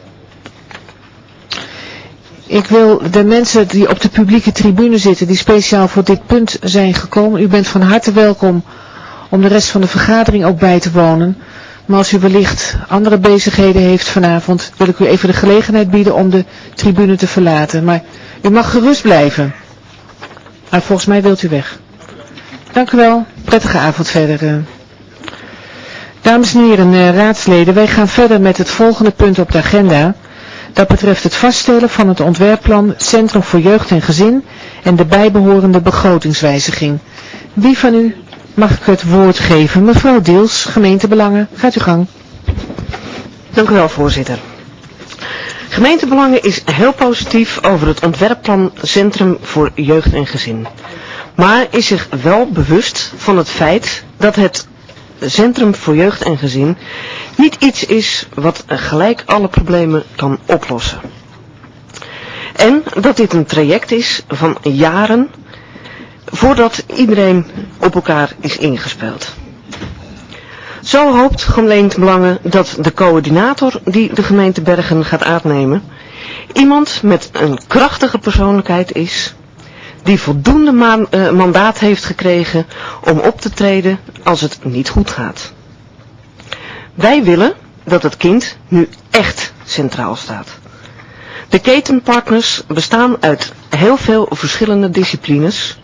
Ik wil de mensen die op de publieke tribune zitten, die speciaal voor dit punt zijn gekomen, u bent van harte welkom om de rest van de vergadering ook bij te wonen. Maar als u wellicht andere bezigheden heeft vanavond, wil ik u even de gelegenheid bieden om de tribune te verlaten. Maar u mag gerust blijven. Maar volgens mij wilt u weg. Dank u wel. Prettige avond verder. Dames en heren, raadsleden, wij gaan verder met het volgende punt op de agenda. Dat betreft het vaststellen van het ontwerpplan Centrum voor Jeugd en Gezin en de bijbehorende begrotingswijziging. Wie van u mag ik het woord geven? Mevrouw Diels, gemeentebelangen, gaat uw gang. Dank u wel, voorzitter. Gemeentebelangen is heel positief over het ontwerpplan Centrum voor Jeugd en Gezin. Maar is zich wel bewust van het feit dat het Centrum voor Jeugd en Gezin niet iets is wat gelijk alle problemen kan oplossen. En dat dit een traject is van jaren voordat iedereen op elkaar is ingespeeld. Zo hoopt Gemeentebelangen dat de coördinator die de gemeente Bergen gaat aannemen iemand met een krachtige persoonlijkheid is, die voldoende mandaat heeft gekregen om op te treden als het niet goed gaat. Wij willen dat het kind nu echt centraal staat. De ketenpartners bestaan uit heel veel verschillende disciplines,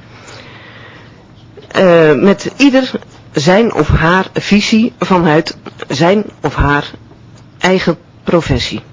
met ieder zijn of haar visie vanuit zijn of haar eigen professie.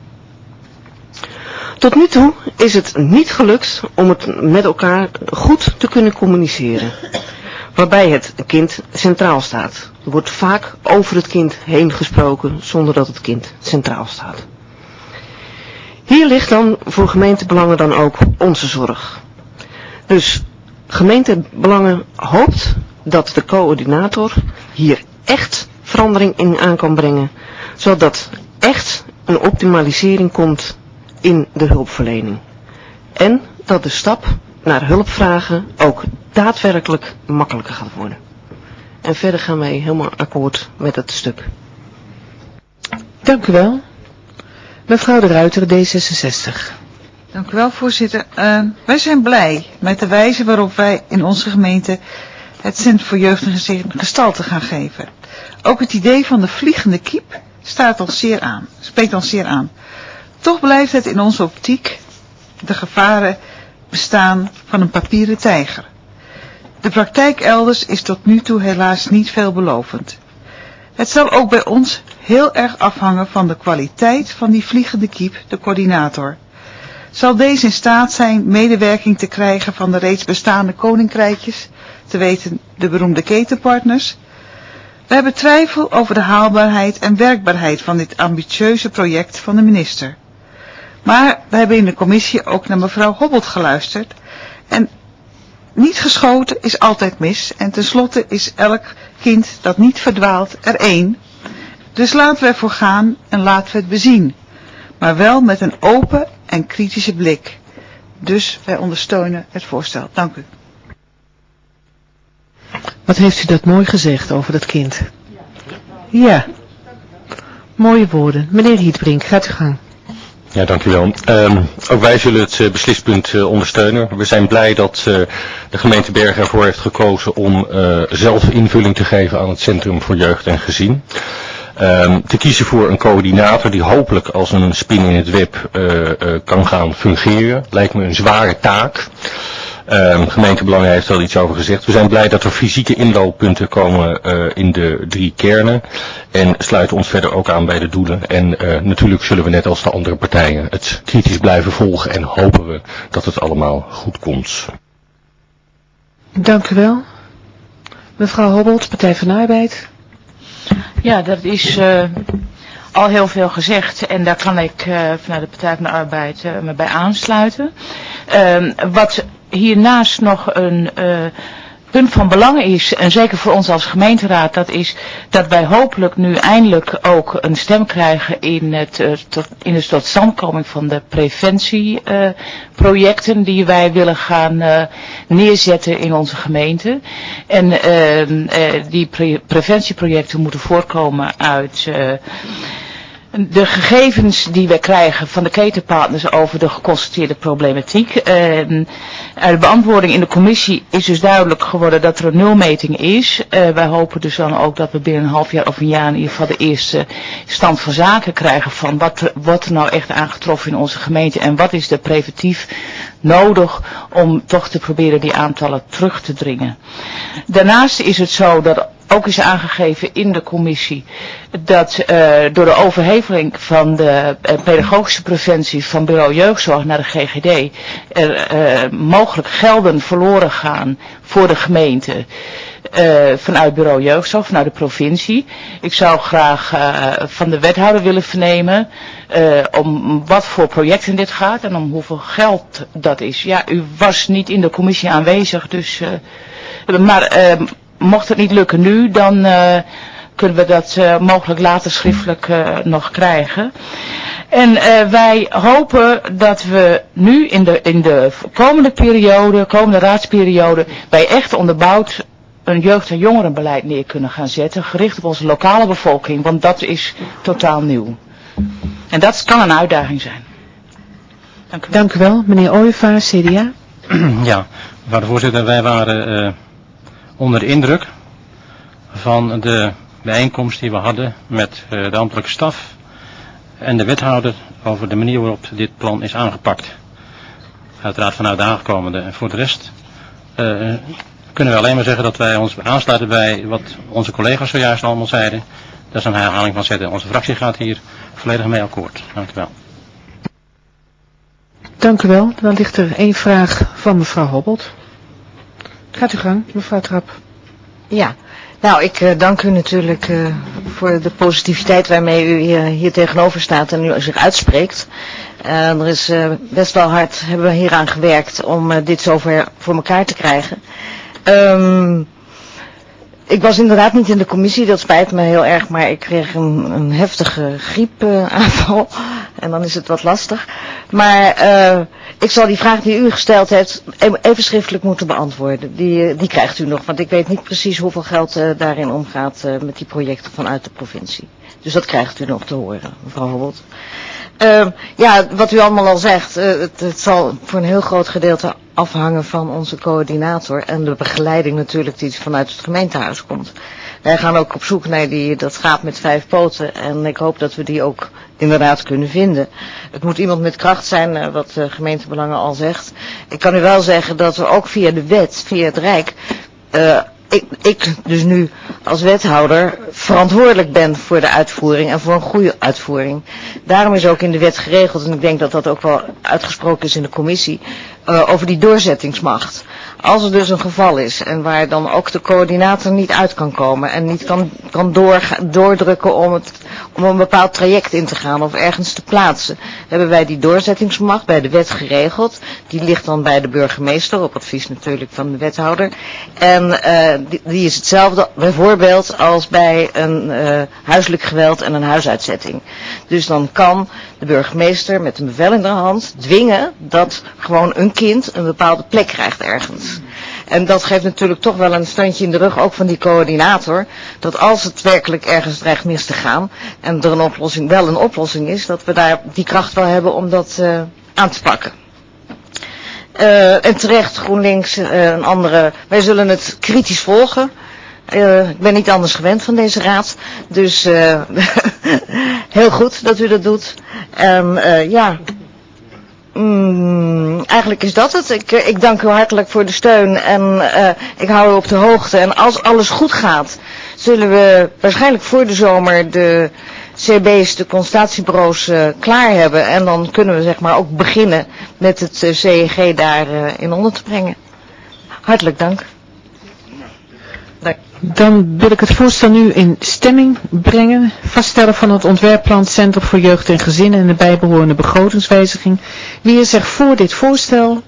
Tot nu toe is het niet gelukt om het met elkaar goed te kunnen communiceren, waarbij het kind centraal staat. Er wordt vaak over het kind heen gesproken zonder dat het kind centraal staat. Hier ligt dan voor gemeentebelangen dan ook onze zorg. Dus gemeentebelangen hoopt dat de coördinator hier echt verandering in aan kan brengen, zodat echt een optimalisering komt in de hulpverlening. En dat de stap naar hulpvragen ook daadwerkelijk makkelijker gaat worden. En verder gaan wij helemaal akkoord met het stuk. Dank u wel. Mevrouw de Ruiter, D66. Dank u wel, voorzitter. Wij zijn blij met de wijze waarop wij in onze gemeente het Centrum voor Jeugd en Gezin gestalte gaan geven. Ook het idee van de vliegende kiep spreekt ons zeer aan. Toch blijft het in onze optiek de gevaren bestaan van een papieren tijger. De praktijk elders is tot nu toe helaas niet veelbelovend. Het zal ook bij ons heel erg afhangen van de kwaliteit van die vliegende kiep, de coördinator. Zal deze in staat zijn medewerking te krijgen van de reeds bestaande koninkrijkjes, te weten de beroemde ketenpartners? We hebben twijfel over de haalbaarheid en werkbaarheid van dit ambitieuze project van de minister. Maar we hebben in de commissie ook naar mevrouw Hobbelt geluisterd. En niet geschoten is altijd mis. En tenslotte is elk kind dat niet verdwaalt er één. Dus laten we ervoor gaan en laten we het bezien. Maar wel met een open en kritische blik. Dus wij ondersteunen het voorstel. Dank u. Wat heeft u dat mooi gezegd over dat kind? Ja. Mooie woorden. Meneer Hietbrink, gaat u gang. Ja, dank u wel. Ook wij zullen het beslispunt ondersteunen. We zijn blij dat de gemeente Bergen ervoor heeft gekozen om zelf invulling te geven aan het Centrum voor Jeugd en Gezin. Te kiezen voor een coördinator die hopelijk als een spin in het web kan gaan fungeren. Lijkt me een zware taak. Gemeentebelangen heeft er al iets over gezegd. We zijn blij dat er fysieke inlooppunten komen in de 3 kernen. En sluiten ons verder ook aan bij de doelen. En natuurlijk zullen we net als de andere partijen het kritisch blijven volgen. En hopen we dat het allemaal goed komt. Dank u wel. Mevrouw Hobbelt, Partij van de Arbeid. Ja, dat is al heel veel gezegd en daar kan ik vanuit de Partij van de Arbeid me bij aansluiten. Wat hiernaast nog een punt van belang is, en zeker voor ons als gemeenteraad, dat is dat wij hopelijk nu eindelijk ook een stem krijgen in de totstandkoming van de preventieprojecten die wij willen gaan neerzetten in onze gemeente. En die preventieprojecten moeten voortkomen uit de gegevens die wij krijgen van de ketenpartners over de geconstateerde problematiek. Uit de beantwoording in de commissie is dus duidelijk geworden dat er een nulmeting is. Wij hopen dus dan ook dat we binnen een half jaar of een jaar in ieder geval de eerste stand van zaken krijgen van wat wordt er nou echt aangetroffen in onze gemeente en wat is er preventief nodig om toch te proberen die aantallen terug te dringen. Daarnaast is het zo dat ook is aangegeven in de commissie dat door de overheveling van de pedagogische preventie van bureau jeugdzorg naar de GGD er mogelijk gelden verloren gaan voor de gemeente vanuit bureau jeugdzorg, vanuit de provincie. Ik zou graag van de wethouder willen vernemen om wat voor projecten dit gaat en om hoeveel geld dat is. Ja, u was niet in de commissie aanwezig, dus maar mocht het niet lukken nu, dan kunnen we dat mogelijk later schriftelijk nog krijgen. En wij hopen dat we nu in de komende periode, komende raadsperiode, bij echt onderbouwd een jeugd- en jongerenbeleid neer kunnen gaan zetten, gericht op onze lokale bevolking, want dat is totaal nieuw. En dat kan een uitdaging zijn. Dank u wel. Dank u wel. Meneer Ooyevaar, CDA. Ja, mevrouw de voorzitter, wij waren onder de indruk van de bijeenkomst die we hadden met de ambtelijke staf en de wethouder over de manier waarop dit plan is aangepakt. Uiteraard vanuit de aangekomende. En voor de rest kunnen we alleen maar zeggen dat wij ons aansluiten bij wat onze collega's zojuist allemaal zeiden. Dat is een herhaling van zetten. Onze fractie gaat hier volledig mee akkoord. Dank u wel. Dank u wel. Dan ligt er 1 vraag van mevrouw Hobbelt. Gaat u gang, mevrouw Trap. Ja, nou ik dank u natuurlijk voor de positiviteit waarmee u hier tegenover staat en u zich uitspreekt. Er is best wel hard, hebben we hieraan gewerkt om dit zover voor elkaar te krijgen. Ik was inderdaad niet in de commissie, dat spijt me heel erg, maar ik kreeg een heftige griepaanval en dan is het wat lastig. Maar ik zal die vraag die u gesteld heeft even schriftelijk moeten beantwoorden. Die krijgt u nog, want ik weet niet precies hoeveel geld daarin omgaat met die projecten vanuit de provincie. Dus dat krijgt u nog te horen, mevrouw Hobbelt. Ja, wat u allemaal al zegt, het zal voor een heel groot gedeelte afhangen van onze coördinator en de begeleiding natuurlijk die vanuit het gemeentehuis komt. Wij gaan ook op zoek naar dat schaap met 5 poten en ik hoop dat we die ook inderdaad kunnen vinden. Het moet iemand met kracht zijn, wat gemeentebelangen al zegt. Ik kan u wel zeggen dat we ook via de wet, via het Rijk, ik dus nu als wethouder verantwoordelijk ben voor de uitvoering en voor een goede uitvoering. Daarom is ook in de wet geregeld, en ik denk dat dat ook wel uitgesproken is in de commissie, over die doorzettingsmacht. Als er dus een geval is en waar dan ook de coördinator niet uit kan komen en niet kan doordrukken om een bepaald traject in te gaan of ergens te plaatsen, hebben wij die doorzettingsmacht bij de wet geregeld. Die ligt dan bij de burgemeester, op advies natuurlijk van de wethouder. En die is hetzelfde bijvoorbeeld als bij een huiselijk geweld en een huisuitzetting. Dus dan kan de burgemeester met een bevel in de hand dwingen dat gewoon een kind een bepaalde plek krijgt ergens. En dat geeft natuurlijk toch wel een standje in de rug, ook van die coördinator, dat als het werkelijk ergens dreigt mis te gaan en er een oplossing is, dat we daar die kracht wel hebben om dat aan te pakken. En terecht, GroenLinks, een andere, wij zullen het kritisch volgen. Ik ben niet anders gewend van deze raad, dus heel goed dat u dat doet. En eigenlijk is dat het. Ik dank u hartelijk voor de steun en ik hou u op de hoogte. En als alles goed gaat, zullen we waarschijnlijk voor de zomer de CB's, de consultatiebureaus klaar hebben. En dan kunnen we zeg maar ook beginnen met het CEG daarin onder te brengen. Hartelijk dank. Dan wil ik het voorstel nu in stemming brengen. Vaststellen van het ontwerpplan Centrum voor Jeugd en Gezinnen en de bijbehorende begrotingswijziging. Wie is er voor dit voorstel?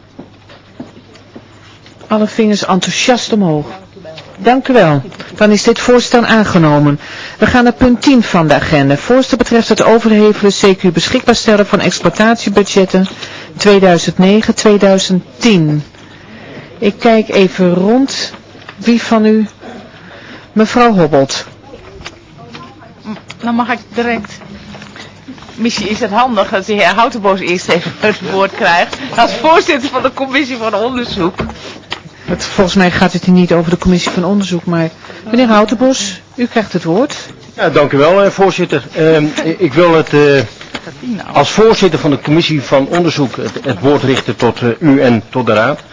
Alle vingers enthousiast omhoog. Dank u wel. Dan is dit voorstel aangenomen. We gaan naar punt 10 van de agenda. Voorstel betreft het overhevelen CQ beschikbaar stellen van exploitatiebudgetten 2009-2010. Ik kijk even rond. Wie van u? Mevrouw Hobbelt. Dan mag ik direct. Misschien is het handig dat de heer Houtenboos eerst even het woord krijgt. Als voorzitter van de commissie van onderzoek. Volgens mij gaat het hier niet over de commissie van onderzoek, maar meneer Houtenboos, u krijgt het woord. Ja, dank u wel, voorzitter. Ik wil het als voorzitter van de commissie van onderzoek het woord richten tot u en tot de raad.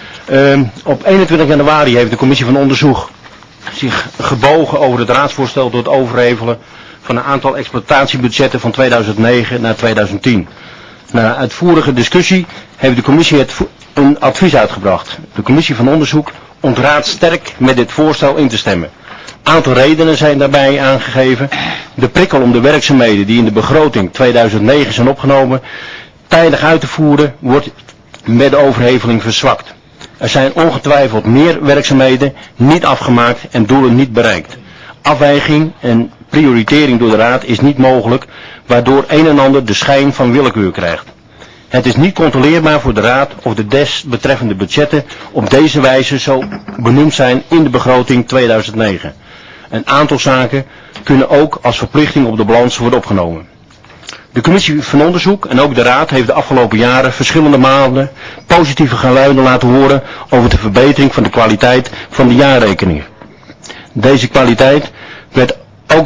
Op 21 januari heeft de commissie van onderzoek zich gebogen over het raadsvoorstel tot overhevelen van een aantal exploitatiebudgetten van 2009 naar 2010. Na uitvoerige discussie heeft de commissie een advies uitgebracht. De commissie van onderzoek ontraadt sterk met dit voorstel in te stemmen. Aantal redenen zijn daarbij aangegeven. De prikkel om de werkzaamheden die in de begroting 2009 zijn opgenomen tijdig uit te voeren wordt met de overheveling verzwakt. Er zijn ongetwijfeld meer werkzaamheden niet afgemaakt en doelen niet bereikt. Afwijging en prioritering door de raad is niet mogelijk, waardoor een en ander de schijn van willekeur krijgt. Het is niet controleerbaar voor de raad of de desbetreffende budgetten op deze wijze zo benoemd zijn in de begroting 2009. Een aantal zaken kunnen ook als verplichting op de balans worden opgenomen. De commissie van onderzoek en ook de raad heeft de afgelopen jaren verschillende maanden positieve geluiden laten horen over de verbetering van de kwaliteit van de jaarrekeningen. Deze kwaliteit werd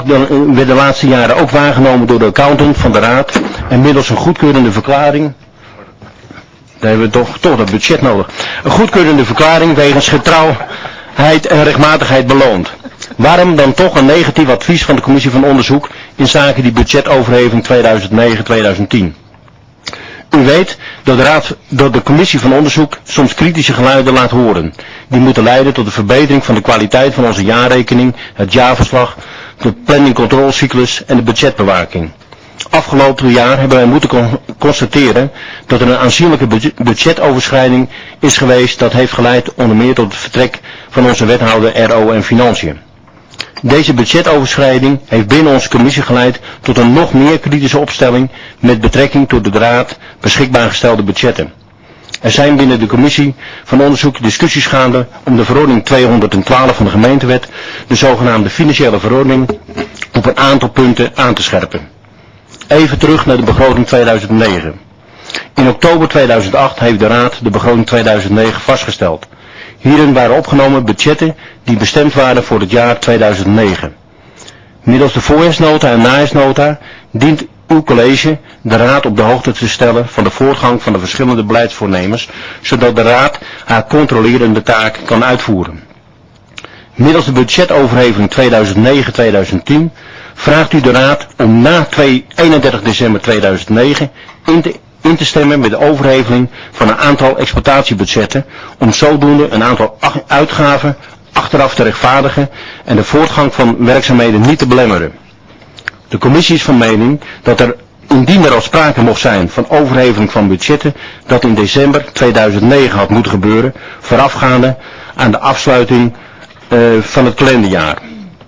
de laatste jaren ook waargenomen door de accountant van de raad en middels een goedkeurende verklaring. Daar hebben we toch dat budget nodig. Een goedkeurende verklaring wegens getrouwheid en rechtmatigheid beloond. Waarom dan toch een negatief advies van de commissie van onderzoek in zaken die budgetoverheving 2009-2010? U weet dat de commissie van onderzoek soms kritische geluiden laat horen. Die moeten leiden tot de verbetering van de kwaliteit van onze jaarrekening, het jaarverslag, de planning-controlecyclus en de budgetbewaking. Afgelopen jaar hebben wij moeten constateren dat er een aanzienlijke budgetoverschrijding is geweest. Dat heeft geleid onder meer tot het vertrek van onze wethouder RO en Financiën. Deze budgetoverschrijding heeft binnen onze commissie geleid tot een nog meer kritische opstelling met betrekking tot de raad beschikbaar gestelde budgetten. Er zijn binnen de commissie van onderzoek discussies gaande om de verordening 212 van de gemeentewet, de zogenaamde financiële verordening, op een aantal punten aan te scherpen. Even terug naar de begroting 2009. In oktober 2008 heeft de raad de begroting 2009 vastgesteld. Hierin waren opgenomen budgetten die bestemd waren voor het jaar 2009. Middels de voorjaarsnota en najaarsnota dient uw college de raad op de hoogte te stellen van de voortgang van de verschillende beleidsvoornemers, zodat de raad haar controlerende taak kan uitvoeren. Middels de budgetoverheveling 2009-2010 vraagt u de Raad om na 31 december 2009 in te stemmen met de overheveling van een aantal exploitatiebudgetten om zodoende een aantal uitgaven achteraf te rechtvaardigen en de voortgang van werkzaamheden niet te belemmeren. De commissie is van mening dat er, indien er al sprake mocht zijn van overheveling van budgetten, dat in december 2009 had moeten gebeuren, voorafgaande aan de afsluiting van het kalenderjaar.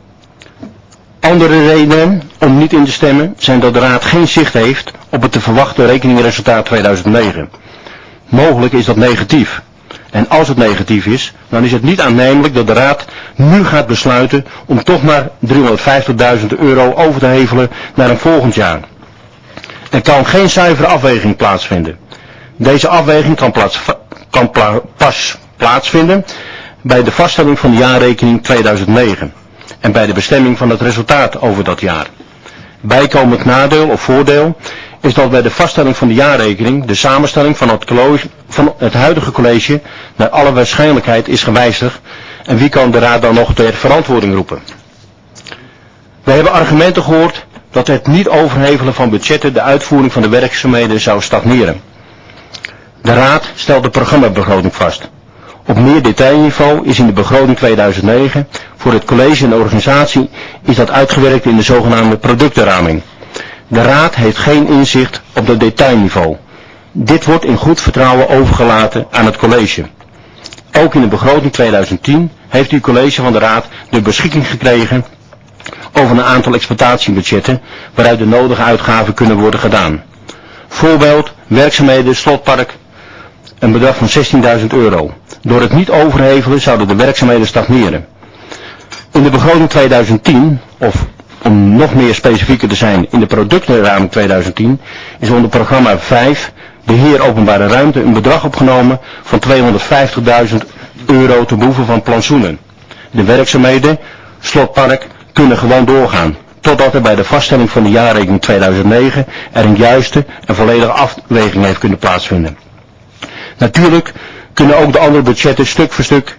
Andere redenen om niet in te stemmen zijn dat de Raad geen zicht heeft op het te verwachten rekeningresultaat 2009. Mogelijk is dat negatief. En als het negatief is, dan is het niet aannemelijk dat de Raad nu gaat besluiten om toch maar €350.000 over te hevelen naar een volgend jaar. Er kan geen zuivere afweging plaatsvinden. Deze afweging kan pas plaatsvinden bij de vaststelling van de jaarrekening 2009 en bij de bestemming van het resultaat over dat jaar. Bijkomend nadeel of voordeel is dat bij de vaststelling van de jaarrekening de samenstelling van het huidige college naar alle waarschijnlijkheid is gewijzigd en wie kan de Raad dan nog ter verantwoording roepen. We hebben argumenten gehoord dat het niet overhevelen van budgetten de uitvoering van de werkzaamheden zou stagneren. De Raad stelt de programmabegroting vast. Op meer detailniveau is in de begroting 2009 voor het college en de organisatie is dat uitgewerkt in de zogenaamde productenraming. De Raad heeft geen inzicht op dat detailniveau. Dit wordt in goed vertrouwen overgelaten aan het college. Ook in de begroting 2010 heeft uw college van de Raad de beschikking gekregen over een aantal exploitatiebudgetten waaruit de nodige uitgaven kunnen worden gedaan. Voorbeeld, werkzaamheden, slotpark, een bedrag van €16.000. Door het niet overhevelen zouden de werkzaamheden stagneren. In de begroting 2010, of om nog meer specifieker te zijn, in de productenraming 2010, is onder programma 5, beheer openbare ruimte, een bedrag opgenomen van €250.000 ten behoeve van plantsoenen. De werkzaamheden, slotpark, kunnen gewoon doorgaan, totdat er bij de vaststelling van de jaarrekening 2009 er een juiste en volledige afweging heeft kunnen plaatsvinden. Natuurlijk kunnen ook de andere budgetten stuk voor stuk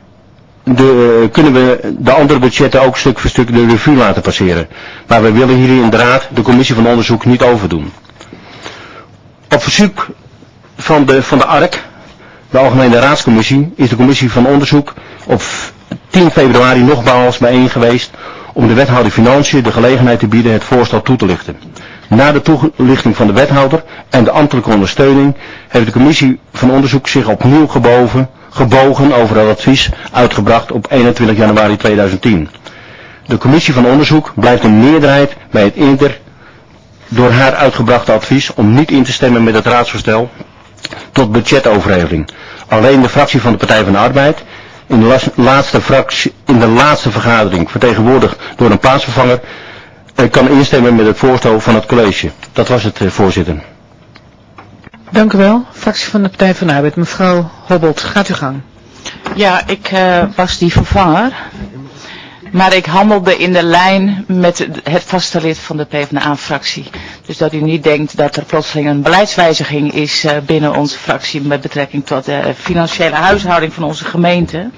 de revue laten passeren. Maar we willen hier in de Raad de commissie van onderzoek niet overdoen. Op verzoek van de ARK, de Algemene Raadscommissie, is de commissie van onderzoek op 10 februari nogmaals bijeen geweest om de wethouder Financiën de gelegenheid te bieden het voorstel toe te lichten. Na de toelichting van de wethouder en de ambtelijke ondersteuning heeft de commissie van onderzoek zich opnieuw gebogen over het advies uitgebracht op 21 januari 2010. De commissie van onderzoek blijft een meerderheid bij het eerder door haar uitgebrachte advies om niet in te stemmen met het raadsvoorstel tot budgetoverheveling. Alleen de fractie van de Partij van de Arbeid, in de laatste vergadering vertegenwoordigd door een plaatsvervanger, kan instemmen met het voorstel van het college. Dat was het, voorzitter. Dank u wel. Fractie van de Partij van de Arbeid. Mevrouw Hobbold, gaat uw gang. Ja, ik was die vervanger. Maar ik handelde in de lijn met het vaste lid van de PvdA-fractie. Dus dat u niet denkt dat er plotseling een beleidswijziging is binnen onze fractie met betrekking tot de financiële huishouding van onze gemeente.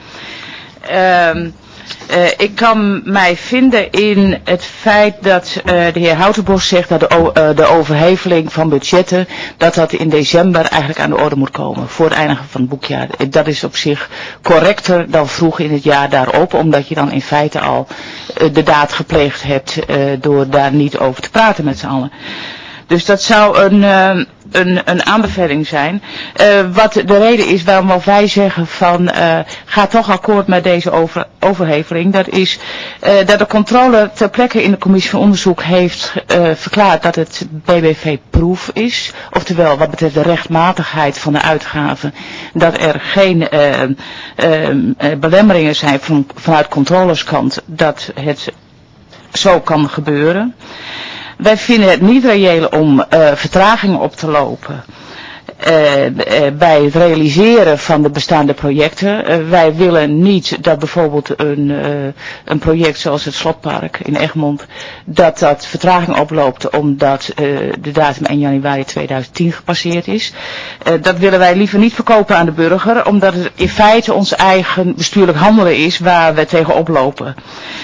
Ik kan mij vinden in het feit dat de heer Houtenbos zegt dat de overheveling van budgetten, dat in december eigenlijk aan de orde moet komen voor het eindigen van het boekjaar. Dat is op zich correcter dan vroeg in het jaar daarop, omdat je dan in feite al de daad gepleegd hebt door daar niet over te praten met z'n allen. Dus dat zou een aanbeveling zijn. Wat de reden is waarom ook wij zeggen van ga toch akkoord met deze overheveling. Dat is dat de controle ter plekke in de commissie van onderzoek heeft verklaard dat het BBV-proof is. Oftewel wat betreft de rechtmatigheid van de uitgaven. Dat er geen belemmeringen zijn vanuit controlerskant dat het zo kan gebeuren. Wij vinden het niet reëel om vertragingen op te lopen. bij het realiseren van de bestaande projecten. Wij willen niet dat bijvoorbeeld een project zoals het Slotpark in Egmond, dat vertraging oploopt omdat de datum 1 januari 2010 gepasseerd is. Dat willen wij liever niet verkopen aan de burger, omdat het in feite ons eigen bestuurlijk handelen is waar we tegen oplopen.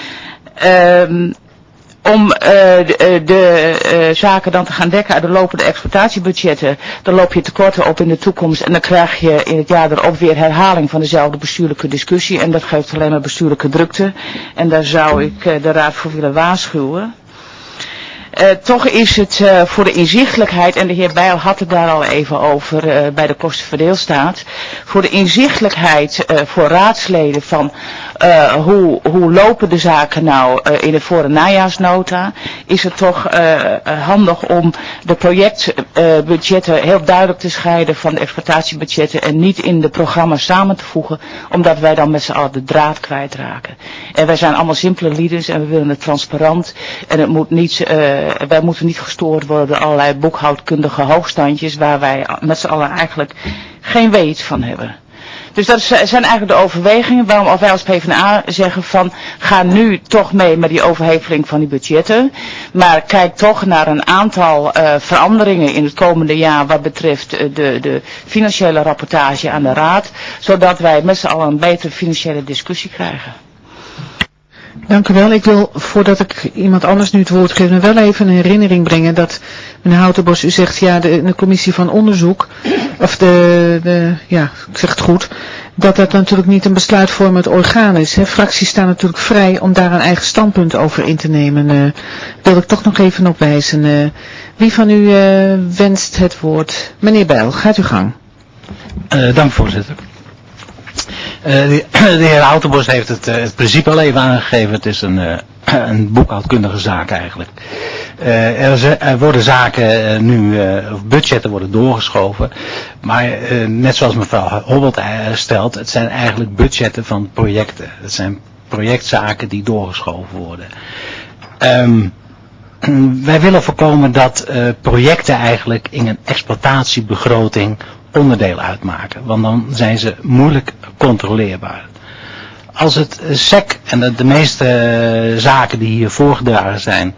Om de zaken dan te gaan dekken uit de lopende exploitatiebudgetten, dan loop je tekorten op in de toekomst en dan krijg je in het jaar erop weer herhaling van dezelfde bestuurlijke discussie en dat geeft alleen maar bestuurlijke drukte en daar zou ik de Raad voor willen waarschuwen. Toch is het voor de inzichtelijkheid, en de heer Bijl had het daar al even over bij de kostenverdeelstaat, voor de inzichtelijkheid voor raadsleden van hoe lopen de zaken nou in de voor- en najaarsnota, is het toch handig om de projectbudgetten heel duidelijk te scheiden van de exploitatiebudgetten en niet in de programma's samen te voegen, omdat wij dan met z'n allen de draad kwijtraken. En wij zijn allemaal simpele lieders en we willen het transparant en het moet niet, wij moeten niet gestoord worden door allerlei boekhoudkundige hoogstandjes waar wij met z'n allen eigenlijk geen weet van hebben. Dus dat zijn eigenlijk de overwegingen waarom wij als PvdA zeggen van ga nu toch mee met die overheveling van die budgetten. Maar kijk toch naar een aantal veranderingen in het komende jaar wat betreft de financiële rapportage aan de Raad. Zodat wij met z'n allen een betere financiële discussie krijgen. Dank u wel. Ik wil, voordat ik iemand anders nu het woord geef, nog wel even een herinnering brengen dat, meneer Houtenbos, u zegt, ja, de commissie van onderzoek, of ja, ik zeg het goed, dat natuurlijk niet een besluitvormend orgaan is. Hè. Fracties staan natuurlijk vrij om daar een eigen standpunt over in te nemen. Wil ik toch nog even op wijzen. Wie van u wenst het woord? Meneer Bijl, gaat uw gang. Dank voorzitter. De heer Houtenbos heeft het principe al even aangegeven. Het is een boekhoudkundige zaak eigenlijk. Er worden zaken nu, of budgetten worden doorgeschoven. Maar net zoals mevrouw Hobbelt stelt, het zijn eigenlijk budgetten van projecten. Het zijn projectzaken die doorgeschoven worden. Wij willen voorkomen dat projecten eigenlijk in een exploitatiebegroting onderdeel uitmaken. Want dan zijn ze moeilijk controleerbaar. Als het SEC en de meeste zaken die hier voorgedragen zijn,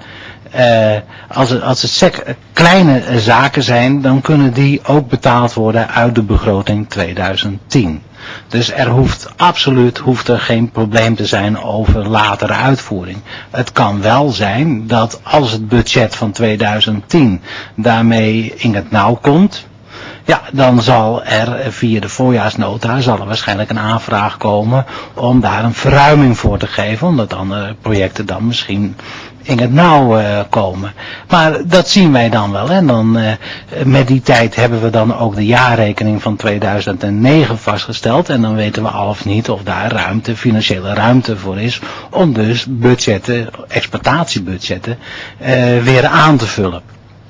als het SEC kleine zaken zijn, dan kunnen die ook betaald worden uit de begroting 2010. Dus er hoeft er geen probleem te zijn over latere uitvoering. Het kan wel zijn dat als het budget van 2010 daarmee in het nauw komt, ja, dan zal er via de voorjaarsnota waarschijnlijk een aanvraag komen om daar een verruiming voor te geven, omdat andere projecten dan misschien in het nauw komen. Maar dat zien wij dan wel. En dan met die tijd hebben we dan ook de jaarrekening van 2009 vastgesteld. En dan weten we al of niet of daar financiële ruimte voor is om dus budgetten, exploitatiebudgetten weer aan te vullen.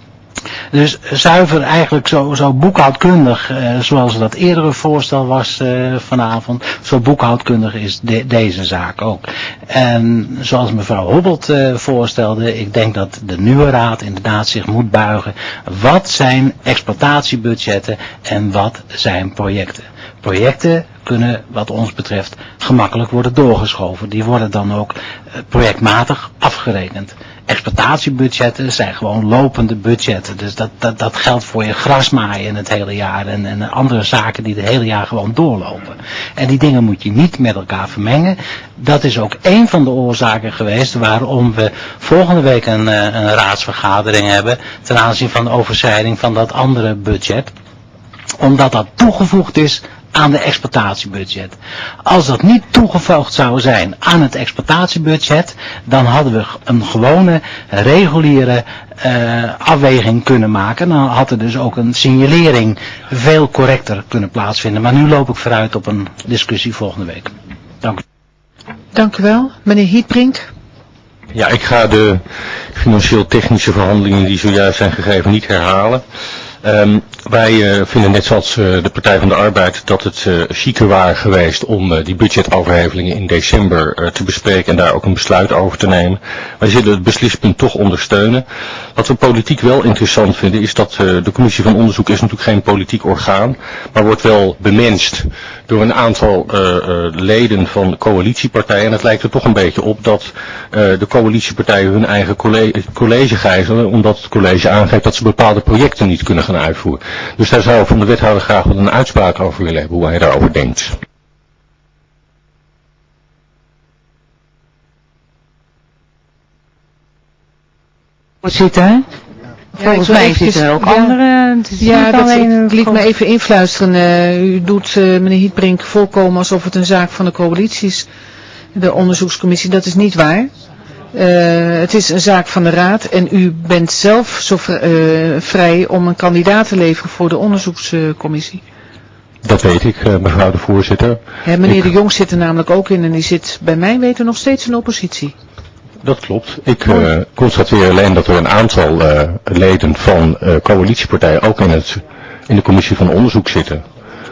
Dus zuiver eigenlijk zo boekhoudkundig, zoals dat eerdere voorstel was vanavond, zo boekhoudkundig is deze zaak ook. En zoals mevrouw Hobbelt voorstelde, ik denk dat de nieuwe raad inderdaad zich moet buigen. Wat zijn exploitatiebudgetten en wat zijn projecten? Projecten kunnen wat ons betreft gemakkelijk worden doorgeschoven. Die worden dan ook projectmatig afgerekend. Exploitatiebudgetten zijn gewoon lopende budgetten. Dus dat geldt voor je grasmaaien in het hele jaar en andere zaken die het hele jaar gewoon doorlopen. En die dingen moet je niet met elkaar vermengen. Dat is ook een van de oorzaken geweest waarom we volgende week een raadsvergadering hebben ten aanzien van de overschrijding van dat andere budget. Omdat dat toegevoegd is aan de exploitatiebudget. Als dat niet toegevoegd zou zijn aan het exploitatiebudget, dan hadden we een gewone reguliere afweging kunnen maken. Dan had er dus ook een signalering veel correcter kunnen plaatsvinden. Maar nu loop ik vooruit op een discussie volgende week. Dank u. Dank u wel. Meneer Hietbrink. Ja, ik ga de financieel-technische verhandelingen die zojuist zijn gegeven niet herhalen. Wij vinden net zoals de Partij van de Arbeid dat het chiquer waren geweest om die budgetoverhevelingen in december te bespreken en daar ook een besluit over te nemen. Wij zullen het beslispunt toch ondersteunen. Wat we politiek wel interessant vinden is dat de commissie van onderzoek is natuurlijk geen politiek orgaan, maar wordt wel bemenst door een aantal leden van coalitiepartijen. En het lijkt er toch een beetje op dat de coalitiepartijen hun eigen college gijzelen, omdat het college aangeeft dat ze bepaalde projecten niet kunnen gaan uitvoeren. Dus daar zou ik van de wethouder graag wel een uitspraak over willen hebben, hoe hij daarover denkt. Voorzitter, volgens mij zitten er ook andere. Ik liet me even influisteren. U doet meneer Hietbrink volkomen alsof het een zaak van de coalitie is, de onderzoekscommissie. Dat is niet waar. Het is een zaak van de raad en u bent zelf zo vrij om een kandidaat te leveren voor de onderzoekscommissie. Dat weet ik, mevrouw de voorzitter. Meneer de Jong zit er namelijk ook in en die zit bij mijn weten nog steeds in oppositie. Dat klopt. Ik constateer alleen dat er een aantal leden van coalitiepartijen ook in de commissie van onderzoek zitten.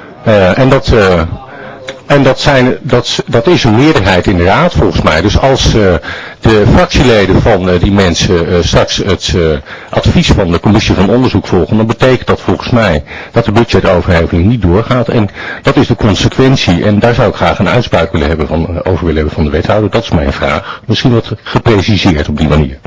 En dat is een meerderheid in de raad volgens mij. Dus als de fractieleden van die mensen straks het advies van de commissie van onderzoek volgen, dan betekent dat volgens mij dat de budgetoverheveling niet doorgaat. En dat is de consequentie. En daar zou ik graag een uitspraak over willen hebben van de wethouder. Dat is mijn vraag. Misschien wat gepreciseerd op die manier.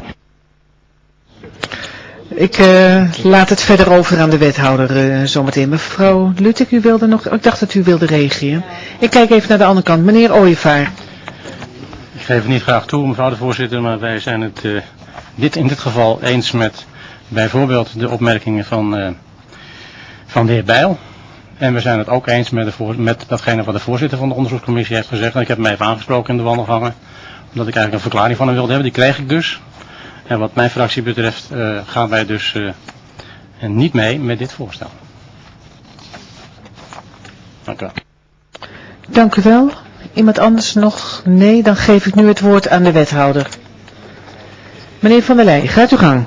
Ik laat het verder over aan de wethouder zometeen. Mevrouw Luttek, u wilde nog, ik dacht dat u wilde reageren. Ik kijk even naar de andere kant. Meneer Ooyevaar. Ik geef het niet graag toe, mevrouw de voorzitter, maar wij zijn het in dit geval eens met bijvoorbeeld de opmerkingen van de heer Bijl. En we zijn het ook eens met datgene wat de voorzitter van de onderzoekscommissie heeft gezegd. En ik heb hem even aangesproken in de wandelgangen, omdat ik eigenlijk een verklaring van hem wilde hebben. Die kreeg ik dus. En wat mijn fractie betreft gaan wij dus niet mee met dit voorstel. Dank u wel. Dank u wel. Iemand anders nog? Nee, dan geef ik nu het woord aan de wethouder. Meneer Van der Leij, gaat uw gang.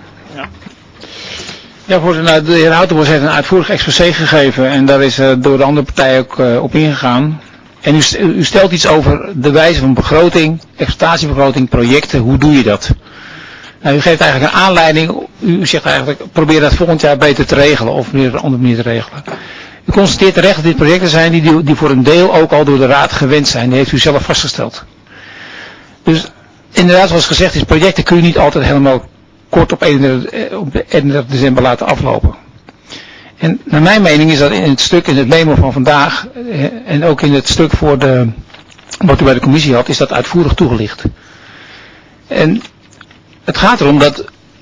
Ja, voorzitter, de heer Houtenbos heeft een uitvoerig exposé gegeven en daar is door de andere partijen ook op ingegaan. En u stelt iets over de wijze van begroting, exploitatiebegroting, projecten, hoe doe je dat? Nou, u geeft eigenlijk een aanleiding, u zegt eigenlijk, probeer dat volgend jaar beter te regelen of weer op een andere manier te regelen. U constateert terecht dat dit projecten zijn die voor een deel ook al door de raad gewend zijn, die heeft u zelf vastgesteld. Dus inderdaad, zoals gezegd is, projecten kun je niet altijd helemaal kort op 31 december laten aflopen. En naar mijn mening is dat in het stuk, in het memo van vandaag en ook in het stuk voor wat u bij de commissie had, is dat uitvoerig toegelicht. En het gaat erom dat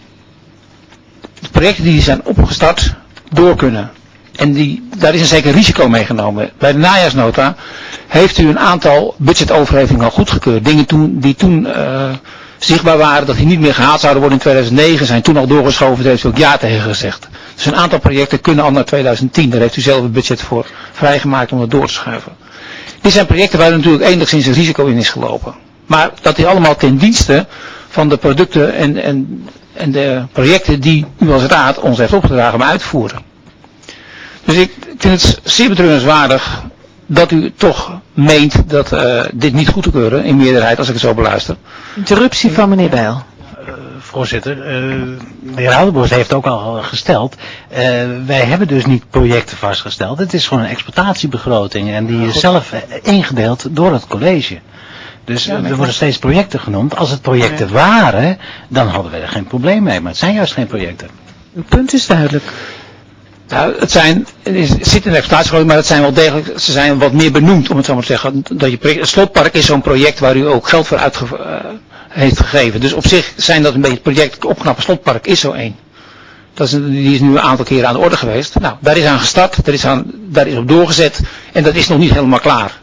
de projecten die zijn opgestart door kunnen. En daar is een zeker risico meegenomen. Bij de najaarsnota heeft u een aantal budgetoverhevingen al goedgekeurd. Dingen die toen zichtbaar waren dat die niet meer gehaald zouden worden in 2009, zijn toen al doorgeschoven, daar heeft u ook ja tegen gezegd. Dus een aantal projecten kunnen al naar 2010, daar heeft u zelf het budget voor vrijgemaakt om dat door te schuiven. Dit zijn projecten waar natuurlijk enigszins een risico in is gelopen. Maar dat is allemaal ten dienste van de producten en de projecten die u als raad ons heeft opgedragen om uit te voeren. Dus ik vind het zeer betreurenswaardig dat u toch meent dat dit niet goed te keuren in meerderheid, als ik het zo beluister. Interruptie van meneer Bijl. Voorzitter, de heer Houtenbos heeft ook al gesteld, wij hebben dus niet projecten vastgesteld. Het is gewoon een exploitatiebegroting en die is zelf ingedeeld door het college. Dus er worden steeds projecten genoemd. Als het projecten waren, dan hadden we er geen probleem mee. Maar het zijn juist geen projecten. Uw punt is duidelijk. Nou, het zit in de exploitatiebegroting, maar het zijn wel degelijk, ze zijn wat meer benoemd, om het zo maar te zeggen. Het slotpark is zo'n project waar u ook geld voor heeft gegeven. Dus op zich zijn dat een beetje project, opknappen slotpark is zo één. Die is nu een aantal keren aan de orde geweest. Nou, daar is aan gestart, daar is op doorgezet en dat is nog niet helemaal klaar.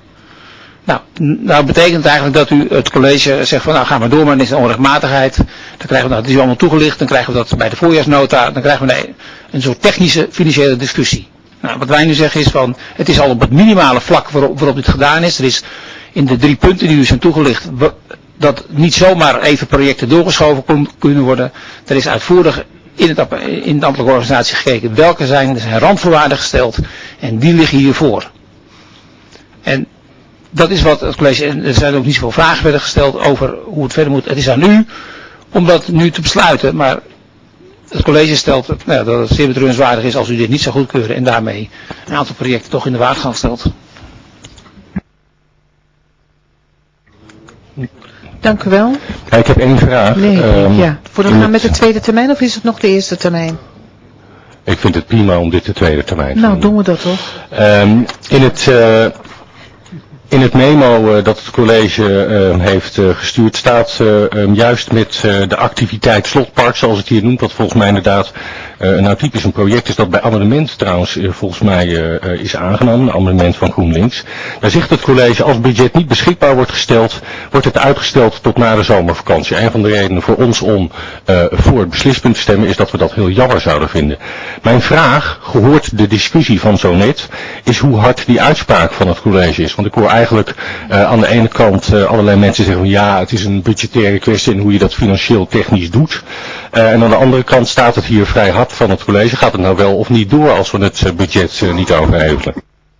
Nou betekent het eigenlijk dat u het college zegt van nou gaan we door, maar dan is een onrechtmatigheid. Dan krijgen we dat is allemaal toegelicht, dan krijgen we dat bij de voorjaarsnota, dan krijgen we een soort technische financiële discussie. Nou, wat wij nu zeggen is van het is al op het minimale vlak waarop dit gedaan is. Er is in de 3 punten die u zijn toegelicht dat niet zomaar even projecten doorgeschoven kunnen worden. Er is uitvoerig in de ambtelijke organisatie gekeken welke zijn randvoorwaarden gesteld en die liggen hiervoor. En dat is wat het college, en er zijn ook niet zoveel vragen werden gesteld over hoe het verder moet. Het is aan u om dat nu te besluiten, maar het college stelt dat het zeer betreurenswaardig is als u dit niet zou goedkeuren en daarmee een aantal projecten toch in de waaggang stelt. Dank u wel. Ja, ik heb één vraag. Voordat we gaan met de tweede termijn of is het nog de eerste termijn? Ik vind het prima om dit de tweede termijn te doen. Nou, doen we dat toch? In het memo dat het college heeft gestuurd staat juist met de activiteit Slotpark, zoals het hier noemt, wat volgens mij inderdaad nou typisch een project is dat bij amendement trouwens volgens mij is aangenomen, een amendement van GroenLinks. Daar zegt het college als het budget niet beschikbaar wordt gesteld, wordt het uitgesteld tot na de zomervakantie. Een van de redenen voor ons om voor het beslispunt te stemmen is dat we dat heel jammer zouden vinden. Mijn vraag, gehoord de discussie van zo net, is hoe hard die uitspraak van het college is. Want ik hoor eigenlijk aan de ene kant allerlei mensen zeggen van ja, het is een budgettaire kwestie en hoe je dat financieel technisch doet. En aan de andere kant staat het hier vrij hard van het college. Gaat het nou wel of niet door als we het budget niet overhevelen?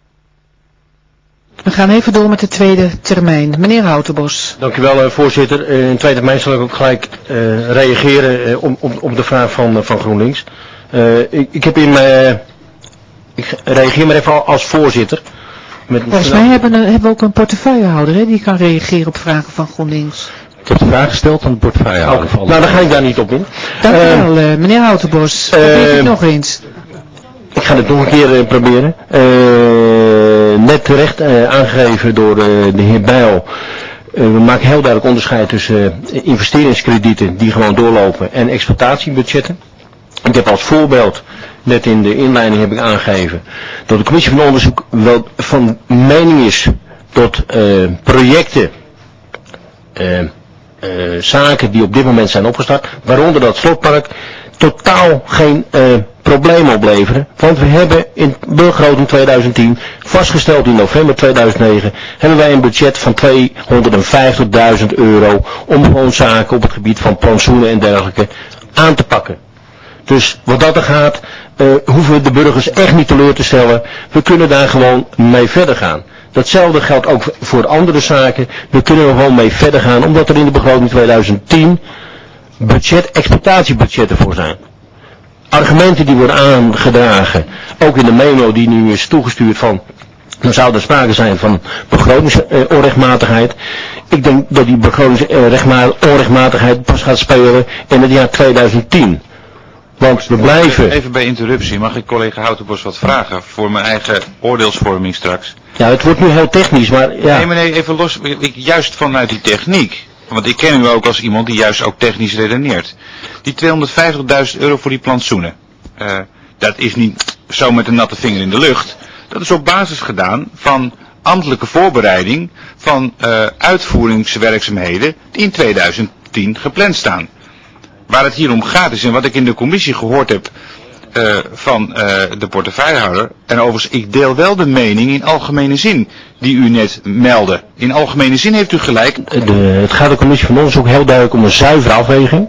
We gaan even door met de tweede termijn. Meneer Houtenbos. Dank u wel, voorzitter. In tweede termijn zal ik ook gelijk reageren op de vraag van GroenLinks. Ik reageer maar even als voorzitter. Volgens mij hebben we ook een portefeuillehouder die kan reageren op vragen van GroenLinks. Ik heb de vraag gesteld aan de portefeuillehouder. Nou, dan ga ik daar niet op in. Dank u wel, meneer Houtenbos. Probeer het nog eens. Ik ga het nog een keer proberen. Net terecht aangegeven door de heer Bijl. We maken heel duidelijk onderscheid tussen investeringskredieten die gewoon doorlopen en exploitatiebudgetten. Ik heb als voorbeeld, net in de inleiding heb ik aangegeven, dat de commissie van onderzoek wel van mening is dat projecten, zaken die op dit moment zijn opgestart, waaronder dat slotpark, totaal geen problemen opleveren. Want we hebben in begroting 2010, vastgesteld in november 2009, hebben wij een budget van €250.000 om gewoon zaken op het gebied van plantsoenen en dergelijke aan te pakken. Dus wat dat er gaat, hoeven we de burgers echt niet teleur te stellen. We kunnen daar gewoon mee verder gaan. Datzelfde geldt ook voor andere zaken. We kunnen er gewoon mee verder gaan, omdat er in de begroting 2010 exploitatiebudgetten voor zijn. Argumenten die worden aangedragen, ook in de memo die nu is toegestuurd van, dan zou er sprake zijn van begrotingsonrechtmatigheid. Ik denk dat die begrotingsonrechtmatigheid pas gaat spelen in het jaar 2010. Want we blijven... Even bij interruptie, mag ik collega Houtenbos wat vragen voor mijn eigen oordeelsvorming straks? Ja, het wordt nu heel technisch, maar ja... Nee, even los, juist vanuit die techniek. Want ik ken u ook als iemand die juist ook technisch redeneert. Die €250.000 voor die plantsoenen. Dat is niet zo met een natte vinger in de lucht. Dat is op basis gedaan van ambtelijke voorbereiding van uitvoeringswerkzaamheden die in 2010 gepland staan. Waar het hier om gaat is, en wat ik in de commissie gehoord heb van de portefeuillehouder, en overigens ik deel wel de mening in algemene zin die u net meldde. In algemene zin heeft u gelijk. Het gaat de commissie van onderzoek heel duidelijk om een zuivere afweging.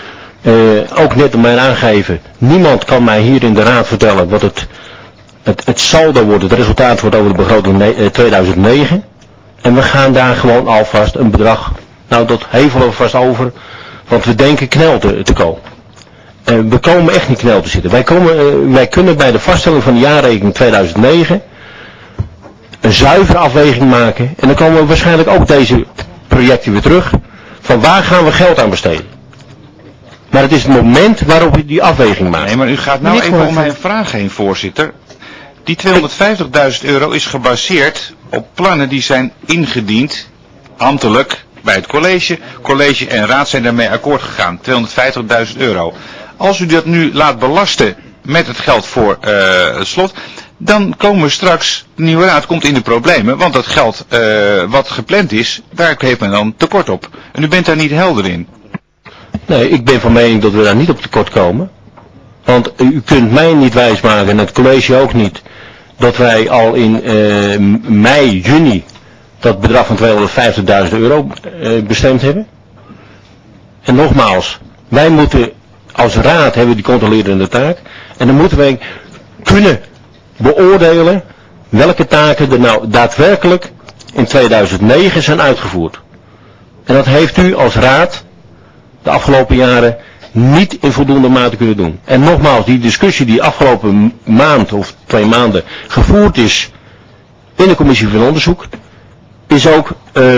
Ook net om mij aangegeven, niemand kan mij hier in de raad vertellen wat het saldo wordt, het resultaat wordt over de begroting 2009. En we gaan daar gewoon alvast een bedrag, nou dat hevelen we vast over, want we denken knel te komen. We komen echt niet knel te zitten. Wij kunnen bij de vaststelling van de jaarrekening 2009 een zuivere afweging maken. En dan komen we waarschijnlijk ook deze projecten weer terug. Van waar gaan we geld aan besteden? Maar het is het moment waarop we die afweging maken. Nee, maar u gaat nou even om mijn vraag heen, voorzitter. Die €250.000 is gebaseerd op plannen die zijn ingediend, ambtelijk, bij het college. College en raad zijn daarmee akkoord gegaan. €250.000. Als u dat nu laat belasten met het geld voor het slot, dan komen we straks, de nieuwe raad komt in de problemen, want dat geld wat gepland is, daar heeft men dan tekort op. En u bent daar niet helder in. Nee, ik ben van mening dat we daar niet op tekort komen. Want u kunt mij niet wijsmaken, en het college ook niet, dat wij al in mei, juni dat bedrag van €250.000 bestemd hebben. En nogmaals, wij moeten Als raad hebben we die controlerende taak. En dan moeten wij kunnen beoordelen welke taken er nou daadwerkelijk in 2009 zijn uitgevoerd. En dat heeft u als raad de afgelopen jaren niet in voldoende mate kunnen doen. En nogmaals, die discussie die afgelopen maand of 2 maanden gevoerd is in de commissie van onderzoek, is ook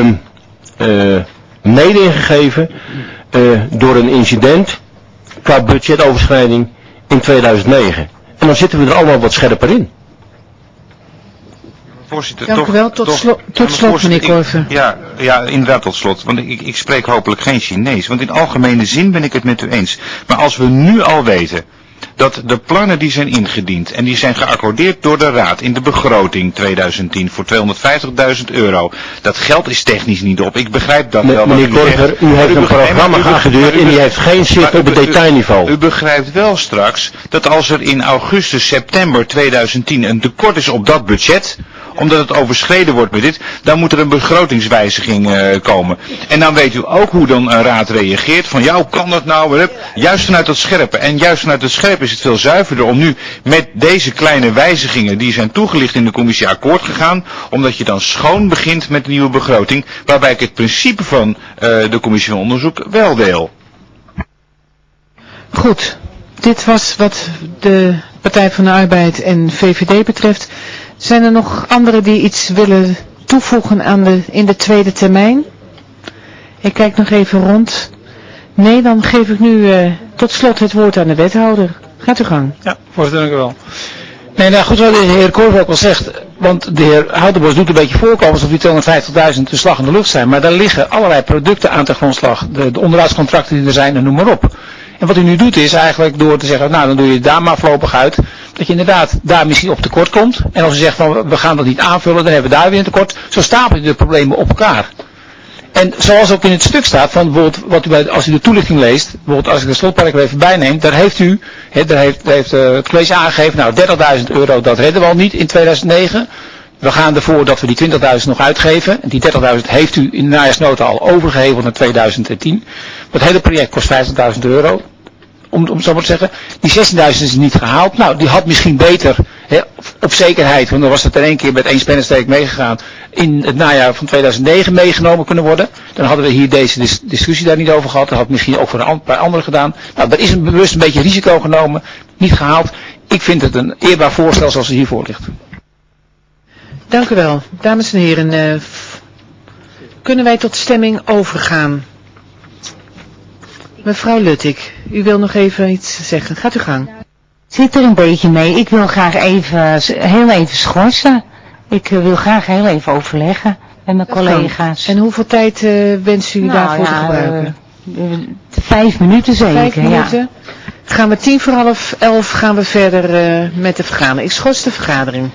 mede ingegeven door een incident qua budgetoverschrijding in 2009. En dan zitten we er allemaal wat scherper in. Voorzitter, Dank u wel. Tot slot, meneer Korver. Ja, inderdaad tot slot. Want ik spreek hopelijk geen Chinees. Want in algemene zin ben ik het met u eens. Maar als we nu al weten dat de plannen die zijn ingediend en die zijn geaccordeerd door de Raad in de begroting 2010 voor €250.000. Dat geld is technisch niet op. Ik begrijp dat wel. Meneer Korver, u heeft een programma geaccordeerd en die heeft geen zicht op het detailniveau. U begrijpt wel straks dat als er in augustus, september 2010 een tekort is op dat budget, omdat het overschreden wordt met dit, dan moet er een begrotingswijziging komen. En dan weet u ook hoe dan een raad reageert, van ja, hoe kan dat nou? Juist vanuit dat scherpe. En juist vanuit het scherpe is het veel zuiverder om nu met deze kleine wijzigingen, die zijn toegelicht in de commissie akkoord gegaan, omdat je dan schoon begint met de nieuwe begroting, waarbij ik het principe van de commissie van onderzoek wel deel. Goed, dit was wat de Partij van de Arbeid en VVD betreft. Zijn er nog anderen die iets willen toevoegen in de tweede termijn? Ik kijk nog even rond. Nee, dan geef ik nu tot slot het woord aan de wethouder. Gaat u gang. Ja, voorzitter, dank u wel. Nee, nou goed wat de heer Korver ook al zegt, want de heer Houtenbos doet een beetje voorkomen alsof die 250.000 de slag in de lucht zijn, maar daar liggen allerlei producten aan ten grondslag, de onderhoudscontracten die er zijn en noem maar op. En wat u nu doet is eigenlijk door te zeggen, nou dan doe je het daar maar voorlopig uit, dat je inderdaad daar misschien op tekort komt. En als u zegt van we gaan dat niet aanvullen, dan hebben we daar weer een tekort. Zo stapel je de problemen op elkaar. En zoals ook in het stuk staat, van bijvoorbeeld, wat u als u de toelichting leest, bijvoorbeeld als ik de slotpark er even bijneem, daar heeft u, daar heeft het college aangegeven, nou €30.000, dat redden we al niet in 2009. We gaan ervoor dat we die 20.000 nog uitgeven. En die 30.000 heeft u in de najaarsnota al overgeheveld naar 2010. Het hele project kost €50.000. Om zo maar te zeggen. Die 16.000 is niet gehaald. Nou, die had misschien beter, op zekerheid, want dan was het in één keer met één spennenstreek meegegaan, in het najaar van 2009 meegenomen kunnen worden. Dan hadden we hier deze discussie daar niet over gehad. Dat had misschien ook voor een paar anderen gedaan. Nou, er is bewust een beetje risico genomen. Niet gehaald. Ik vind het een eerbaar voorstel zoals het hiervoor ligt. Dank u wel. Dames en heren, kunnen wij tot stemming overgaan? Mevrouw Luttig, u wil nog even iets zeggen. Gaat u gang. Zit er een beetje mee. Ik wil graag heel even schorsen. Ik wil graag heel even overleggen met mijn collega's. En hoeveel tijd wenst u daarvoor te gebruiken? 5 minuten zeker. 5 minuten. Ja. Gaan we 11:10 gaan we verder met de vergadering. Ik schors de vergadering.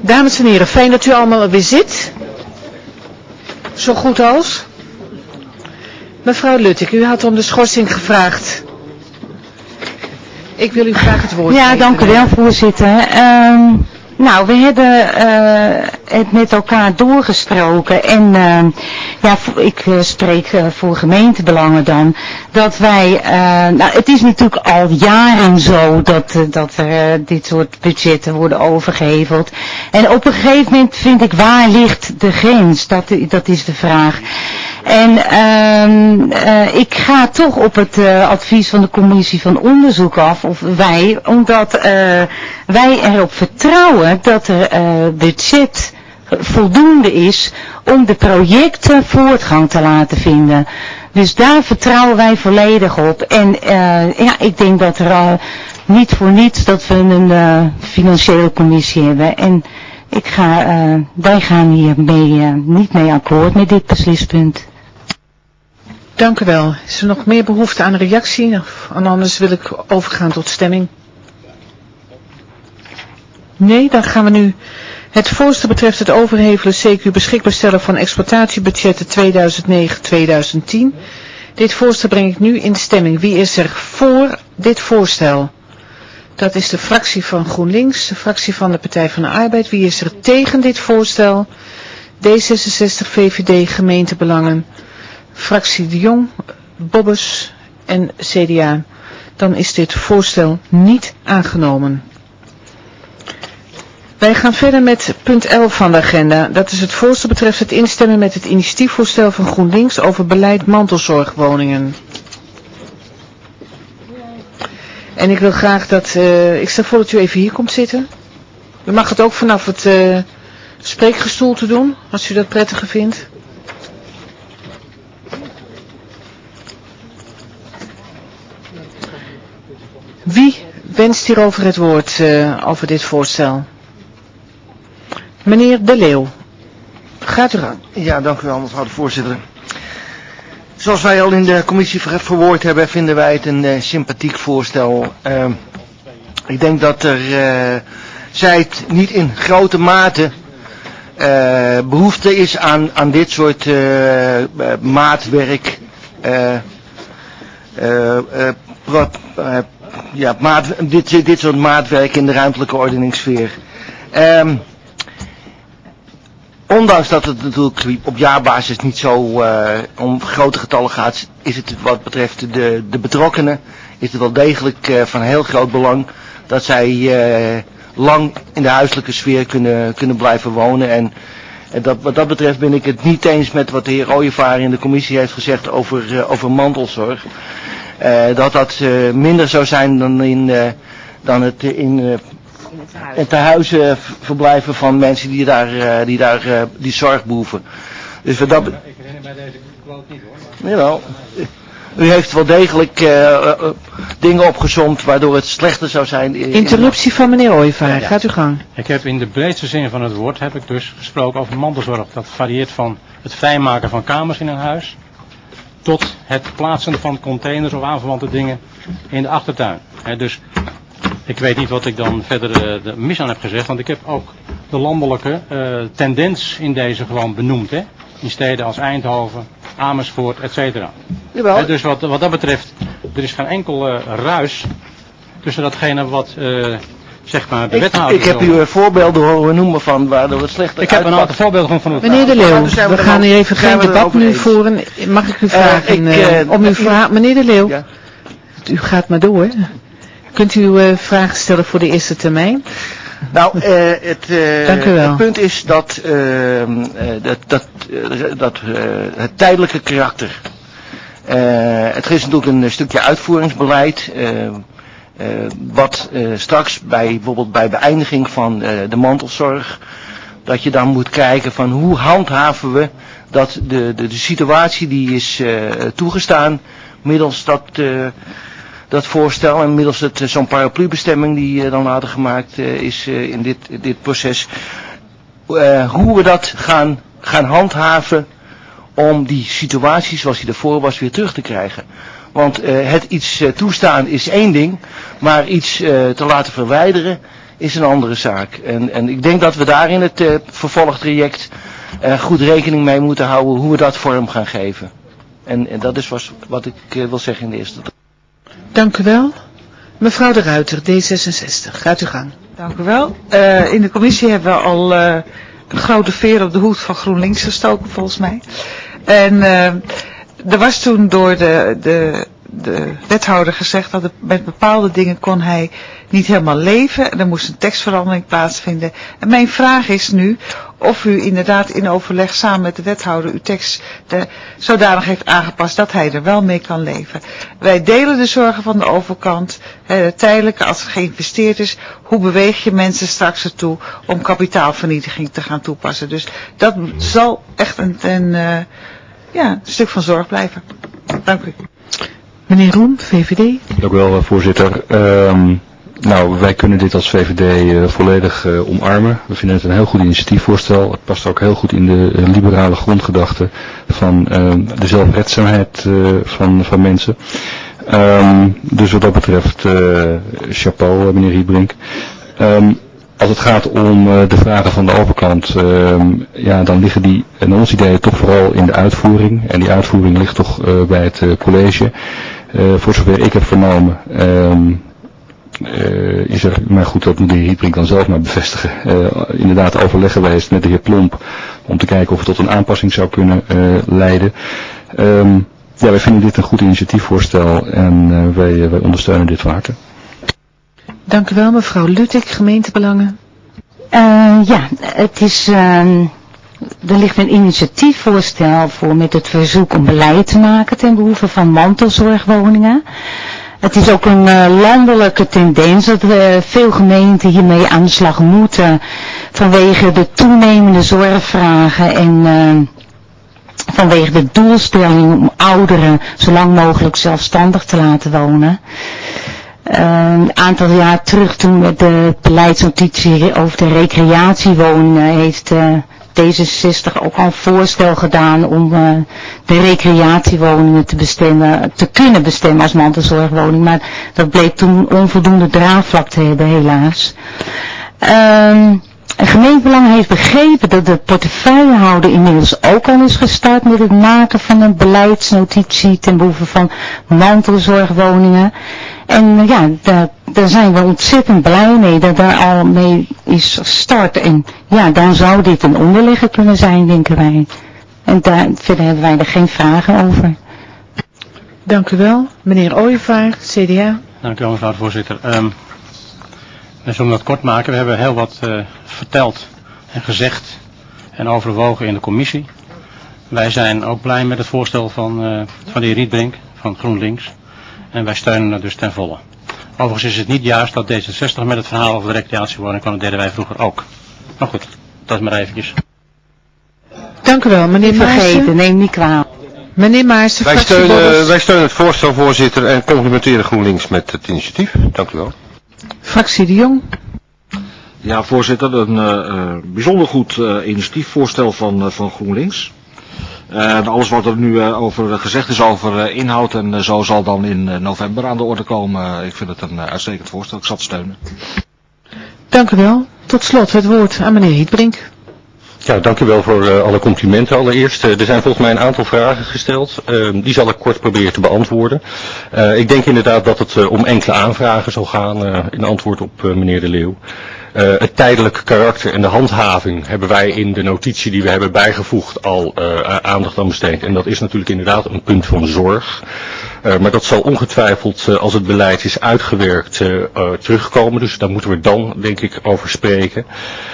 Dames en heren, fijn dat u allemaal weer zit. Zo goed als. Mevrouw Luttig, u had om de schorsing gevraagd. Ik wil u graag het woord geven. Ja, dank u wel, voorzitter. Nou, we hebben het met elkaar doorgesproken en ja, ik spreek voor gemeentebelangen dan, dat wij, nou het is natuurlijk al jaren zo dat er dit soort budgetten worden overgeheveld. En op een gegeven moment vind ik, waar ligt de grens? Dat is de vraag. En ik ga toch op het advies van de commissie van onderzoek af, of wij, omdat wij erop vertrouwen dat er budget voldoende is om de projecten voortgang te laten vinden. Dus daar vertrouwen wij volledig op. En ja, ik denk dat er niet voor niets dat we een financiële commissie hebben. En wij gaan hiermee niet mee akkoord met dit beslispunt. Dank u wel. Is er nog meer behoefte aan een reactie? En anders wil ik overgaan tot stemming. Nee, dan gaan we nu. Het voorstel betreft het overhevelen CQ beschikbaar stellen van exploitatiebudgetten 2009-2010. Dit voorstel breng ik nu in stemming. Wie is er voor dit voorstel? Dat is de fractie van GroenLinks, de fractie van de Partij van de Arbeid. Wie is er tegen dit voorstel? D66, VVD, gemeentebelangen, fractie De Jong, Bobbes en CDA. Dan is dit voorstel niet aangenomen. Wij gaan verder met punt 11 van de agenda. Dat is het voorstel betreft het instemmen met het initiatiefvoorstel van GroenLinks over beleid mantelzorgwoningen. En ik wil graag dat, ik stel voor dat u even hier komt zitten. U mag het ook vanaf het spreekgestoelte doen, als u dat prettiger vindt. Wie wenst hierover het woord, over dit voorstel? Meneer De Leeuw, gaat u gang. Ja, dank u wel, mevrouw de voorzitter. Zoals wij al in de commissie verwoord hebben, vinden wij het een sympathiek voorstel. Ik denk dat er, zij het niet in grote mate behoefte is aan dit soort maatwerk. Dit soort maatwerk in de ruimtelijke ordeningssfeer. Ondanks dat het natuurlijk op jaarbasis niet zo om grote getallen gaat, is het wat betreft de betrokkenen, is het wel degelijk van heel groot belang dat zij lang in de huiselijke sfeer kunnen blijven wonen. En wat dat betreft ben ik het niet eens met wat de heer Ooyevaar in de commissie heeft gezegd over mantelzorg. Dat minder zou zijn dan het in tehuizen verblijven van mensen die zorg behoeven. Dus wat dat... Ik herinner mij deze quote niet hoor. Jawel. U heeft wel degelijk dingen opgezomd waardoor het slechter zou zijn. Interruptie van meneer Ooyevaar, ja. Gaat u gang. Ik heb in de breedste zin van het woord heb ik dus gesproken over mantelzorg. Dat varieert van het vrijmaken van kamers in een huis tot het plaatsen van containers of aanverwante dingen in de achtertuin. Dus ik weet niet wat ik dan verder mis aan heb gezegd, want ik heb ook de landelijke tendens in deze gewoon benoemd. Hè? In steden als Eindhoven, Amersfoort, etc. Dus wat dat betreft, er is geen enkel ruis tussen datgene wat zeg maar de wethouder... Ik heb u voorbeelden horen noemen van waardoor het slechter Ik heb een aantal voorbeelden van Meneer De Leeuw, we gaan hier even geen debat nu voeren. Mag ik u vragen om uw vraag... Meneer De Leeuw, ja. U gaat maar door. Kunt u vragen stellen voor de eerste termijn? Nou, het punt is dat het tijdelijke karakter. Het is natuurlijk een stukje uitvoeringsbeleid. Wat straks bijvoorbeeld bij beëindiging van de mantelzorg, dat je dan moet kijken van hoe handhaven we dat de situatie die is toegestaan middels dat voorstel en middels zo'n paraplubestemming die dan later gemaakt is in dit proces, hoe we dat gaan handhaven om die situatie zoals die ervoor was weer terug te krijgen. Want het iets toestaan is één ding, maar iets te laten verwijderen is een andere zaak. En ik denk dat we daar in het vervolgtraject goed rekening mee moeten houden hoe we dat vorm gaan geven. En dat is wat ik wil zeggen in de eerste. Dank u wel. Mevrouw de Ruiter, D66. Gaat u gang. Dank u wel. In de commissie hebben we al een grote veer op de hoed van GroenLinks gestoken, volgens mij. En er was toen door de wethouder gezegd dat met bepaalde dingen kon hij niet helemaal leven. En er moest een tekstverandering plaatsvinden. En mijn vraag is nu of u inderdaad in overleg samen met de wethouder uw tekst zodanig heeft aangepast dat hij er wel mee kan leven. Wij delen de zorgen van de overkant. Tijdelijk, als er geïnvesteerd is, hoe beweeg je mensen straks ertoe om kapitaalvernietiging te gaan toepassen. Dus dat zal echt een stuk van zorg blijven. Dank u. Meneer Roem, VVD. Dank u wel, voorzitter. Wij kunnen dit als VVD volledig omarmen. We vinden het een heel goed initiatiefvoorstel. Het past ook heel goed in de liberale grondgedachte van de zelfredzaamheid van mensen. Dus wat dat betreft, chapeau, meneer Riebrink. Als het gaat om de vragen van de overkant, dan liggen die, naar ons idee, toch vooral in de uitvoering. En die uitvoering ligt toch bij het college. Voor zover ik heb vernomen, is er, maar goed, dat moet de heer Riebrink dan zelf maar bevestigen, inderdaad overleg geweest met de heer Plomp om te kijken of het tot een aanpassing zou kunnen leiden. Wij vinden dit een goed initiatiefvoorstel en wij ondersteunen dit van harte. Dank u wel, mevrouw Luttig, gemeentebelangen. Het is, er ligt een initiatiefvoorstel voor met het verzoek om beleid te maken ten behoeve van mantelzorgwoningen. Het is ook een landelijke tendens dat veel gemeenten hiermee aan de slag moeten vanwege de toenemende zorgvragen en vanwege de doelstelling om ouderen zo lang mogelijk zelfstandig te laten wonen. Een aantal jaar terug toen met de beleidsnotitie over de recreatiewoningen heeft D66 ook al een voorstel gedaan om de recreatiewoningen te kunnen bestemmen als mantelzorgwoning. Maar dat bleek toen onvoldoende draagvlak te hebben, helaas. Een gemeentebelang heeft begrepen dat de portefeuillehouder inmiddels ook al is gestart met het maken van een beleidsnotitie ten behoeve van mantelzorgwoningen. En daar zijn we ontzettend blij mee dat daar al mee is gestart. En dan zou dit een onderligger kunnen zijn, denken wij. En verder hebben wij er geen vragen over. Dank u wel. Meneer Ooyevaar, CDA. Dank u wel, mevrouw de voorzitter. We zullen dat kort maken. We hebben heel wat verteld en gezegd en overwogen in de commissie. Wij zijn ook blij met het voorstel van de heer Rietbrink van GroenLinks. En wij steunen het dus ten volle. Overigens is het niet juist dat D66 met het verhaal over de recreatiewoning kwam. Dat deden wij vroeger ook. Maar goed, dat is maar eventjes. Dank u wel, meneer Maarsen. Neem niet kwalijk. Meneer Maarsen, wij steunen het voorstel, voorzitter, en complimenteren GroenLinks met het initiatief. Dank u wel. Fractie de Jong. Ja, voorzitter, een bijzonder goed initiatiefvoorstel van GroenLinks. Alles wat er nu over gezegd is over inhoud en zo zal dan in november aan de orde komen. Ik vind het een uitstekend voorstel. Ik zal het steunen. Dank u wel. Tot slot het woord aan meneer Hietbrink. Ja, dank u wel voor alle complimenten allereerst. Er zijn volgens mij een aantal vragen gesteld. Die zal ik kort proberen te beantwoorden. Ik denk inderdaad dat het om enkele aanvragen zal gaan in antwoord op meneer De Leeuw. Het tijdelijke karakter en de handhaving hebben wij in de notitie die we hebben bijgevoegd al aandacht aan besteed. En dat is natuurlijk inderdaad een punt van zorg. Maar dat zal ongetwijfeld als het beleid is uitgewerkt terugkomen. Dus daar moeten we dan denk ik over spreken.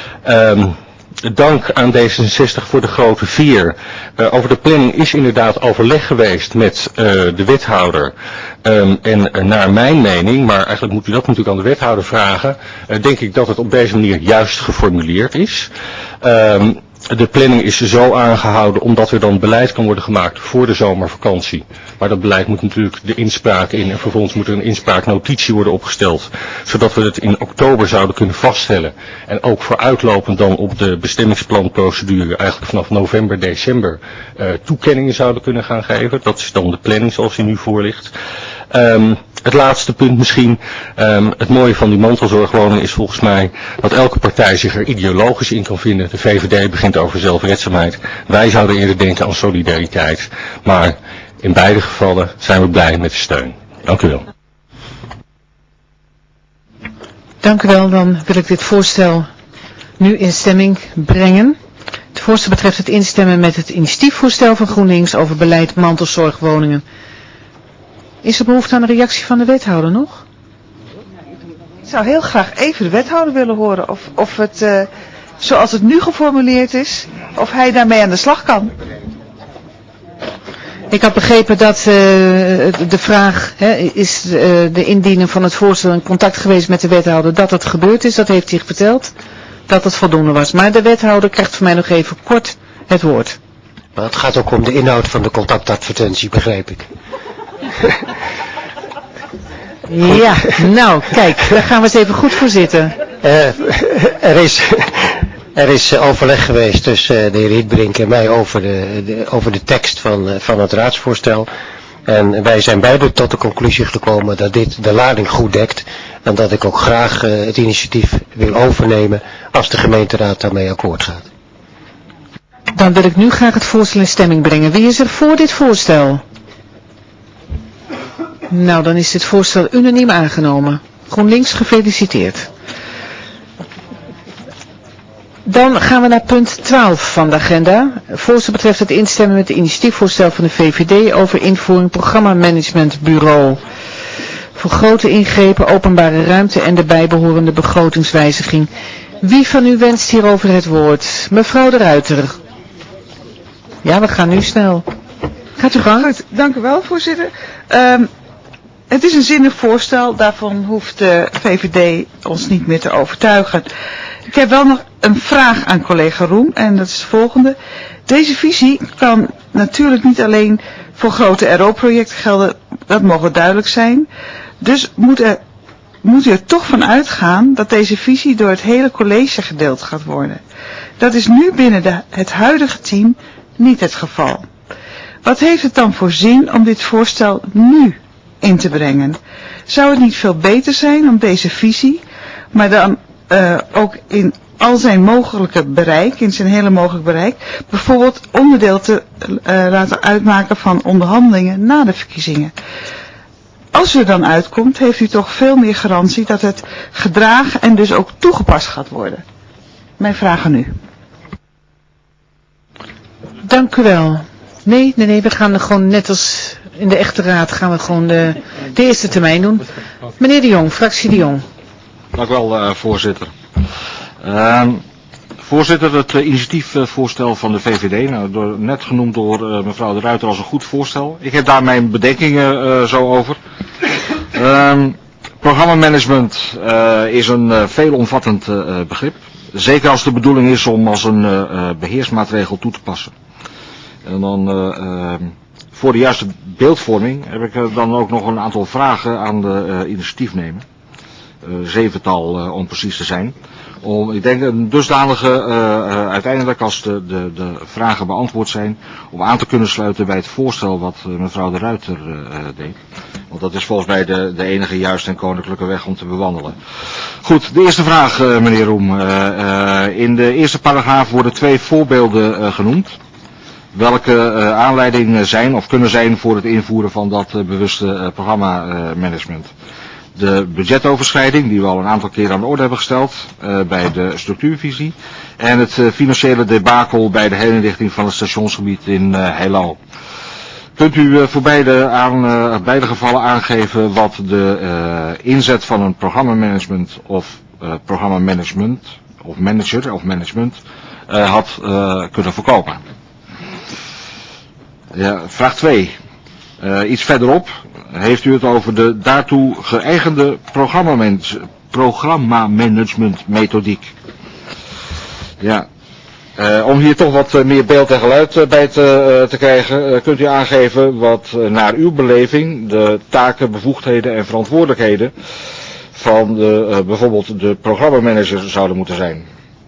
Dank aan D66 voor de grote vier. Over de planning is inderdaad overleg geweest met de wethouder. En naar mijn mening, maar eigenlijk moet u dat natuurlijk aan de wethouder vragen, denk ik dat het op deze manier juist geformuleerd is. De planning is zo aangehouden omdat er dan beleid kan worden gemaakt voor de zomervakantie. Maar dat beleid moet natuurlijk de inspraak in en vervolgens moet er een inspraaknotitie worden opgesteld. Zodat we het in oktober zouden kunnen vaststellen. En ook vooruitlopend dan op de bestemmingsplanprocedure eigenlijk vanaf november, december toekenningen zouden kunnen gaan geven. Dat is dan de planning zoals die nu voor ligt. Het laatste punt misschien, het mooie van die mantelzorgwoningen is volgens mij dat elke partij zich er ideologisch in kan vinden. De VVD begint over zelfredzaamheid. Wij zouden eerder denken aan solidariteit. Maar in beide gevallen zijn we blij met de steun. Dank u wel. Dank u wel. Dan wil ik dit voorstel nu in stemming brengen. Het voorstel betreft het instemmen met het initiatiefvoorstel van GroenLinks over beleid mantelzorgwoningen. Is er behoefte aan een reactie van de wethouder nog? Ik zou heel graag even de wethouder willen horen of het zoals het nu geformuleerd is, of hij daarmee aan de slag kan. Ik had begrepen dat de vraag, is de indiening van het voorstel in contact geweest met de wethouder, dat het gebeurd is, dat heeft hij verteld, dat het voldoende was. Maar de wethouder krijgt van mij nog even kort het woord. Maar het gaat ook om de inhoud van de contactadvertentie, begreep ik. Ja, nou kijk, daar gaan we eens even goed voor zitten. Er is overleg geweest tussen de heer Rietbrink en mij over de tekst van het raadsvoorstel. En wij zijn beide tot de conclusie gekomen dat dit de lading goed dekt. En dat ik ook graag het initiatief wil overnemen als de gemeenteraad daarmee akkoord gaat. Dan wil ik nu graag het voorstel in stemming brengen. Wie is er voor dit voorstel? Nou, dan is dit voorstel unaniem aangenomen. GroenLinks gefeliciteerd. Dan gaan we naar punt 12 van de agenda. Voorstel betreft het instemmen met het initiatiefvoorstel van de VVD over invoering programmamanagementbureau. Voor grote ingrepen, openbare ruimte en de bijbehorende begrotingswijziging. Wie van u wenst hierover het woord? Mevrouw de Ruiter. Ja, we gaan nu snel. Gaat u gang. Goed, dank u wel, voorzitter. Het is een zinnig voorstel, daarvan hoeft de VVD ons niet meer te overtuigen. Ik heb wel nog een vraag aan collega Roem en dat is de volgende. Deze visie kan natuurlijk niet alleen voor grote RO-projecten gelden, dat mogen duidelijk zijn. Dus moet u er toch van uitgaan dat deze visie door het hele college gedeeld gaat worden. Dat is nu binnen het huidige team niet het geval. Wat heeft het dan voor zin om dit voorstel nu in te brengen? Zou het niet veel beter zijn om deze visie, maar dan ook in al zijn mogelijke bereik, in zijn hele mogelijk bereik, bijvoorbeeld onderdeel te laten uitmaken van onderhandelingen na de verkiezingen? Als u er dan uitkomt, heeft u toch veel meer garantie dat het gedragen en dus ook toegepast gaat worden. Mijn vraag aan u. Dank u wel. Nee, we gaan gewoon net als in de echte raad gaan we gewoon de eerste termijn doen. Meneer de Jong, fractie de Jong. Dank u wel, voorzitter. Voorzitter, het initiatiefvoorstel van de VVD, net genoemd door mevrouw de Ruiter als een goed voorstel. Ik heb daar mijn bedenkingen zo over. Programmamanagement is een veelomvattend begrip. Zeker als de bedoeling is om als een beheersmaatregel toe te passen. En dan voor de juiste beeldvorming heb ik dan ook nog een aantal vragen aan de initiatiefnemer. 7-tal om precies te zijn. Ik denk een dusdanige uiteindelijk als de vragen beantwoord zijn, om aan te kunnen sluiten bij het voorstel wat mevrouw de Ruiter deed. Want dat is volgens mij de enige juiste en koninklijke weg om te bewandelen. Goed, de eerste vraag, meneer Roem. In de eerste paragraaf worden 2 voorbeelden genoemd. Welke aanleidingen zijn of kunnen zijn voor het invoeren van dat bewuste programmamanagement. De budgetoverschrijding, die we al een aantal keer aan de orde hebben gesteld bij de structuurvisie. En het financiële debakel bij de herinrichting van het stationsgebied in Heilal. Kunt u voor beide gevallen aangeven wat de inzet van een programmamanagement of programmamanagement of manager of management had kunnen voorkomen? Ja, vraag 2. Iets verderop heeft u het over de daartoe geëigende programmamanagementmethodiek. Ja, om hier toch wat meer beeld en geluid bij te krijgen, kunt u aangeven wat naar uw beleving de taken, bevoegdheden en verantwoordelijkheden van bijvoorbeeld de programmamanager zouden moeten zijn.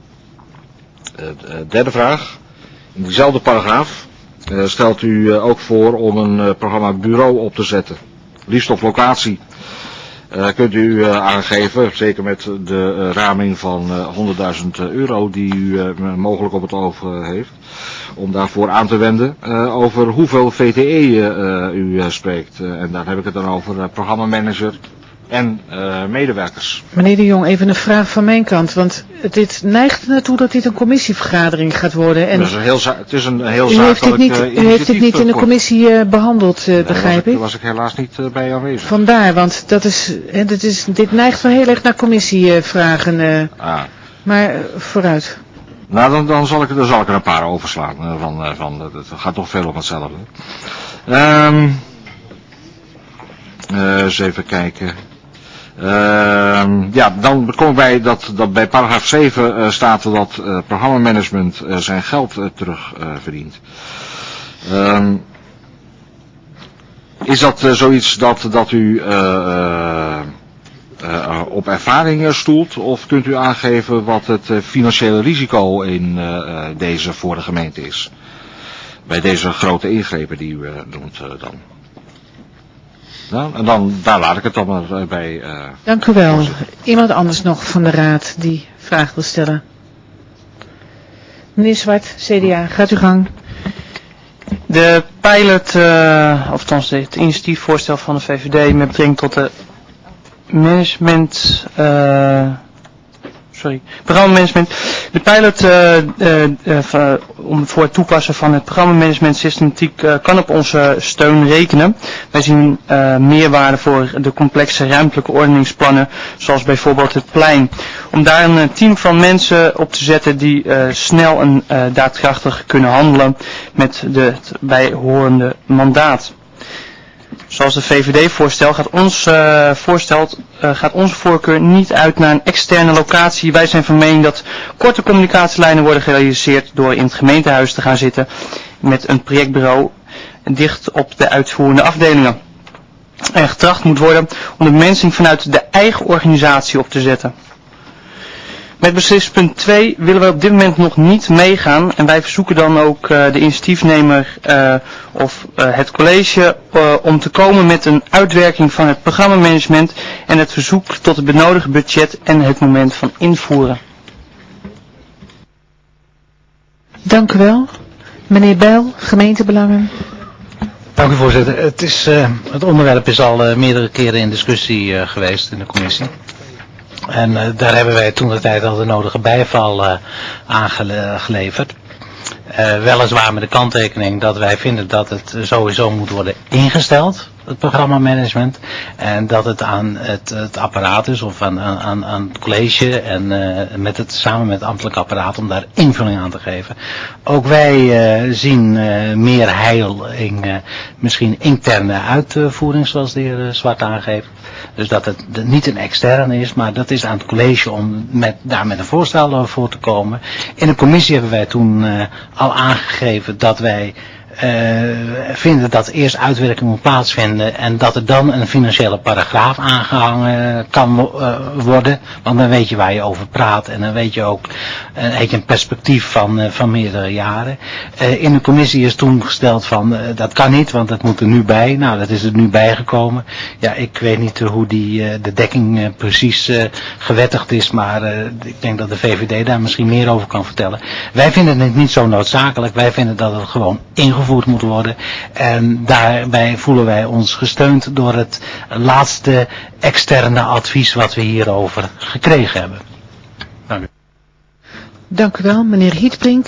Derde vraag. In diezelfde paragraaf stelt u ook voor om een programmabureau op te zetten. liefst op locatie. Kunt u aangeven, zeker met de raming van €100.000 die u mogelijk op het oog heeft, om daarvoor aan te wenden, over hoeveel VTE u spreekt. En daar heb ik het dan over programmamanager en medewerkers. Meneer de Jong, even een vraag van mijn kant, want dit neigt naartoe dat dit een commissievergadering gaat worden. En het is een heel u zakelijk u heeft dit niet in de commissie behandeld, begrijp ik? Daar was ik helaas niet bij aanwezig. Vandaar, want dit neigt wel heel erg naar commissievragen. Maar vooruit. Nou, dan zal ik er een paar overslaan. Het gaat toch veel om hetzelfde. Eens even kijken. Dan kom ik bij dat bij paragraaf 7 staat dat programmamanagement zijn geld terug verdient. Is dat zoiets dat u op ervaring stoelt, of kunt u aangeven wat het financiële risico in deze voor de gemeente is? Bij deze grote ingrepen die u doet dan. Nou, en daar laat ik het dan maar bij. Dank u wel. Iemand anders nog van de raad die vraag wil stellen? Meneer Zwart, CDA, gaat uw gang. De pilot, of althans het initiatiefvoorstel van de VVD met betrekking tot de programmamanagement. De pilot voor het toepassen van het programmamanagement systematiek kan op onze steun rekenen. Wij zien meerwaarde voor de complexe ruimtelijke ordeningsplannen, zoals bijvoorbeeld het plein. Om daar een team van mensen op te zetten die snel en daadkrachtig kunnen handelen met het bijhorende mandaat. Zoals de VVD voorstelt, gaat onze voorkeur niet uit naar een externe locatie. Wij zijn van mening dat korte communicatielijnen worden gerealiseerd door in het gemeentehuis te gaan zitten met een projectbureau dicht op de uitvoerende afdelingen. En getracht moet worden om de bemensing vanuit de eigen organisatie op te zetten. Met beslispunt 2 willen we op dit moment nog niet meegaan en wij verzoeken dan ook de initiatiefnemer of het college om te komen met een uitwerking van het programmamanagement en het verzoek tot het benodigde budget en het moment van invoeren. Dank u wel. Meneer Bijl, gemeentebelangen. Dank u voorzitter. Het onderwerp is al meerdere keren in discussie geweest in de commissie. En daar hebben wij toen de tijd al de nodige bijval aan geleverd. Weliswaar met de kanttekening dat wij vinden dat het sowieso moet worden ingesteld, het programmamanagement. En dat het aan het apparaat is of aan het college en samen met het ambtelijk apparaat om daar invulling aan te geven. Ook wij zien meer heil in misschien interne uitvoering zoals de heer Zwart aangeeft. Dus dat het niet een externe is, maar dat is aan het college om daar met een voorstel voor te komen. In de commissie hebben wij toen al aangegeven dat wij vinden dat eerst uitwerking moet plaatsvinden en dat er dan een financiële paragraaf aangehangen kan worden. Want dan weet je waar je over praat en dan weet je ook een perspectief van meerdere jaren. In de commissie is toen gesteld van dat kan niet, want dat moet er nu bij. Nou, dat is er nu bijgekomen. Ja, ik weet niet hoe de dekking precies gewettigd is, maar ik denk dat de VVD daar misschien meer over kan vertellen. Wij vinden het niet zo noodzakelijk. Wij vinden dat het gewoon ingevoerd moet worden. En daarbij voelen wij ons gesteund door het laatste externe advies wat we hierover gekregen hebben. Dank u. Dank u wel, meneer Hietbrink.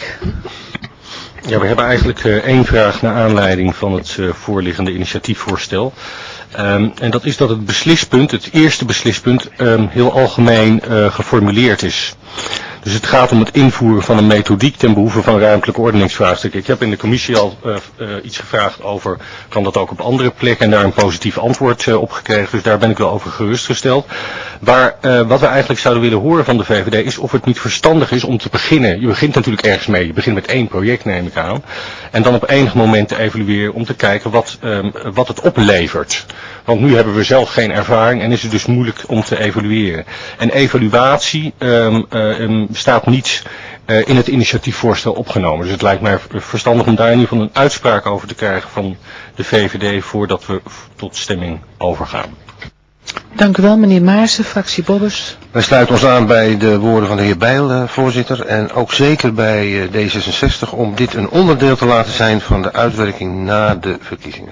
Ja, we hebben eigenlijk één vraag naar aanleiding van het voorliggende initiatiefvoorstel. En dat is dat het beslispunt, het eerste beslispunt, heel algemeen geformuleerd is. Dus het gaat om het invoeren van een methodiek ten behoeve van ruimtelijke ordeningsvraagstukken. Ik heb in de commissie al iets gevraagd over, kan dat ook op andere plekken, en daar een positief antwoord op gekregen. Dus daar ben ik wel over gerustgesteld. Wat we eigenlijk zouden willen horen van de VVD is of het niet verstandig is om te beginnen. Je begint natuurlijk ergens mee. Je begint met één project, neem ik aan. En dan op enig moment te evalueren om te kijken wat het oplevert. Want nu hebben we zelf geen ervaring en is het dus moeilijk om te evalueren. En evaluatie staat niet in het initiatiefvoorstel opgenomen. Dus het lijkt mij verstandig om daar in ieder geval een uitspraak over te krijgen van de VVD voordat we tot stemming overgaan. Dank u wel, meneer Maarsen, fractie Bobbers. Wij sluiten ons aan bij de woorden van de heer Bijl, voorzitter, en ook zeker bij D66 om dit een onderdeel te laten zijn van de uitwerking na de verkiezingen.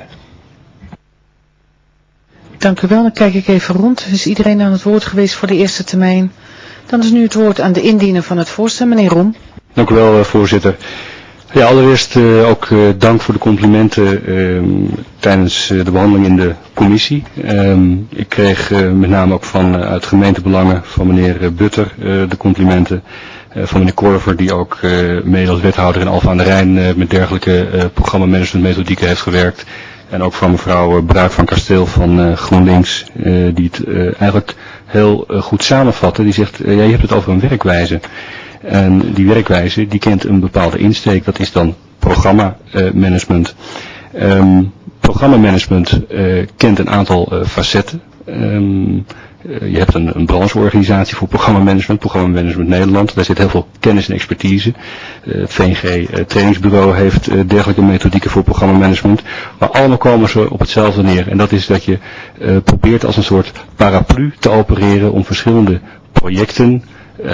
Dank u wel, dan kijk ik even rond. Is iedereen aan het woord geweest voor de eerste termijn? Dan is nu het woord aan de indiener van het voorstel, meneer Roem. Dank u wel, voorzitter. Ja, allereerst ook dank voor de complimenten tijdens de behandeling in de commissie. Ik kreeg met name ook uit gemeentebelangen van meneer Butter de complimenten. Van meneer Korver, die ook mede als wethouder in Alphen aan de Rijn met dergelijke programmamanagementmethodieken heeft gewerkt. En ook van mevrouw Bruik van Kasteel van GroenLinks, die het eigenlijk heel goed samenvatte. Die zegt, je hebt het over een werkwijze. En die werkwijze die kent een bepaalde insteek, dat is dan programmamanagement. Programmamanagement kent een aantal facetten. Je hebt een brancheorganisatie voor programmamanagement Nederland. Daar zit heel veel kennis en expertise. Het VNG trainingsbureau heeft dergelijke methodieken voor programmamanagement. Maar allemaal komen ze op hetzelfde neer. En dat is dat je probeert als een soort paraplu te opereren om verschillende projecten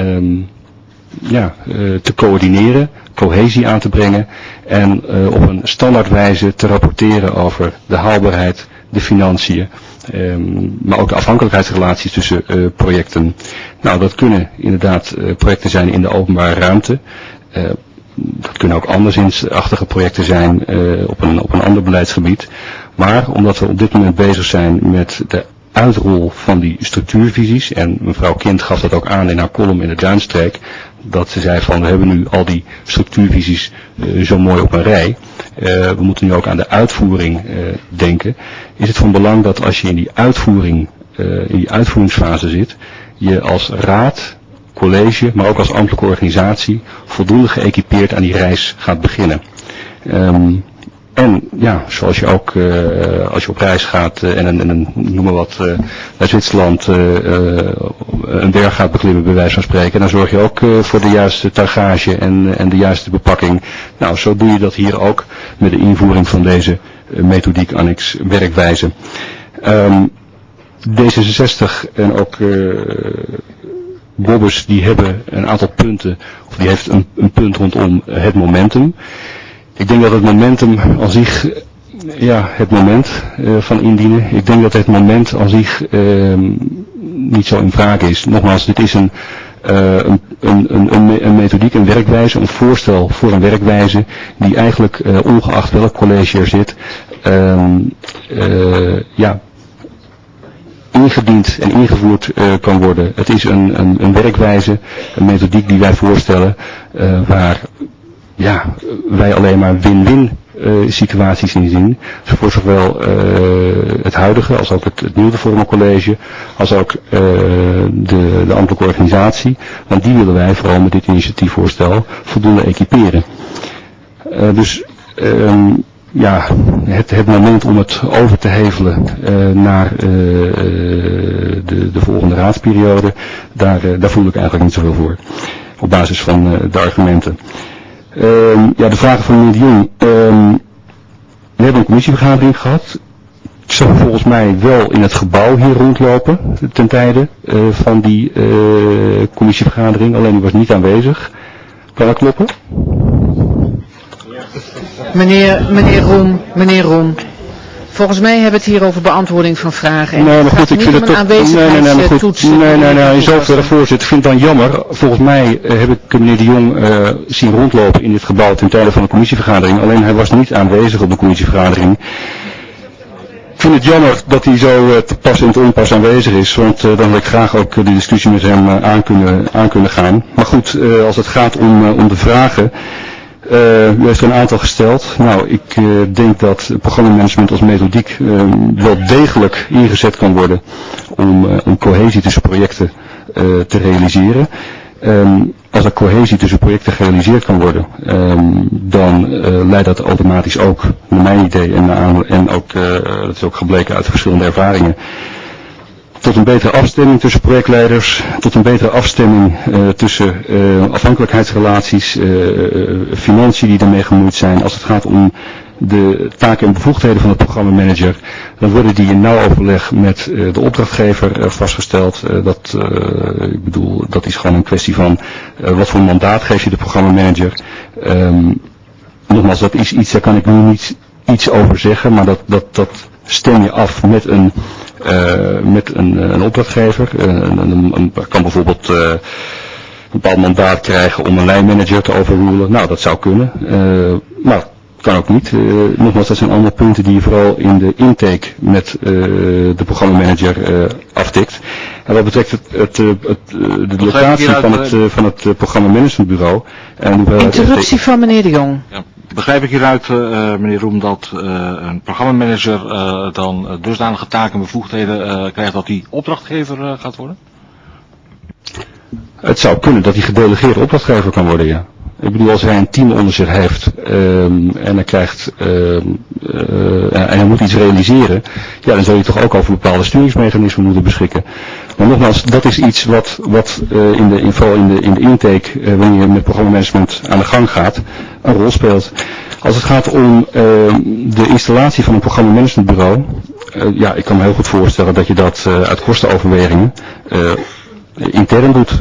te coördineren, cohesie aan te brengen en op een standaardwijze te rapporteren over de haalbaarheid, de financiën, maar ook de afhankelijkheidsrelaties tussen projecten. Nou, dat kunnen inderdaad projecten zijn in de openbare ruimte. Dat kunnen ook anderzinsachtige projecten zijn op een ander beleidsgebied. Maar omdat we op dit moment bezig zijn met de uitrol van die structuurvisies, en mevrouw Kind gaf dat ook aan in haar column in de Duinstreek, dat ze zei van we hebben nu al die structuurvisies zo mooi op een rij. We moeten nu ook aan de uitvoering denken. Is het van belang dat als je in die uitvoeringsfase zit, je als raad, college, maar ook als ambtelijke organisatie voldoende geëquipeerd aan die reis gaat beginnen. En ja, zoals je ook als je op reis gaat en noem maar wat, naar Zwitserland een berg gaat beklimmen bij wijze van spreken, dan zorg je ook voor de juiste tuigage en de juiste bepakking. Nou, zo doe je dat hier ook met de invoering van deze methodiek annex werkwijze. D66 en ook Bobbers die hebben een aantal punten, of die heeft een punt rondom het momentum. Ik denk dat het momentum aan zich, het moment van indienen, ik denk dat het moment aan zich niet zo in vraag is. Nogmaals, dit is een methodiek, een werkwijze, een voorstel voor een werkwijze die eigenlijk ongeacht welk college er zit, ingediend en ingevoerd kan worden. Het is een werkwijze, een methodiek die wij voorstellen waar wij alleen maar win-win situaties in zien. Voor zowel het huidige als ook het nieuwe vormencollege, als ook de ambtelijke organisatie. Want die willen wij vooral met dit initiatiefvoorstel voldoende equiperen. Het moment om het over te hevelen naar de volgende raadsperiode, daar voel ik eigenlijk niet zoveel voor. Op basis van de argumenten. De vragen van meneer de Jong. We hebben een commissievergadering gehad. Ik zag volgens mij wel in het gebouw hier rondlopen ten tijde van die commissievergadering. Alleen die was niet aanwezig. Kan dat kloppen? Meneer Roem. Volgens mij hebben we het hier over beantwoording van vragen. En nee, maar goed, ik vind het toch... in zoverre voorzitter, ik vind het dan jammer. Volgens mij heb ik meneer de Jong zien rondlopen in dit gebouw ten tijde van de commissievergadering. Alleen hij was niet aanwezig op de commissievergadering. Ik vind het jammer dat hij zo te pas en te onpas aanwezig is, want dan wil ik graag ook de discussie met hem aan kunnen gaan. Maar goed, als het gaat om de vragen... U heeft er een aantal gesteld. Nou, ik denk dat programmamanagement als methodiek wel degelijk ingezet kan worden om cohesie tussen projecten te realiseren. Als er cohesie tussen projecten gerealiseerd kan worden, dan leidt dat automatisch ook, naar mijn idee, en ook, dat is ook gebleken uit verschillende ervaringen, tot een betere afstemming tussen projectleiders, tot een betere afstemming tussen afhankelijkheidsrelaties, financiën die daarmee gemoeid zijn. Als het gaat om de taken en bevoegdheden van de programmamanager, dan worden die in nauw overleg met de opdrachtgever vastgesteld. Dat is gewoon een kwestie van wat voor mandaat geef je de programmamanager. Nogmaals, dat is iets, daar kan ik nu niet iets over zeggen, maar dat stem je af met een opdrachtgever. Kan bijvoorbeeld een bepaald mandaat krijgen om een lijnmanager te overrulen. Nou, dat zou kunnen. Maar kan ook niet. Nogmaals, dat zijn allemaal punten die je vooral in de intake met de programmamanager aftikt. En wat betreft de locatie van het programmamanagementbureau. Interruptie van meneer De Jong. Ja. Begrijp ik hieruit, meneer Roem, dat een programmamanager dan dusdanige taken en bevoegdheden krijgt dat hij opdrachtgever gaat worden? Het zou kunnen dat hij gedelegeerde opdrachtgever kan worden, ja. Ik bedoel, als hij een team onder zich heeft en hij krijgt en hij moet iets realiseren, ja, dan zou je toch ook over bepaalde sturingsmechanismen moeten beschikken. Maar nogmaals, dat is iets wat vooral in de intake, wanneer je met programmamanagement aan de gang gaat, een rol speelt. Als het gaat om de installatie van een programmamanagementbureau, ja, ik kan me heel goed voorstellen dat je dat uit kostenoverwegingen intern doet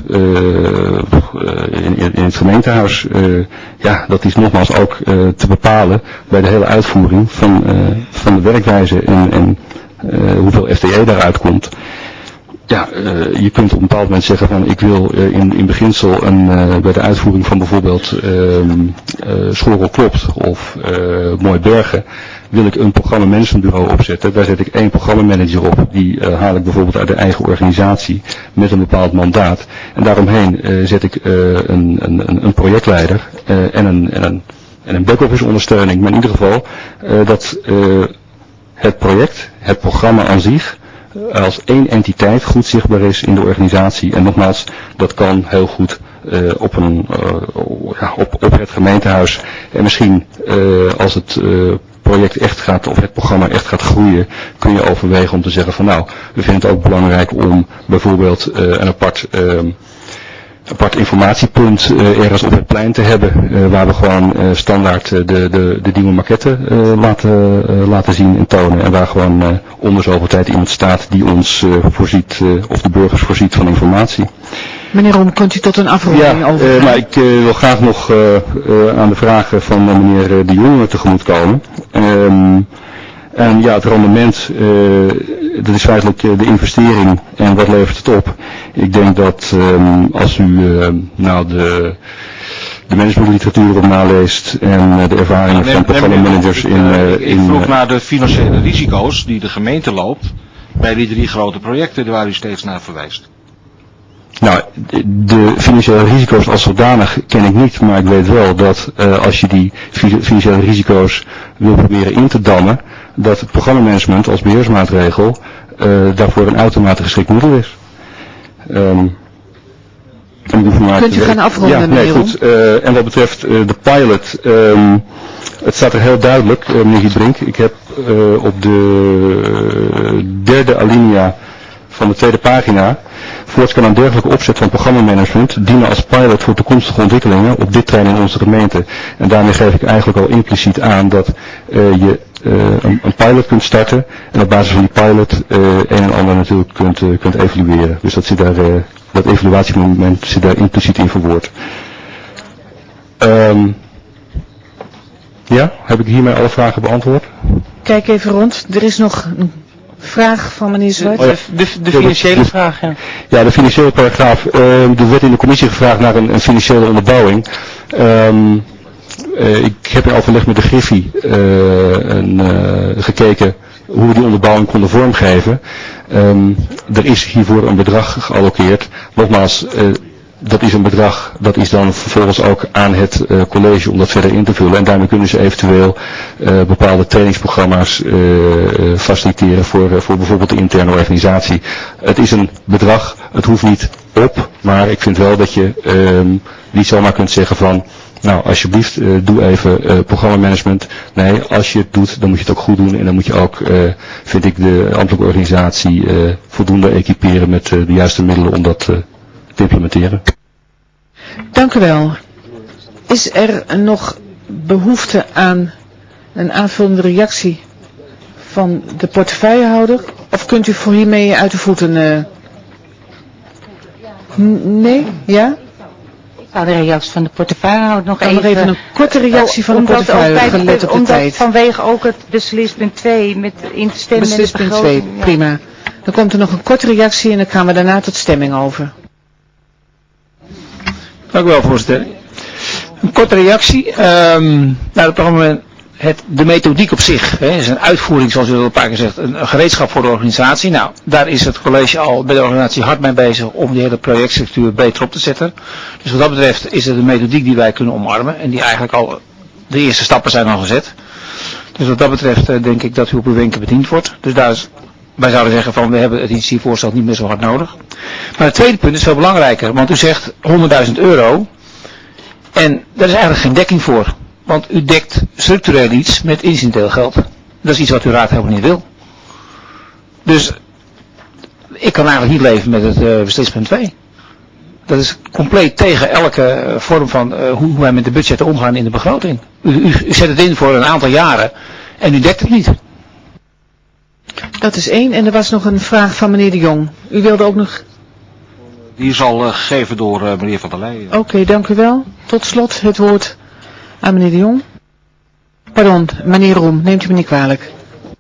in het gemeentehuis. Ja, dat is nogmaals ook te bepalen bij de hele uitvoering van de werkwijze en hoeveel FTE daaruit komt. Ja, je kunt op een bepaald moment zeggen van ik wil in beginsel bij de uitvoering van bijvoorbeeld Schorrel Klopt of Mooi Bergen wil ik een programmamanagementbureau opzetten. Daar zet ik 1 programmamanager op. Die haal ik bijvoorbeeld uit de eigen organisatie met een bepaald mandaat. En daaromheen zet ik een projectleider en een back-office ondersteuning. Maar in ieder geval dat het project, het programma aan zich, als 1 entiteit goed zichtbaar is in de organisatie. En nogmaals, dat kan heel goed op het gemeentehuis. En misschien als het project echt gaat, of het programma echt gaat groeien, kun je overwegen om te zeggen van nou, we vinden het ook belangrijk om bijvoorbeeld een apart informatiepunt ergens op het plein te hebben, waar we gewoon standaard de nieuwe maquette laten zien en tonen. En waar gewoon om de zoveel tijd iemand staat die ons voorziet, of de burgers voorziet van informatie. Meneer Roem, kunt u tot een afronding overgaan? Maar ik wil graag nog aan de vragen van meneer De Jong tegemoet komen. En ja, het rendement, dat is feitelijk de investering en wat levert het op. Ik denk dat als u de managementliteratuur op naleest en de ervaringen van programmamanagers Ik vroeg naar de financiële risico's die de gemeente loopt bij die 3 grote projecten waar u steeds naar verwijst. Nou, de financiële risico's als zodanig ken ik niet, maar ik weet wel dat als je die financiële risico's wil proberen in te dammen, dat het programmamanagement als beheersmaatregel daarvoor een uitermate geschikt middel is. Kunt u gaan afronden, ja, nee, goed. En wat betreft de pilot, het staat er heel duidelijk, meneer Giedbrink. Ik heb op de 3e alinea van de 2e pagina. Voorts kan een dergelijke opzet van programmamanagement dienen als pilot voor toekomstige ontwikkelingen op dit terrein in onze gemeente. En daarmee geef ik eigenlijk al impliciet aan dat je een pilot kunt starten en op basis van die pilot een en ander natuurlijk kunt evalueren. Dus dat evaluatiemoment zit daar impliciet in verwoord. Ja, heb ik hiermee alle vragen beantwoord? Kijk even rond. Er is nog een vraag van meneer Zwart. Oh ja. De financiële vraag, ja. Ja, de financiële paragraaf. Er werd in de commissie gevraagd naar een financiële onderbouwing. Ik heb in overleg met de Griffie gekeken hoe we die onderbouwing konden vormgeven. Er is hiervoor een bedrag gealloceerd. Nogmaals, dat is een bedrag, dat is dan vervolgens ook aan het college om dat verder in te vullen. En daarmee kunnen ze eventueel bepaalde trainingsprogramma's faciliteren voor bijvoorbeeld de interne organisatie. Het is een bedrag, het hoeft niet op, maar ik vind wel dat je niet zomaar kunt zeggen van nou alsjeblieft doe even programmamanagement. Nee, als je het doet, dan moet je het ook goed doen en dan moet je ook, vind ik, de ambtelijke organisatie voldoende equiperen met de juiste middelen om dat te implementeren. Dank u wel. Is er nog behoefte aan een aanvullende reactie van de portefeuillehouder? Of kunt u voor hiermee uit de voeten? Nee? Ja? Ik zou de reactie van de portefeuillehouder nog even... even een korte reactie van de portefeuillehouder, gelet op de tijd. Vanwege ook het beslispunt 2 met in te stemmen. Beslispunt 2, prima. Dan komt er nog een korte reactie en dan gaan we daarna tot stemming over. Dank u wel, voorzitter. Een korte reactie. Het programma, de methodiek op zich is een uitvoering, zoals u al een paar keer zegt, een gereedschap voor de organisatie. Nou, daar is het college al bij de organisatie hard mee bezig om die hele projectstructuur beter op te zetten. Dus wat dat betreft is het een methodiek die wij kunnen omarmen en die eigenlijk al, de eerste stappen zijn al gezet. Dus wat dat betreft denk ik dat u op uw wenken bediend wordt. Dus wij zouden zeggen van we hebben het initiatiefvoorstel niet meer zo hard nodig. Maar het tweede punt is veel belangrijker, want u zegt €100.000 en daar is eigenlijk geen dekking voor. Want u dekt structureel iets met incidenteel geld. Dat is iets wat uw raad helemaal niet wil. Dus ik kan eigenlijk niet leven met het beslispunt 2. Dat is compleet tegen elke vorm van hoe wij met de budgetten omgaan in de begroting. U zet het in voor een aantal jaren en u dekt het niet. Dat is 1 en er was nog een vraag van meneer De Jong. U wilde ook nog... Die is al gegeven door meneer Van der Leyen. Oké, dank u wel. Tot slot het woord aan meneer De Jong. Pardon, meneer Roem, neemt u me niet kwalijk.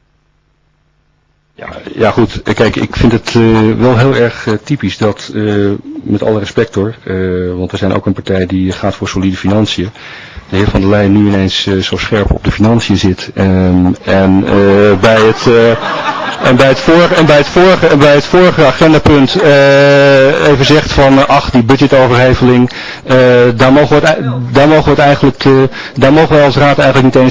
Ja goed, kijk, ik vind het wel heel erg typisch dat, met alle respect hoor, want we zijn ook een partij die gaat voor solide financiën. De heer Van der Leyen nu ineens zo scherp op de financiën zit en bij het vorige agendapunt even zegt van ach die budgetoverheveling, daar mogen we als raad eigenlijk niet eens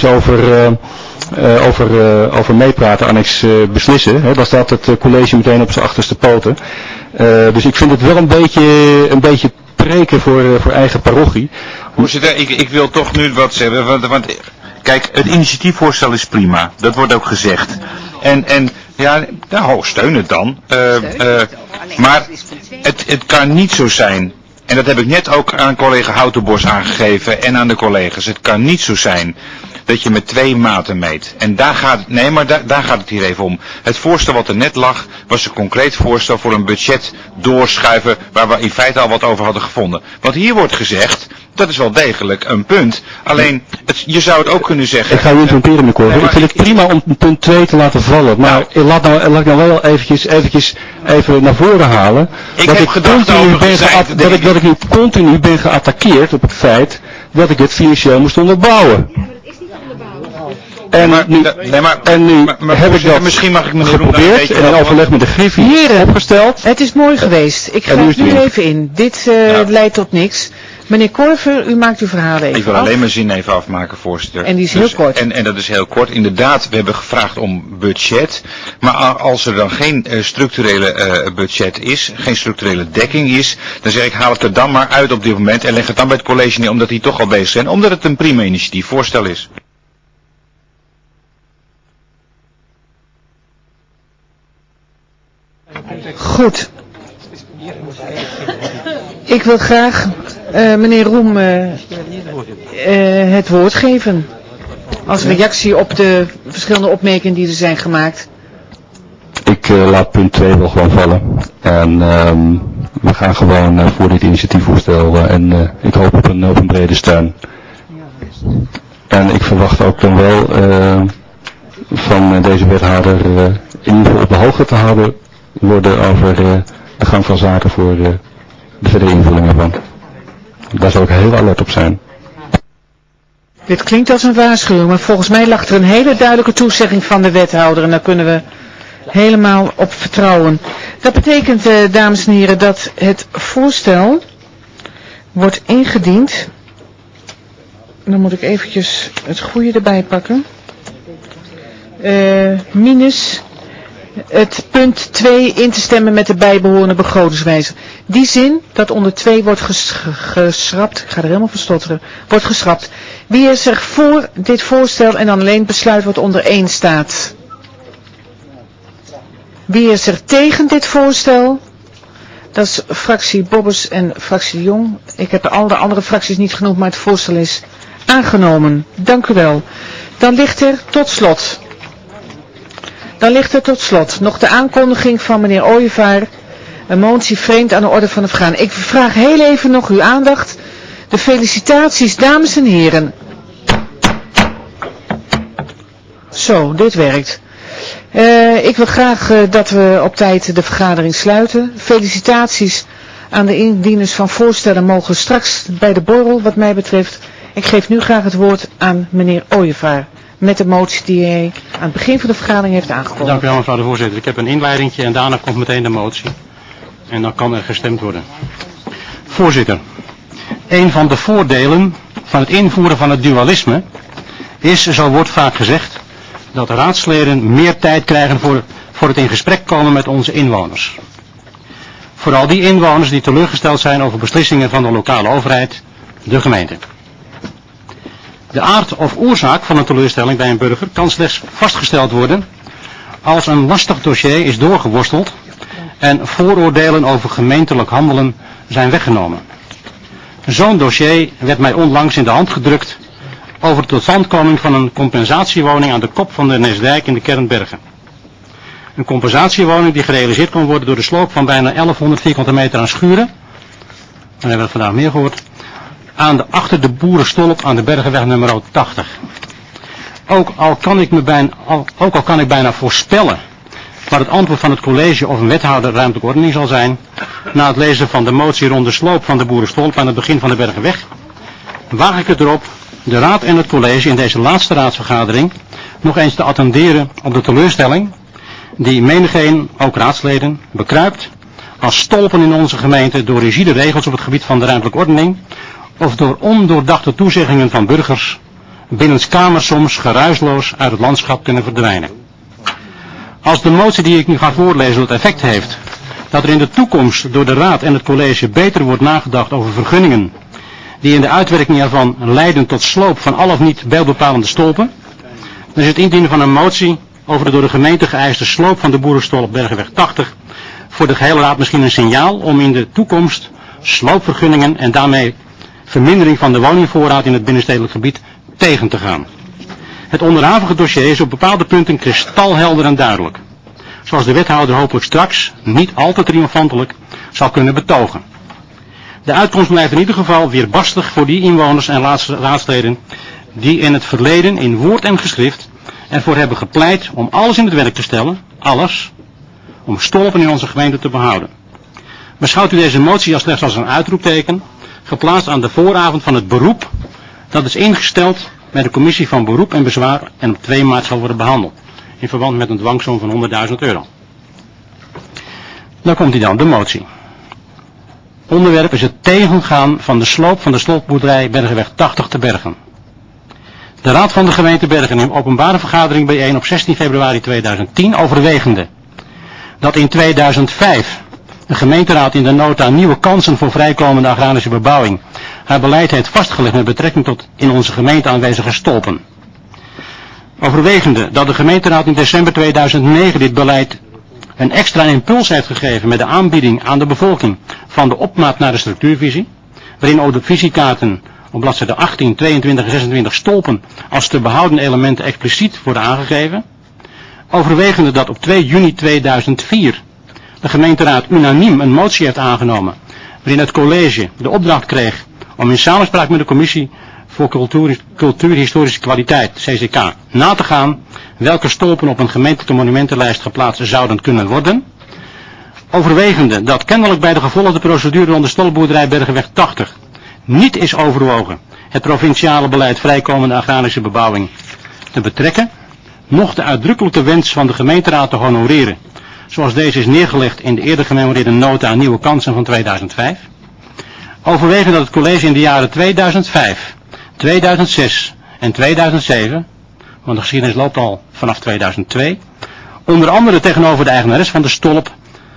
over meepraten, annex beslissen. Hè. Dan staat het college meteen op zijn achterste poten. Dus ik vind het wel een beetje preken voor eigen parochie. Voorzitter, ik wil toch nu wat zeggen, want kijk, het initiatiefvoorstel is prima, dat wordt ook gezegd. En steun het dan. Maar het kan niet zo zijn, en dat heb ik net ook aan collega Houtenbos aangegeven en aan de collega's, het kan niet zo zijn dat je met 2 maten meet. En daar gaat het hier even om. Het voorstel wat er net lag, was een concreet voorstel voor een budget doorschuiven, waar we in feite al wat over hadden gevonden. Wat hier wordt gezegd, dat is wel degelijk een punt. Alleen, je zou het ook kunnen zeggen... Ik ga u interromperen, meneer Korver. Ik vind het prima om punt 2 te laten vallen. Maar laat nou wel eventjes naar voren halen. Dat ik nu continu ben geattaqueerd op het feit dat ik het financieel moest onderbouwen. En nu heb ik dat misschien mag ik geprobeerd en in overleg met de Griffie opgesteld. Het is mooi geweest. Ik ga nu even in. Dit leidt tot niks. Meneer Korver, u maakt uw verhaal even af. Ik wil alleen mijn zin even afmaken, voorzitter. En die is heel kort. En dat is heel kort. Inderdaad, we hebben gevraagd om budget. Maar als er dan geen structurele budget is, geen structurele dekking is, dan zeg ik, haal het er dan maar uit op dit moment en leg het dan bij het college neer, omdat die toch al bezig zijn. Omdat het een prima initiatiefvoorstel is. Goed. Ik wil graag meneer Roem het woord geven. Als reactie op de verschillende opmerkingen die er zijn gemaakt. Ik laat punt 2 wel gewoon vallen. En we gaan gewoon voor dit initiatiefvoorstel en ik hoop op een brede steun. En ik verwacht ook dan wel van deze wethouder in ieder geval op de hoogte te houden worden over de gang van zaken voor de verdere invulling ervan. Daar zal ik heel alert op zijn. Dit klinkt als een waarschuwing, maar volgens mij lag er een hele duidelijke toezegging van de wethouder en daar kunnen we helemaal op vertrouwen. Dat betekent, dames en heren, dat het voorstel wordt ingediend. Dan moet ik eventjes het goede erbij pakken. Minus het punt 2 in te stemmen met de bijbehorende begrotingswijziging. Die zin, dat onder 2 wordt geschrapt, ik ga er helemaal van stotteren, wordt geschrapt. Wie is er voor dit voorstel en dan alleen het besluit wat onder 1 staat? Wie is er tegen dit voorstel? Dat is fractie Bobbers en fractie de Jong. Ik heb al de andere fracties niet genoemd, maar het voorstel is aangenomen. Dank u wel. Dan ligt er tot slot nog de aankondiging van meneer Ooyevaar. Een motie vreemd aan de orde van de vergadering. Ik vraag heel even nog uw aandacht. De felicitaties, dames en heren. Zo, dit werkt. Ik wil graag dat we op tijd de vergadering sluiten. Felicitaties aan de indieners van voorstellen mogen straks bij de borrel wat mij betreft. Ik geef nu graag het woord aan meneer Ooyevaar met de motie die hij aan het begin van de vergadering heeft aangekondigd. Dank u wel, mevrouw de voorzitter. Ik heb een inleidingje en daarna komt meteen de motie. En dan kan er gestemd worden. Voorzitter, een van de voordelen van het invoeren van het dualisme is, zo wordt vaak gezegd, dat de raadsleden meer tijd krijgen voor het in gesprek komen met onze inwoners. Vooral die inwoners die teleurgesteld zijn over beslissingen van de lokale overheid, de gemeente. De aard of oorzaak van een teleurstelling bij een burger kan slechts vastgesteld worden als een lastig dossier is doorgeworsteld en vooroordelen over gemeentelijk handelen zijn weggenomen. Zo'n dossier werd mij onlangs in de hand gedrukt over de totstandkoming van een compensatiewoning aan de kop van de Nesdijk in de Kernbergen. Een compensatiewoning die gerealiseerd kon worden door de sloop van bijna 1100 vierkante meter aan schuren, daar hebben we het vandaag meer gehoord, achter de Boerenstolp aan de Bergenweg nummer 80. Ook al kan ik bijna voorspellen wat het antwoord van het college of een wethouder ruimtelijke ordening zal zijn, na het lezen van de motie rond de sloop van de Boerenstolp aan het begin van de Bergenweg, waag ik het erop de raad en het college in deze laatste raadsvergadering nog eens te attenderen op de teleurstelling die menigeen, ook raadsleden, bekruipt als stolpen in onze gemeente door rigide regels op het gebied van de ruimtelijke ordening of door ondoordachte toezeggingen van burgers binnenskamers soms geruisloos uit het landschap kunnen verdwijnen. Als de motie die ik nu ga voorlezen het effect heeft dat er in de toekomst door de raad en het college beter wordt nagedacht over vergunningen die in de uitwerking ervan leiden tot sloop van al of niet beeldbepalende stolpen, dan is het indienen van een motie over de door de gemeente geëiste sloop van de Boerenstolp Bergenweg 80 voor de gehele raad misschien een signaal om in de toekomst sloopvergunningen en daarmee vermindering van de woningvoorraad in het binnenstedelijk gebied tegen te gaan. Het onderhavige dossier is op bepaalde punten kristalhelder en duidelijk, zoals de wethouder hopelijk straks, niet al te triomfantelijk, zal kunnen betogen. De uitkomst blijft in ieder geval weerbarstig voor die inwoners en raadsleden die in het verleden in woord en geschrift ervoor hebben gepleit om alles in het werk te stellen, alles, om stolpen in onze gemeente te behouden. Beschouwt u deze motie slechts als een uitroepteken, geplaatst aan de vooravond van het beroep, dat is ingesteld met de commissie van beroep en bezwaar en op 2 maart zal worden behandeld, in verband met een dwangsom van €100.000. Dan komt hij dan, de motie. Onderwerp is het tegengaan van de sloop van de sloopboerderij Bergenweg 80 te Bergen. De Raad van de gemeente Bergen in openbare vergadering bijeen op 16 februari 2010 overwegende dat in 2005 de gemeenteraad in de nota nieuwe kansen voor vrijkomende agrarische bebouwing haar beleid heeft vastgelegd met betrekking tot in onze gemeente aanwezige stolpen. Overwegende dat de gemeenteraad in december 2009 dit beleid een extra impuls heeft gegeven met de aanbieding aan de bevolking van de opmaat naar de structuurvisie, waarin ook de visiekaarten op bladzijde 18, 22 en 26 stolpen als te behouden elementen expliciet worden aangegeven. Overwegende dat op 2 juni 2004 de gemeenteraad unaniem een motie heeft aangenomen, waarin het college de opdracht kreeg om in samenspraak met de commissie voor cultuurhistorische kwaliteit, CCK, na te gaan welke stolpen op een gemeentelijke monumentenlijst geplaatst zouden kunnen worden. Overwegende dat kennelijk bij de gevolgde procedure rond de stolpboerderij Bergenweg 80 niet is overwogen het provinciale beleid vrijkomende agrarische bebouwing te betrekken, noch de uitdrukkelijke wens van de gemeenteraad te honoreren, zoals deze is neergelegd in de eerder gememoreerde nota aan nieuwe kansen van 2005. Overwegen dat het college in de jaren 2005, 2006 en 2007, want de geschiedenis loopt al vanaf 2002, Onder andere tegenover de eigenares van de stolp,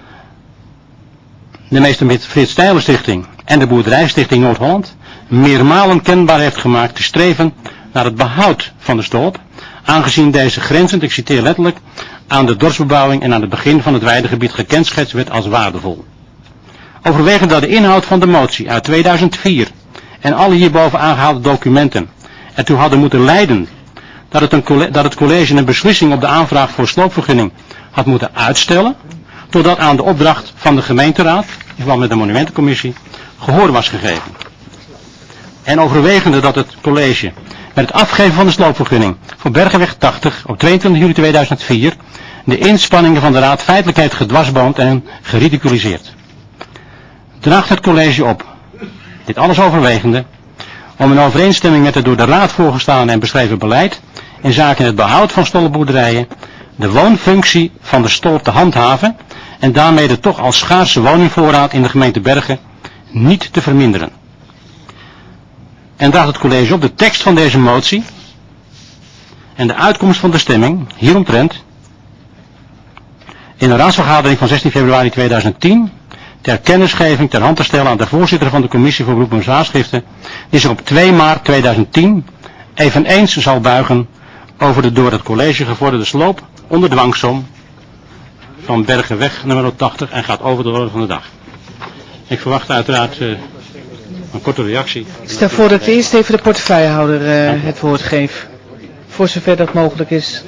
de meester Frits Stijler Stichting en de Boerderijstichting Noord-Holland, meermalen kenbaar heeft gemaakt te streven naar het behoud van de stolp, aangezien deze grenzend, ik citeer letterlijk, aan de dorpsbebouwing en aan het begin van het weidegebied gekenschetst werd als waardevol. Overwegend dat de inhoud van de motie uit 2004 en alle hierboven aangehaalde documenten ertoe hadden moeten leiden dat het college een beslissing op de aanvraag voor sloopvergunning had moeten uitstellen, totdat aan de opdracht van de gemeenteraad, in verband met de monumentencommissie, gehoor was gegeven. En overwegende dat het college met het afgeven van de sloopvergunning voor Bergenweg 80 op 22 juli 2004 de inspanningen van de raad feitelijk heeft gedwarsboomd en geridiculiseerd. Draagt het college op, dit alles overwegende, om in overeenstemming met het door de raad voorgestane en beschreven beleid in zaken het behoud van stolpboerderijen de woonfunctie van de stolp te handhaven en daarmee de toch al schaarse woningvoorraad in de gemeente Bergen niet te verminderen. En draagt het college op de tekst van deze motie en de uitkomst van de stemming hieromtrent in de raadsvergadering van 16 februari 2010 ter kennisgeving ter hand te stellen aan de voorzitter van de commissie voor beroep en bezwaarschriften, die zich op 2 maart 2010 eveneens zal buigen over de door het college gevorderde sloop onder dwangsom van Bergenweg nummer 80 en gaat over de orde van de dag. Ik verwacht uiteraard een korte reactie. Ik stel voor dat ik eerst even de portefeuillehouder het woord geef, voor zover dat mogelijk is.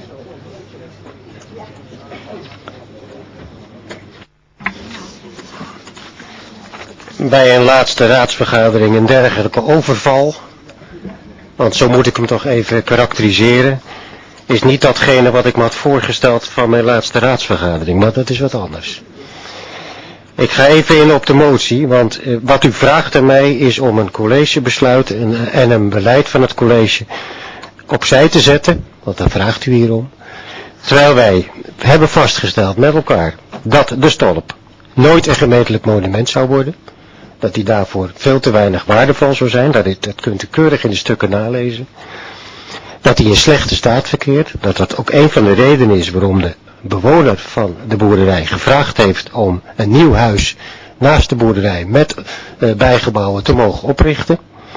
Bij een laatste raadsvergadering een dergelijke overval, want zo moet ik hem toch even karakteriseren, is niet datgene wat ik me had voorgesteld van mijn laatste raadsvergadering, maar dat is wat anders. Ik ga even in op de motie, want wat u vraagt aan mij is om een collegebesluit en een beleid van het college opzij te zetten, want daar vraagt u hier om, terwijl wij hebben vastgesteld met elkaar dat de stolp nooit een gemeentelijk monument zou worden, dat die daarvoor veel te weinig waardevol zou zijn, dat kunt u keurig in de stukken nalezen, dat die in slechte staat verkeert, dat dat ook een van de redenen is waarom de bewoner van de boerderij gevraagd heeft om een nieuw huis naast de boerderij met bijgebouwen te mogen oprichten.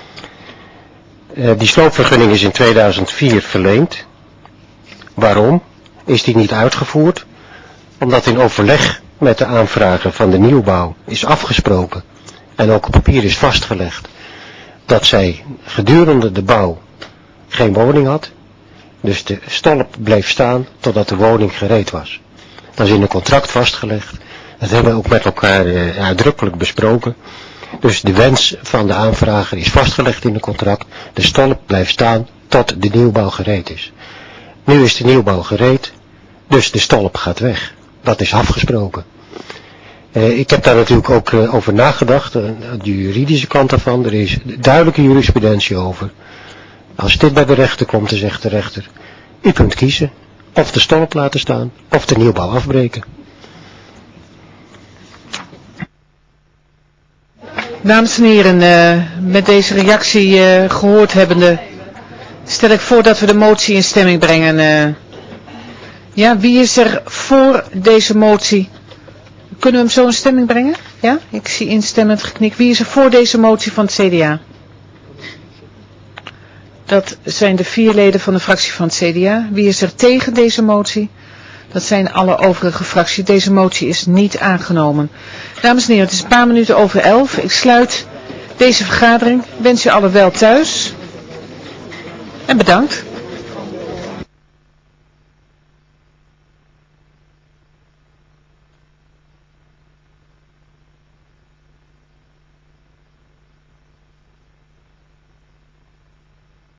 Die sloopvergunning is in 2004 verleend. Waarom is die niet uitgevoerd? Omdat in overleg met de aanvrager van de nieuwbouw is afgesproken en ook op papier is vastgelegd dat zij gedurende de bouw geen woning had. Dus de stolp bleef staan totdat de woning gereed was. Dat is in een contract vastgelegd. Dat hebben we ook met elkaar uitdrukkelijk besproken. Dus de wens van de aanvrager is vastgelegd in het contract. De stolp blijft staan tot de nieuwbouw gereed is. Nu is de nieuwbouw gereed, dus de stolp gaat weg. Dat is afgesproken. Ik heb daar natuurlijk ook over nagedacht, de juridische kant daarvan. Er is duidelijke jurisprudentie over. Als dit bij de rechter komt, dan zegt de rechter, u kunt kiezen of de stolp laten staan of de nieuwbouw afbreken. Dames en heren, met deze reactie gehoord hebbende, stel ik voor dat we de motie in stemming brengen. Ja, wie is er voor deze motie? Kunnen we hem zo in stemming brengen? Ja, ik zie instemmend geknik. Wie is er voor deze motie van het CDA? Dat zijn de 4 leden van de fractie van het CDA. Wie is er tegen deze motie? Dat zijn alle overige fracties. Deze motie is niet aangenomen. Dames en heren, het is een paar minuten over 11. Ik sluit deze vergadering. Ik wens u allen wel thuis. En bedankt.